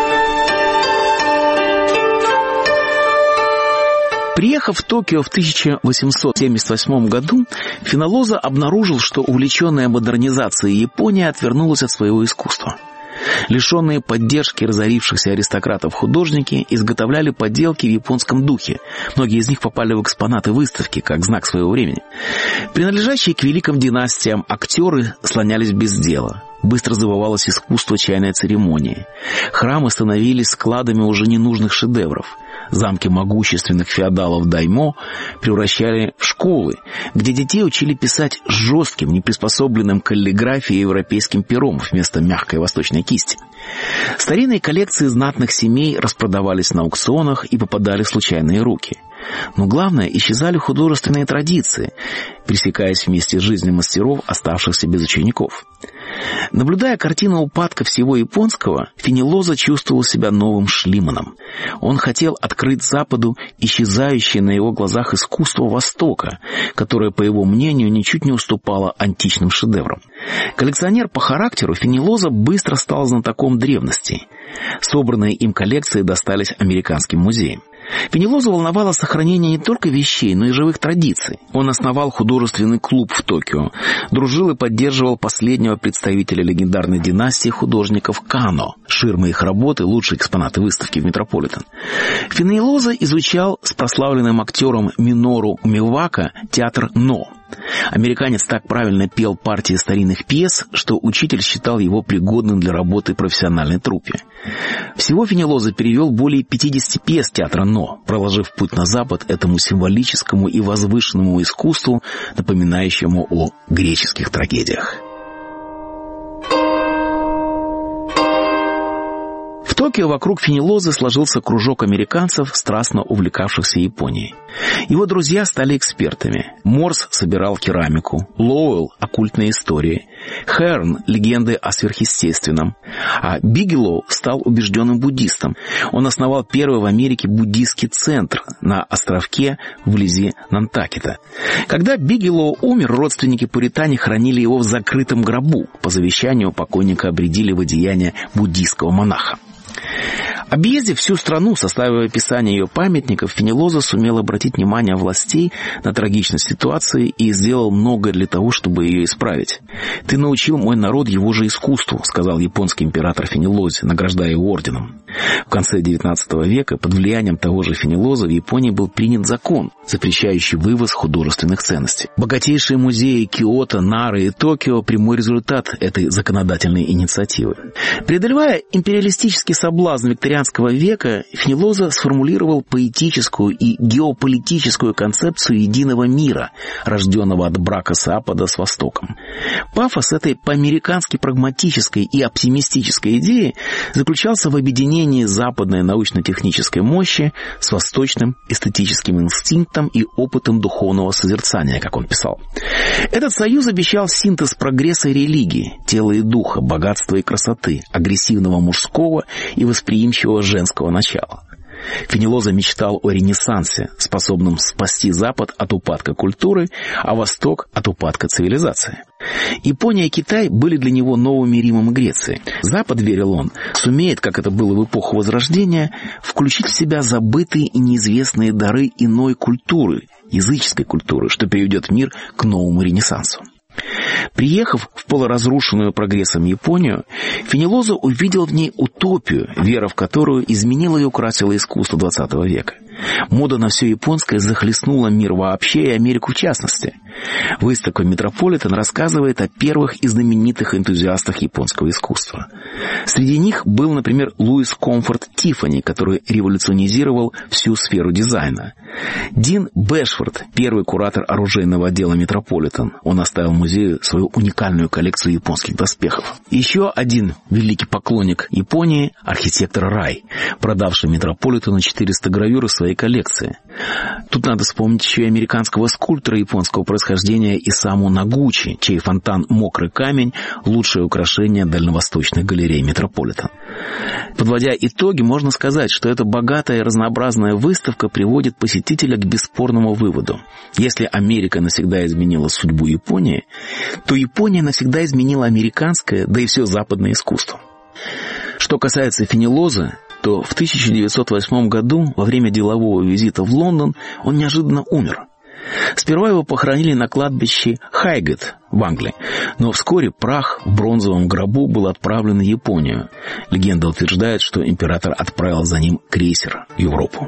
Приехав в Токио в 1878 году, Феналоза обнаружил, что увлеченная модернизацией Япония отвернулась от своего искусства. Лишенные поддержки разорившихся аристократов художники изготовляли поделки в японском духе. Многие из них попали в экспонаты выставки, как знак своего времени. Принадлежащие к великим династиям актеры слонялись без дела. Быстро забывалось искусство чайной церемонии. Храмы становились складами уже ненужных шедевров. Замки могущественных феодалов даймё превращали в школы, где детей учили писать жестким, неприспособленным к каллиграфии европейским пером вместо мягкой восточной кисти. Старинные коллекции знатных семей распродавались на аукционах и попадали в случайные руки. Но главное, исчезали художественные традиции, пресекаясь вместе с жизнью мастеров, оставшихся без учеников. Наблюдая картину упадка всего японского, Фенелоза чувствовал себя новым Шлиманом. Он хотел открыть Западу исчезающее на его глазах искусство Востока, которое, по его мнению, ничуть не уступало античным шедеврам. Коллекционер по характеру, Фенелоза быстро стал знатоком древностей. Собранные им коллекции достались американским музеям. Фенелозу волновало сохранение не только вещей, но и живых традиций. Он основал художественный клуб в Токио, дружил и поддерживал последнего представителя легендарной династии художников Кано. Ширмы их работы – лучшие экспонаты выставки в Метрополитен. Фенелоза изучал с прославленным актером Минору Умивака театр Но. Американец так правильно пел партии старинных пьес, что учитель считал его пригодным для работы в профессиональной труппе. Всего Фенелоза перевел более 50 пьес театра Но, проложив путь на Запад этому символическому и возвышенному искусству, напоминающему о греческих трагедиях. В Токио вокруг Фенелозы сложился кружок американцев, страстно увлекавшихся Японией. Его друзья стали экспертами. Морс собирал керамику, Лоуэлл – оккультные истории, Херн – легенды о сверхъестественном, а Бигелоу стал убежденным буддистом. Он основал первый в Америке буддистский центр на островке вблизи Нантакета. Когда Бигелоу умер, родственники-пуритане хранили его в закрытом гробу. По завещанию покойника обрядили в одеяние буддийского монаха. Объездив всю страну, составив описание ее памятников, Фенелоза сумел обратить внимание властей на трагичность ситуации и сделал многое для того, чтобы ее исправить. «Ты научил мой народ его же искусству», — сказал японский император Фенелозе, награждая его орденом. В конце XIX века под влиянием того же Фенелоза в Японии был принят закон, запрещающий вывоз художественных ценностей. Богатейшие музеи Киото, Нары и Токио – прямой результат этой законодательной инициативы. Преодолевая империалистический соблазн викторианского века, Фенелоза сформулировал поэтическую и геополитическую концепцию единого мира, рожденного от брака Запада с Востоком. Пафос этой по-американски прагматической и оптимистической идеи заключался в объединении западной научно-технической мощи с восточным эстетическим инстинктом и опытом духовного созерцания, как он писал. Этот союз обещал синтез прогресса и религии, тела и духа, богатства и красоты, агрессивного мужского и восприимчивого женского начала. Фенелоза мечтал о ренессансе, способном спасти Запад от упадка культуры, а Восток от упадка цивилизации. Япония и Китай были для него новыми Римом и Грецией. Запад, верил он, сумеет, как это было в эпоху Возрождения, включить в себя забытые и неизвестные дары иной культуры, языческой культуры, что приведет мир к новому ренессансу. Приехав в полуразрушенную прогрессом Японию, Фенелоза увидел в ней утопию, вера в которую изменила и украсила искусство XX века. Мода на все японское захлестнула мир вообще и Америку в частности. Выставка «Метрополитен» рассказывает о первых и знаменитых энтузиастах японского искусства. Среди них был, например, Луис Комфорт Тиффани, который революционизировал всю сферу дизайна. Дин Бэшфорд, первый куратор оружейного отдела «Метрополитен». Он оставил музею свою уникальную коллекцию японских доспехов. Еще один великий поклонник Японии – архитектор Рай, продавший «Метрополитену» 400 гравюр из своей коллекции. Тут надо вспомнить еще и американского скульптора японского происхождения Исаму Нагучи, чей фонтан «Мокрый камень» – лучшее украшение дальневосточной галереи «Метрополитен». Подводя итоги, можно сказать, что эта богатая и разнообразная выставка приводит посетителя к бесспорному выводу. Если Америка навсегда изменила судьбу Японии, то Япония навсегда изменила американское, да и все западное искусство. Что касается Фенелозы, то в 1908 году, во время делового визита в Лондон, он неожиданно умер. Сперва его похоронили на кладбище Хайгет в Англии, но вскоре прах в бронзовом гробу был отправлен в Японию. Легенда утверждает, что император отправил за ним крейсер в Европу.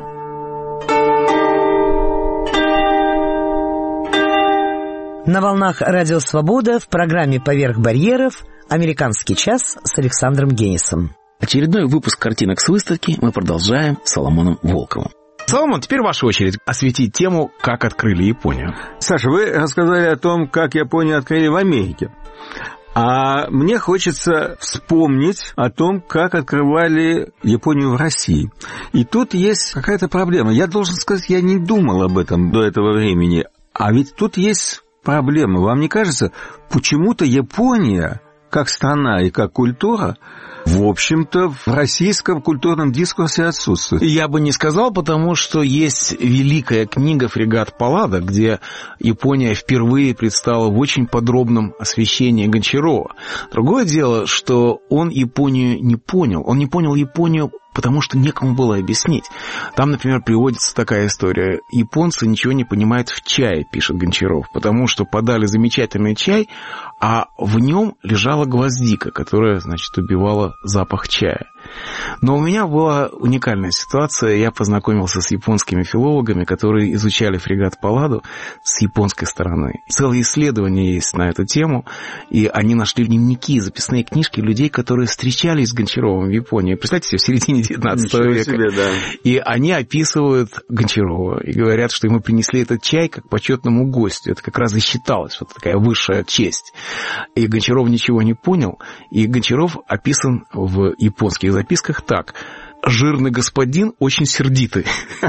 На волнах Радио Свобода в программе «Поверх барьеров» «Американский час» с Александром Генисом.
Очередной выпуск картинок с выставки мы продолжаем с Соломоном Волковым.
Соломон, теперь ваша очередь осветить тему «Как открыли Японию».
Саша, вы рассказали о том, как Японию открыли в Америке. А мне хочется вспомнить о том, как открывали Японию в России. И тут есть какая-то проблема. Я должен сказать, я не думал об этом до этого времени. А ведь тут есть проблема. Вам не кажется, почему-то Япония, как страна и как культура, в общем-то, в российском культурном дискурсе отсутствует?
Я бы не сказал, потому что есть великая книга «Фрегат Паллада», где Япония впервые предстала в очень подробном освещении Гончарова. Другое дело, что он Японию не понял. Он не понял Японию, потому что некому было объяснить. Там, например, приводится такая история. Японцы ничего не понимают в чае, пишет Гончаров, потому что подали замечательный чай, а в нем лежала гвоздика, которая, значит, убивала запах чая. Но у меня была уникальная ситуация. Я познакомился с японскими филологами, которые изучали фрегат Палладу с японской стороны. Целые исследования есть на эту тему, и они нашли дневники, записные книжки людей, которые встречались с Гончаровым в Японии. Представьте себе, в середине 19 века.
Себе, да.
И они описывают Гончарова и говорят, что ему принесли этот чай как почетному гостю. Это как раз и считалось вот такая высшая честь. И Гончаров ничего не понял. И Гончаров описан в японских записках так: жирный господин очень сердитый.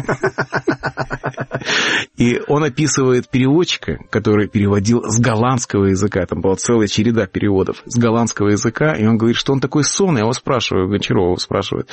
И он описывает переводчика, который переводил с голландского языка. Там была целая череда переводов с голландского языка. И он говорит, что он такой сонный. Я его спрашиваю, Гончарова спрашивает,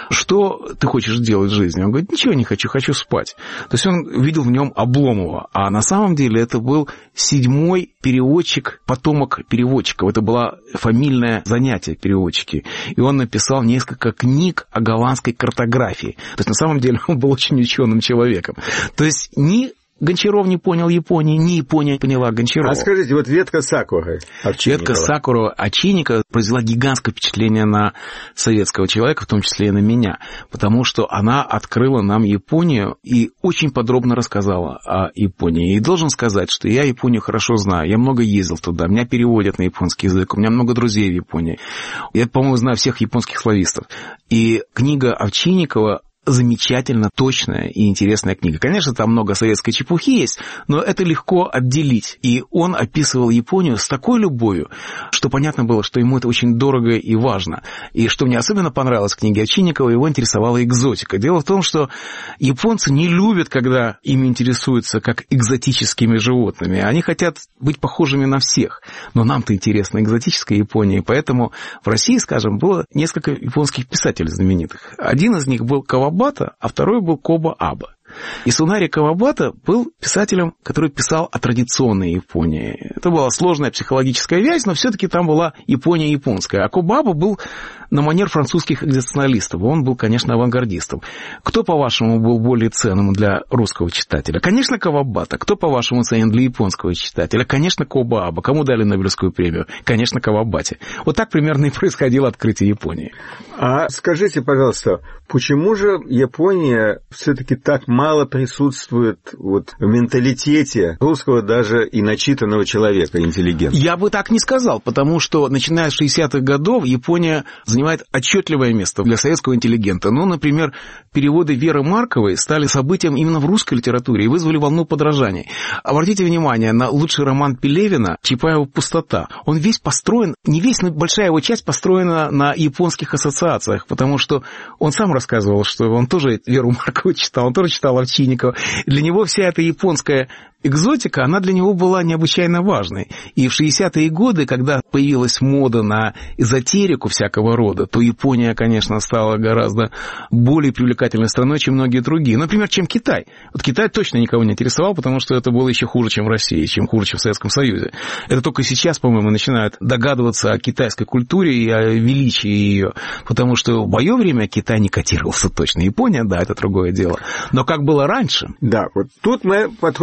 что ты хочешь делать в жизни? Он говорит, ничего не хочу, хочу спать. То есть он видел в нем Обломова. А на самом деле это был 7-й переводчик, потомок переводчиков. Это было фамильное занятие переводчики. И он написал несколько книг о голландской картографии. То есть на самом деле он был очень ученым человеком. То есть ни Гончаров не понял Японии, ни Япония поняла Гончарова.
А скажите, вот ветка сакуры
Ветка сакуры Овчинникова произвела гигантское впечатление на советского человека, в том числе и на меня, потому что она открыла нам Японию и очень подробно рассказала о Японии. И должен сказать, что я Японию хорошо знаю, я много ездил туда, меня переводят на японский язык, у меня много друзей в Японии. Я, по-моему, знаю всех японских славистов. И книга Овчинникова замечательно точная и интересная книга. Конечно, там много советской чепухи есть, но это легко отделить. И он описывал Японию с такой любовью, что понятно было, что ему это очень дорого и важно. И что мне особенно понравилось в книге Овчинникова, его интересовала экзотика. Дело в том, что японцы не любят, когда ими интересуются как экзотическими животными. Они хотят быть похожими на всех. Но нам-то интересна экзотическая Япония, поэтому в России, скажем, было несколько японских писателей знаменитых. Один из них был Кавабата, а второй был Коба Аба. И Сунари Кавабата был писателем, который писал о традиционной Японии. Это была сложная психологическая вязь, но все-таки там была Япония японская. А Коба Аба был на манер французских экзистенциалистов. Он был, конечно, авангардистом. Кто, по-вашему, был более ценным для русского читателя? Конечно, Кавабата. Кто, по-вашему, ценен для японского читателя? Конечно, Коба Аба. Кому дали Нобелевскую премию? Конечно, Кавабате. Вот так примерно и происходило открытие Японии.
А скажите, пожалуйста, почему же Япония все-таки так мало присутствует вот в менталитете русского даже и начитанного человека, интеллигента?
Я бы так не сказал, потому что, начиная с 60-х годов, Япония занимает отчетливое место для советского интеллигента. Ну, например, переводы Веры Марковой стали событием именно в русской литературе и вызвали волну подражаний. Обратите внимание на лучший роман Пелевина «Чапаева пустота». Он весь построен, не весь, но большая его часть построена на японских ассоциациях, потому что он сам рассказывал, что он тоже Веру Маркову читал, он тоже читал Овчинникова. Для него вся эта японская экзотика, она для него была необычайно важной. И в 60-е годы, когда появилась мода на эзотерику всякого рода, то Япония, конечно, стала гораздо более привлекательной страной, чем многие другие. Например, чем Китай. Вот Китай точно никого не интересовал, потому что это было еще хуже, чем в России, чем хуже, чем в Советском Союзе. Это только сейчас, по-моему, начинают догадываться о китайской культуре и о величии ее. Потому что в мое время Китай не котировался точно. Япония, да, это другое дело. Но как было раньше?
Да, вот тут мы подходим тоже к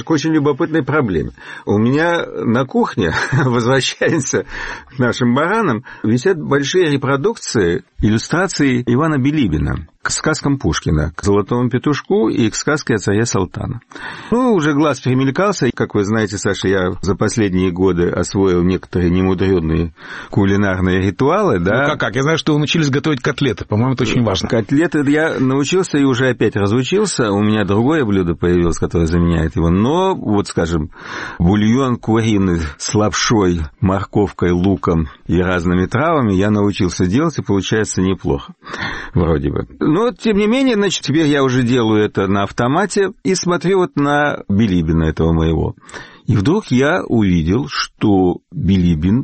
к очень любопытной проблеме. У меня на кухне, возвращаемся к нашим баранам, висят большие репродукции, иллюстрации Ивана Билибина к сказкам Пушкина, к «Золотому петушку» и к сказке о царе Салтана. Уже глаз перемелькался. Как вы знаете, Саша, я за последние годы освоил некоторые немудрённые кулинарные ритуалы, да.
Как? Я знаю, что вы научились готовить котлеты. По-моему, это очень важно.
Котлеты я научился и уже опять разучился. У меня другое блюдо появилось, которое заменяет его. Но, скажем, бульон куриный с лапшой, морковкой, луком и разными травами я научился делать, и получается неплохо. Вроде бы. Но, тем не менее, теперь я уже делаю это на автомате и смотрю на Билибина этого моего. И вдруг я увидел, что Билибин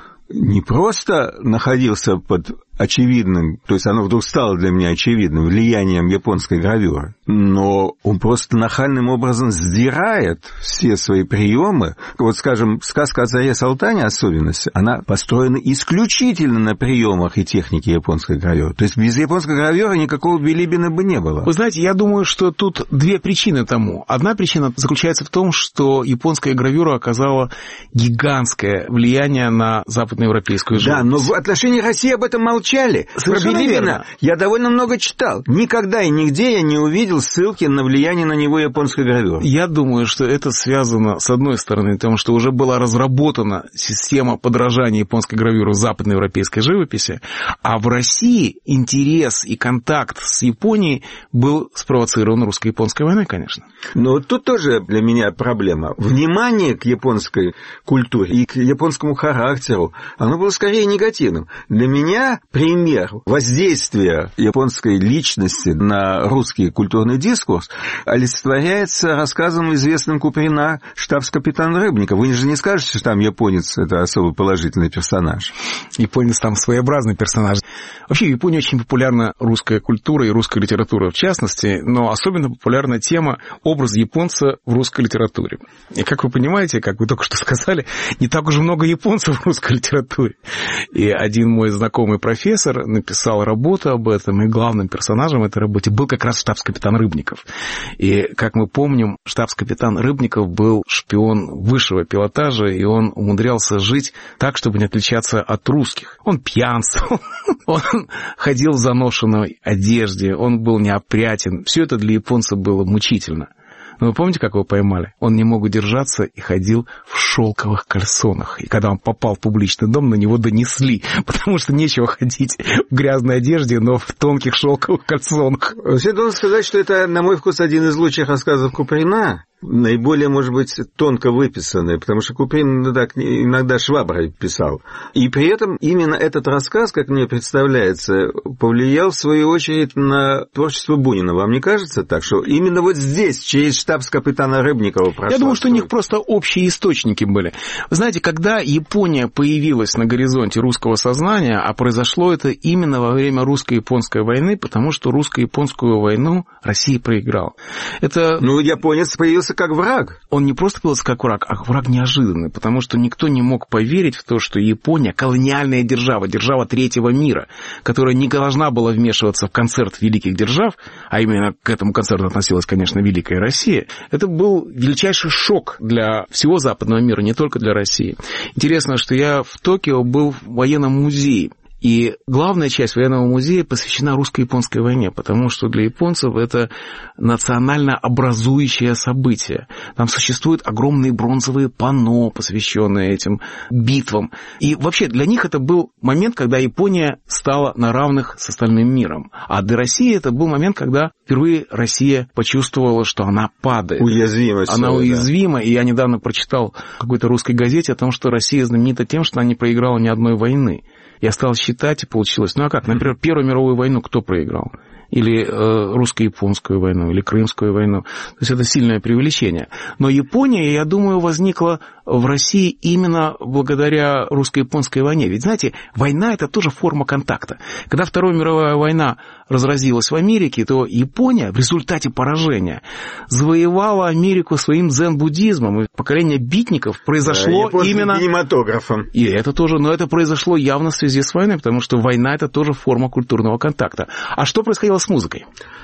не просто находился под очевидным, то есть оно вдруг стало для меня очевидным, влиянием японской гравюры, но он просто нахальным образом сдирает все свои приемы. Скажем, сказка о царе Салтане, особенность, она построена исключительно на приемах и технике японской гравюры. То есть без японской гравюры никакого Билибина бы не было.
Вы знаете, я думаю, что тут две причины тому. Одна причина заключается в том, что японская гравюра оказала гигантское влияние на западноевропейскую живопись.
Да, но в отношении России об этом молчали.
Совершенно верно.
Я довольно много читал. Никогда и нигде я не увидел ссылки на влияние на него японской гравюры.
Я думаю, что это связано, с одной стороны, тем, что уже была разработана система подражания японской гравюры в западноевропейской живописи, а в России интерес и контакт с Японией был спровоцирован русско-японской войной, конечно.
Но тут тоже для меня проблема. Внимание к японской культуре и к японскому характеру, оно было скорее негативным. Для меня пример воздействия японской личности на русский культурный дискурс олицетворяется рассказом известным Куприна «Штабс-капитан Рыбников». Вы же не скажете, что там японец – это особо положительный персонаж?
Японец там своеобразный персонаж. Вообще в Японии очень популярна русская культура и русская литература в частности, но особенно популярна тема образа японца в русской литературе. И как вы понимаете, как вы только что сказали, не так уж много японцев в русской литературе. И один мой знакомый профессор написал работу об этом, и главным персонажем в этой работе был как раз штабс-капитан Рыбников. И, как мы помним, штабс-капитан Рыбников был шпион высшего пилотажа, и он умудрялся жить так, чтобы не отличаться от русских. Он пьянствовал, он ходил в заношенной одежде, он был неопрятен. Все это для японца было мучительно. Но вы помните, как его поймали? Он не мог удержаться и ходил в шелковых кальсонах. И когда он попал в публичный дом, на него донесли, потому что нечего ходить в грязной одежде, но в тонких шелковых кальсонах.
Я должен сказать, что это, на мой вкус, один из лучших рассказов Куприна. Наиболее, может быть, тонко выписанный, потому что Куприн так иногда шваброй писал. И при этом именно этот рассказ, как мне представляется, повлиял, в свою очередь, на творчество Бунина. Вам не кажется так, что именно здесь, через штабс-капитана Рыбникова прошло?
Я думаю, что у них просто общие источники были. Вы знаете, когда Япония появилась на горизонте русского сознания, а произошло это именно во время русско-японской войны, потому что русско-японскую войну Россия проиграла. Это...
японец появился как враг.
Он не просто появился как враг, а враг неожиданный, потому что никто не мог поверить в то, что Япония колониальная держава, держава третьего мира, которая не должна была вмешиваться в концерт великих держав, а именно к этому концерту относилась, конечно, Великая Россия. Это был величайший шок для всего западного мира, не только для России. Интересно, что я в Токио был в военном музее. И главная часть военного музея посвящена русско-японской войне, потому что для японцев это национально образующее событие. Там существуют огромные бронзовые панно, посвященные этим битвам. И вообще для них это был момент, когда Япония стала на равных с остальным миром. А для России это был момент, когда впервые Россия почувствовала, что она падает.
Уязвимость.
Она уязвима. Да. И я недавно прочитал в какой-то русской газете о том, что Россия знаменита тем, что она не проиграла ни одной войны. Я стал считать, и получилось, например, Первую мировую войну кто проиграл? Или русско-японскую войну, или Крымскую войну. То есть это сильное преувеличение. Но Япония, я думаю, возникла в России именно благодаря русско-японской войне. Ведь, знаете, война – это тоже форма контакта. Когда Вторая мировая война разразилась в Америке, то Япония в результате поражения завоевала Америку своим дзен-буддизмом. И поколение битников произошло именно...
кинематографом.
И это тоже, но это произошло явно в связи с войной, потому что война – это тоже форма культурного контакта. А что происходило с музыкой?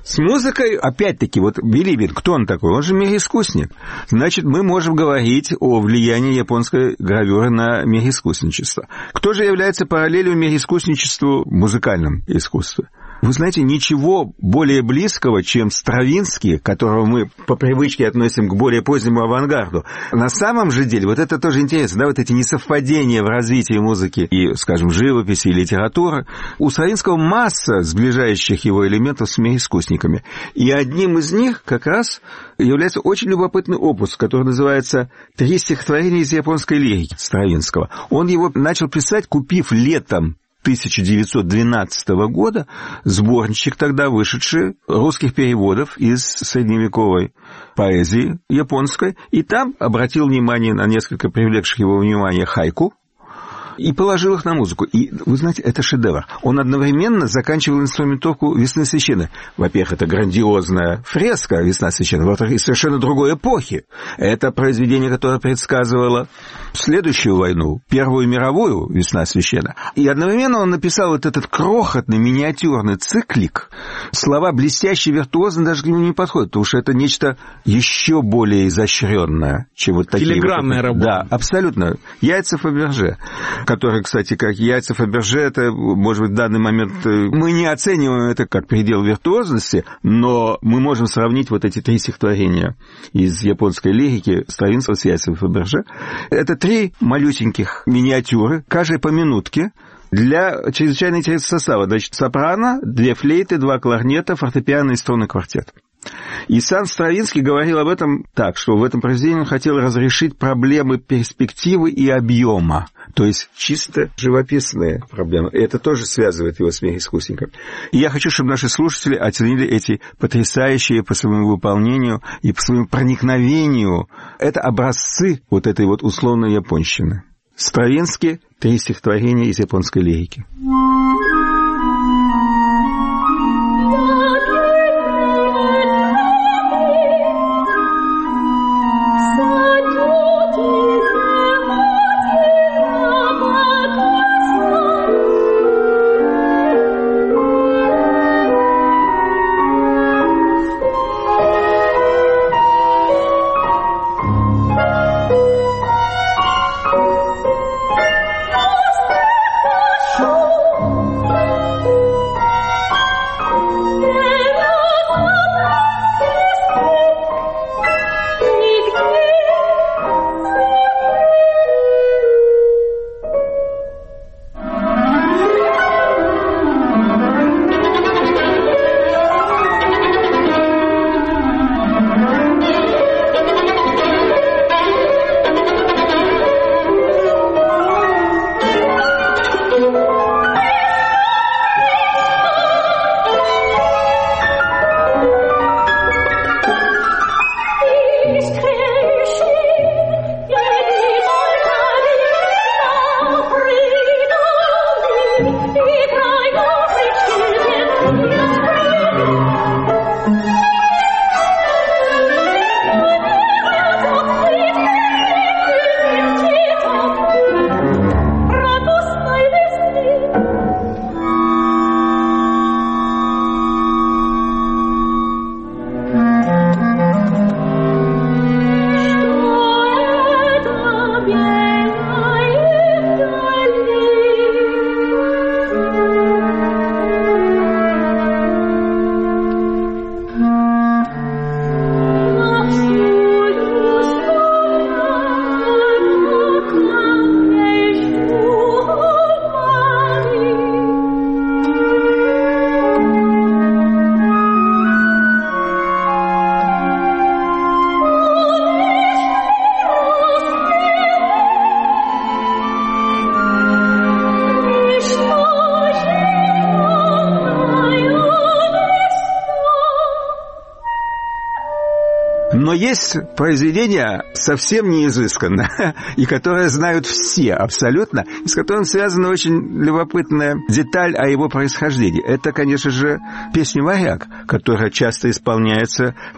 С музыкой, опять-таки, вот Билибин, кто он такой? Он же мироискусник. Значит, мы можем говорить о влиянии японской гравюры на мироискусничество. Кто же является параллелью мироискусничеству в музыкальном искусстве? Вы знаете, ничего более близкого, чем Стравинский, которого мы по привычке относим к более позднему авангарду. На самом же деле, вот это тоже интересно, да, вот эти несовпадения в развитии музыки и, скажем, живописи и литературы. У Стравинского масса сближающих его элементов с мироискусниками. И одним из них как раз является очень любопытный опус, который называется «Три стихотворения из японской лирики» Стравинского. Он его начал писать, купив летом 1912 года сборничек, тогда вышедший, русских переводов из средневековой поэзии японской, и там обратил внимание на несколько привлекших его внимание хайку и положил их на музыку. И, вы знаете, это шедевр. Он одновременно заканчивал инструментовку «Весны священной». Во-первых, это грандиозная фреска «Весна священная», во-вторых, из совершенно другой эпохи. Это произведение, которое предсказывало следующую войну, Первую мировую, «Весна священная». И одновременно он написал вот этот крохотный миниатюрный циклик. Слова блестящий, виртуозный даже к нему не подходят, потому что это нечто еще более изощренное, чем вот такие...
Филигранная работа.
Да, абсолютно. Яйца Фаберже, которые, кстати, как яйца Фаберже, это, может быть, в данный момент мы не оцениваем это как предел виртуозности, но мы можем сравнить вот эти три стихотворения из японской лирики Стравинского с яйцами Фаберже. Это три малюсеньких миниатюры, каждая по минутке, для чрезвычайно интересного состава. Значит, сопрано, 2 флейты, 2 кларнета, фортепиано и струнный квартет. И сам Стравинский говорил об этом так, что в этом произведении он хотел разрешить проблемы перспективы и объема, то есть чисто живописные проблемы. И это тоже связывает его с мироискусником. И я хочу, чтобы наши слушатели оценили эти потрясающие по своему выполнению и по своему проникновению. Это образцы вот этой вот условной японщины. Стравинский, 3 стихотворения из японской лирики. Но есть произведение совсем неизысканное, и которое знают все абсолютно, и с которым связана очень любопытная деталь о его происхождении. Это, конечно же, песня «Варяг», которая часто исполняется как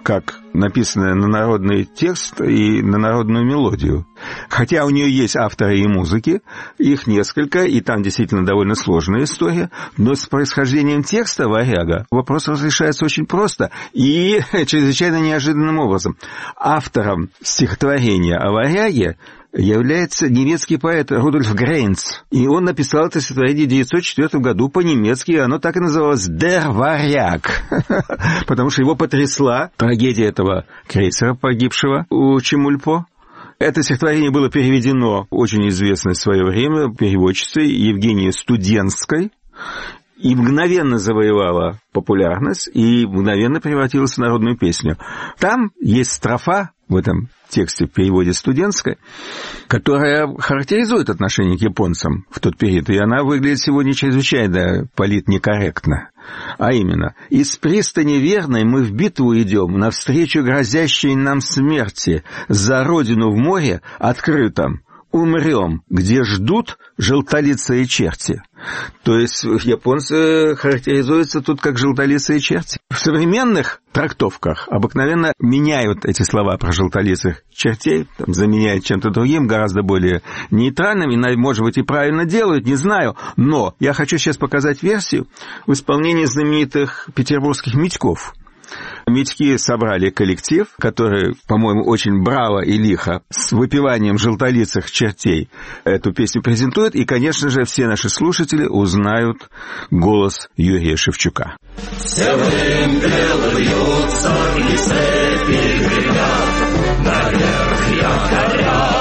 написанная на народный текст и на народную мелодию. Хотя у нее есть авторы и музыки, их несколько, и там действительно довольно сложная история, но с происхождением текста «Варяга» вопрос разрешается очень просто и чрезвычайно неожиданным образом. Автором стихотворения о варяге является немецкий поэт Рудольф Грейнц. И он написал это стихотворение в 1904 году по-немецки, и оно так и называлось «Der Варяг», потому что его потрясла трагедия этого крейсера, погибшего у Чемульпо. Это стихотворение было переведено очень известной в свое время переводчицей Евгенией Студенской, и мгновенно завоевала популярность, и мгновенно превратилась в народную песню. Там есть строфа в этом тексте, в переводе Студенской, которая характеризует отношение к японцам в тот период, и она выглядит сегодня чрезвычайно политнекорректно. А именно: «Из пристани верной мы в битву идем, навстречу грозящей нам смерти, за родину в море открытом умрем, где ждут желтолицые черти». То есть японцы характеризуются тут как желтолицые черти. В современных трактовках обыкновенно меняют эти слова про желтолицых чертей, там, заменяют чем-то другим, гораздо более нейтральным, и, может быть, и правильно делают, не знаю. Но я хочу сейчас показать версию в исполнении знаменитых петербургских Митьков. Митьки собрали коллектив, который, по-моему, очень браво и лихо с выпеванием желтолицых чертей эту песню презентует, и, конечно же, все наши слушатели узнают голос Юрия Шевчука.
Все вымпелы вьются, и цепи гремят, наверх якоря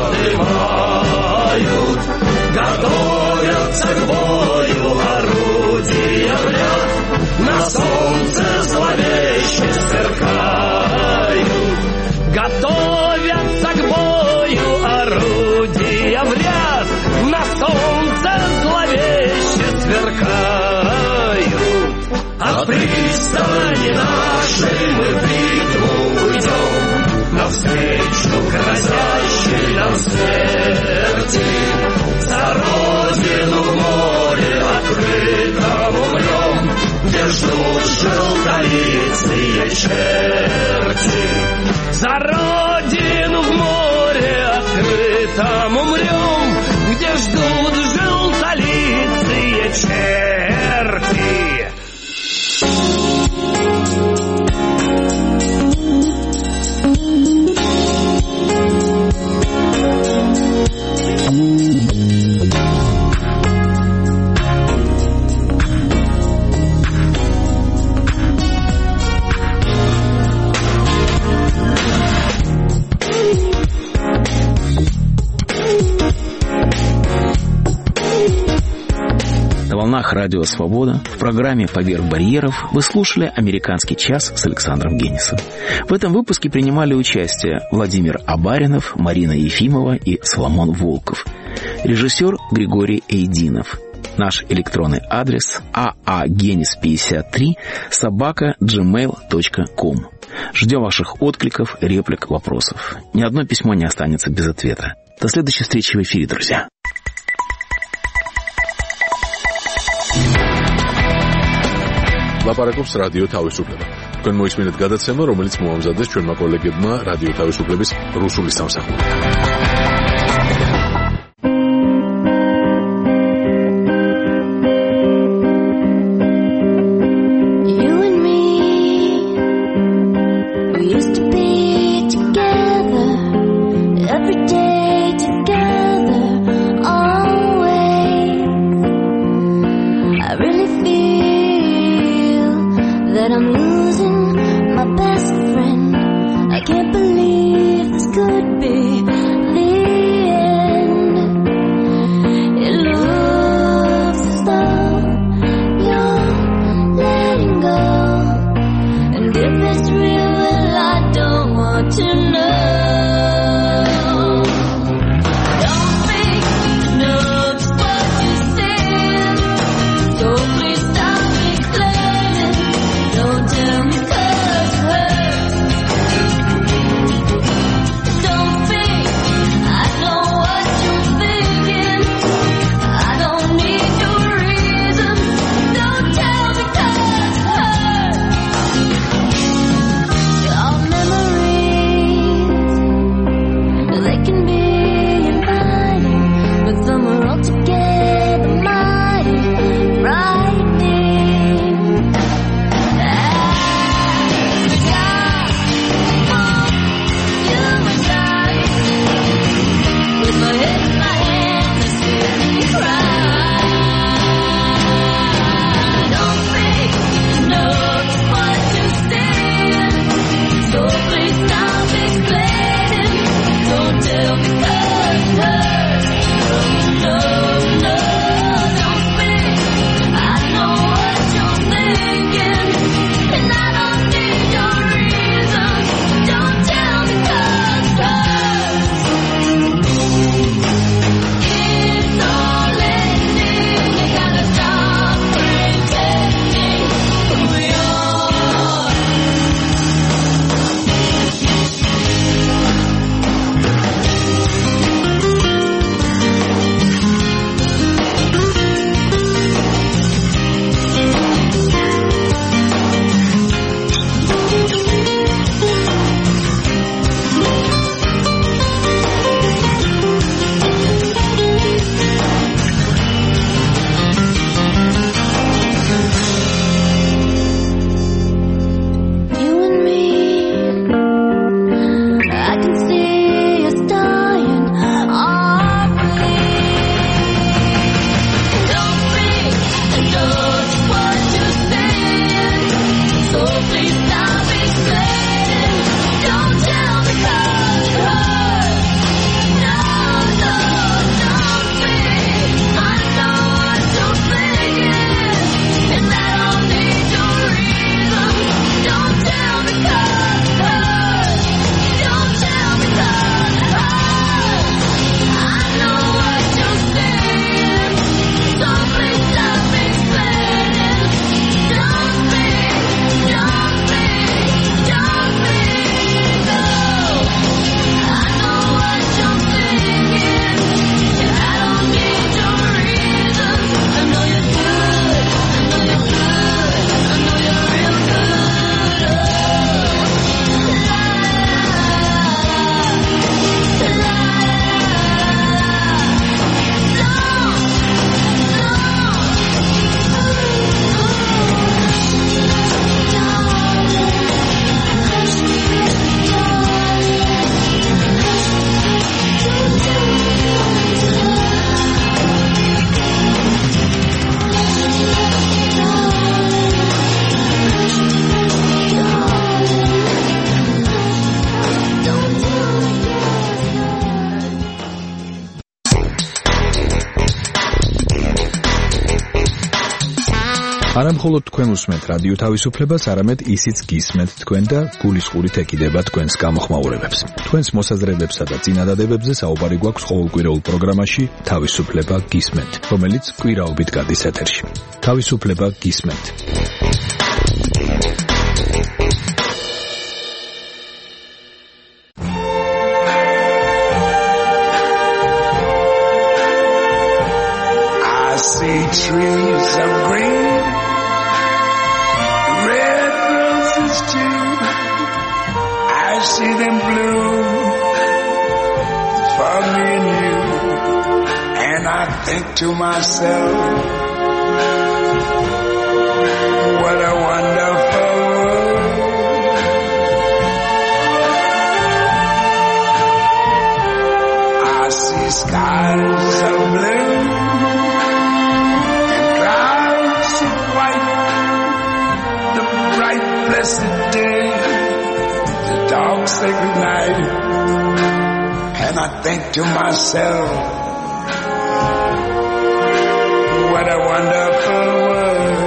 поднимают, готовятся к бою орудия в ряд, на солнце зловеще сверкают. Готовятся к бою орудия в ряд, на солнце зловеще сверкают. От пристани нашей мы в битву уйдем, навстречу грозящей нам смерти. За родину в море открытом умрем, где ждут желтолицые черти. За родину в море открытом умрем, где ждут желтолицые черти.
На волнах Радио Свобода в программе «Поверх барьеров» вы слушали «Американский час» с Александром Генисом. В этом выпуске принимали участие Владимир Абаринов, Марина Ефимова и Соломон Волков. Режиссер Григорий Эйдинов. Наш электронный адрес aagenis53@gmail.com. Ждем ваших откликов, реплик, вопросов. Ни одно письмо не останется без ответа. До следующей встречи в эфире, друзья.
ლაპარაკობს რადიო თავისუფლება. თქვენ მოისმინეთ გადაცემა, რომელიც მოამზადეს ჩვენმა კოლეგებმა რადიო თავისუფლების რუსული სამსახური.
Don't
არა მხოლოდ თქვენ უსმენთ რადიო თავისუფლებას, არამედ ისიც გისმენთ თქვენ და გულისყურით ეკიდება თქვენს გამოხმაურებებს. თქვენს მოსაზრებებსა და წინადადებებზე საუბარი გვაქვს ყოველკვირეულ პროგრამაში თავისუფლება გისმენთ, რომელიც კვირაობით გადის ეთერში. თავისუფლება გისმენთ.
Trees of green, red roses too. I see them bloom for me and you, and I think to myself, what a wonderful world. I see skies of blue, blessed day, the dogs say goodnight, and I think to myself, what a wonderful world.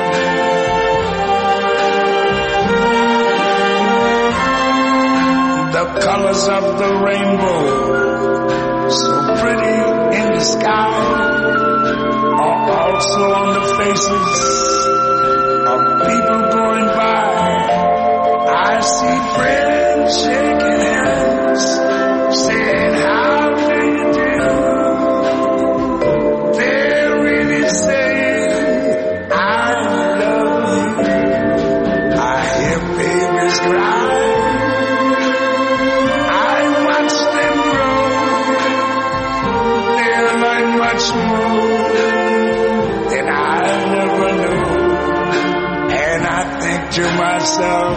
The colors of the rainbow, so pretty in the sky, are also on the faces of people going by. I see friends shaking hands, saying, how do you do? They're really saying, I love you. I hear babies cry, I watch them grow. They'll learn much more than I never knew. And I think to myself,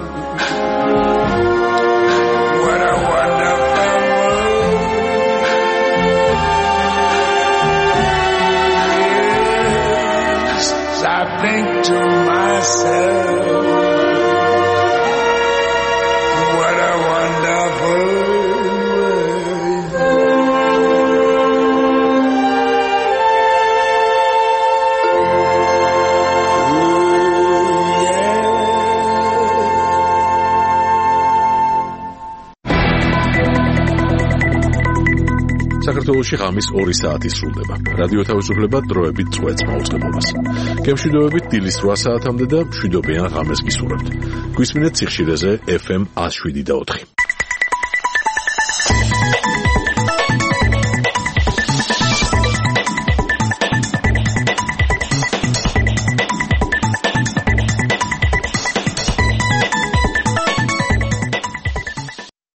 what a wonderful world. Yes, I think to myself, what a wonderful world.
საქართველოში ღამის 2 საათი სრულდება. რადიო თავისუფლება დროებით წვეთს მაუწყებლობას. გემშვიდობებით დილის 8 საათამდე და მშვიდობიან ღამეს გისურვებთ. გვისმინეთ სიხშირეზე FM 107.4.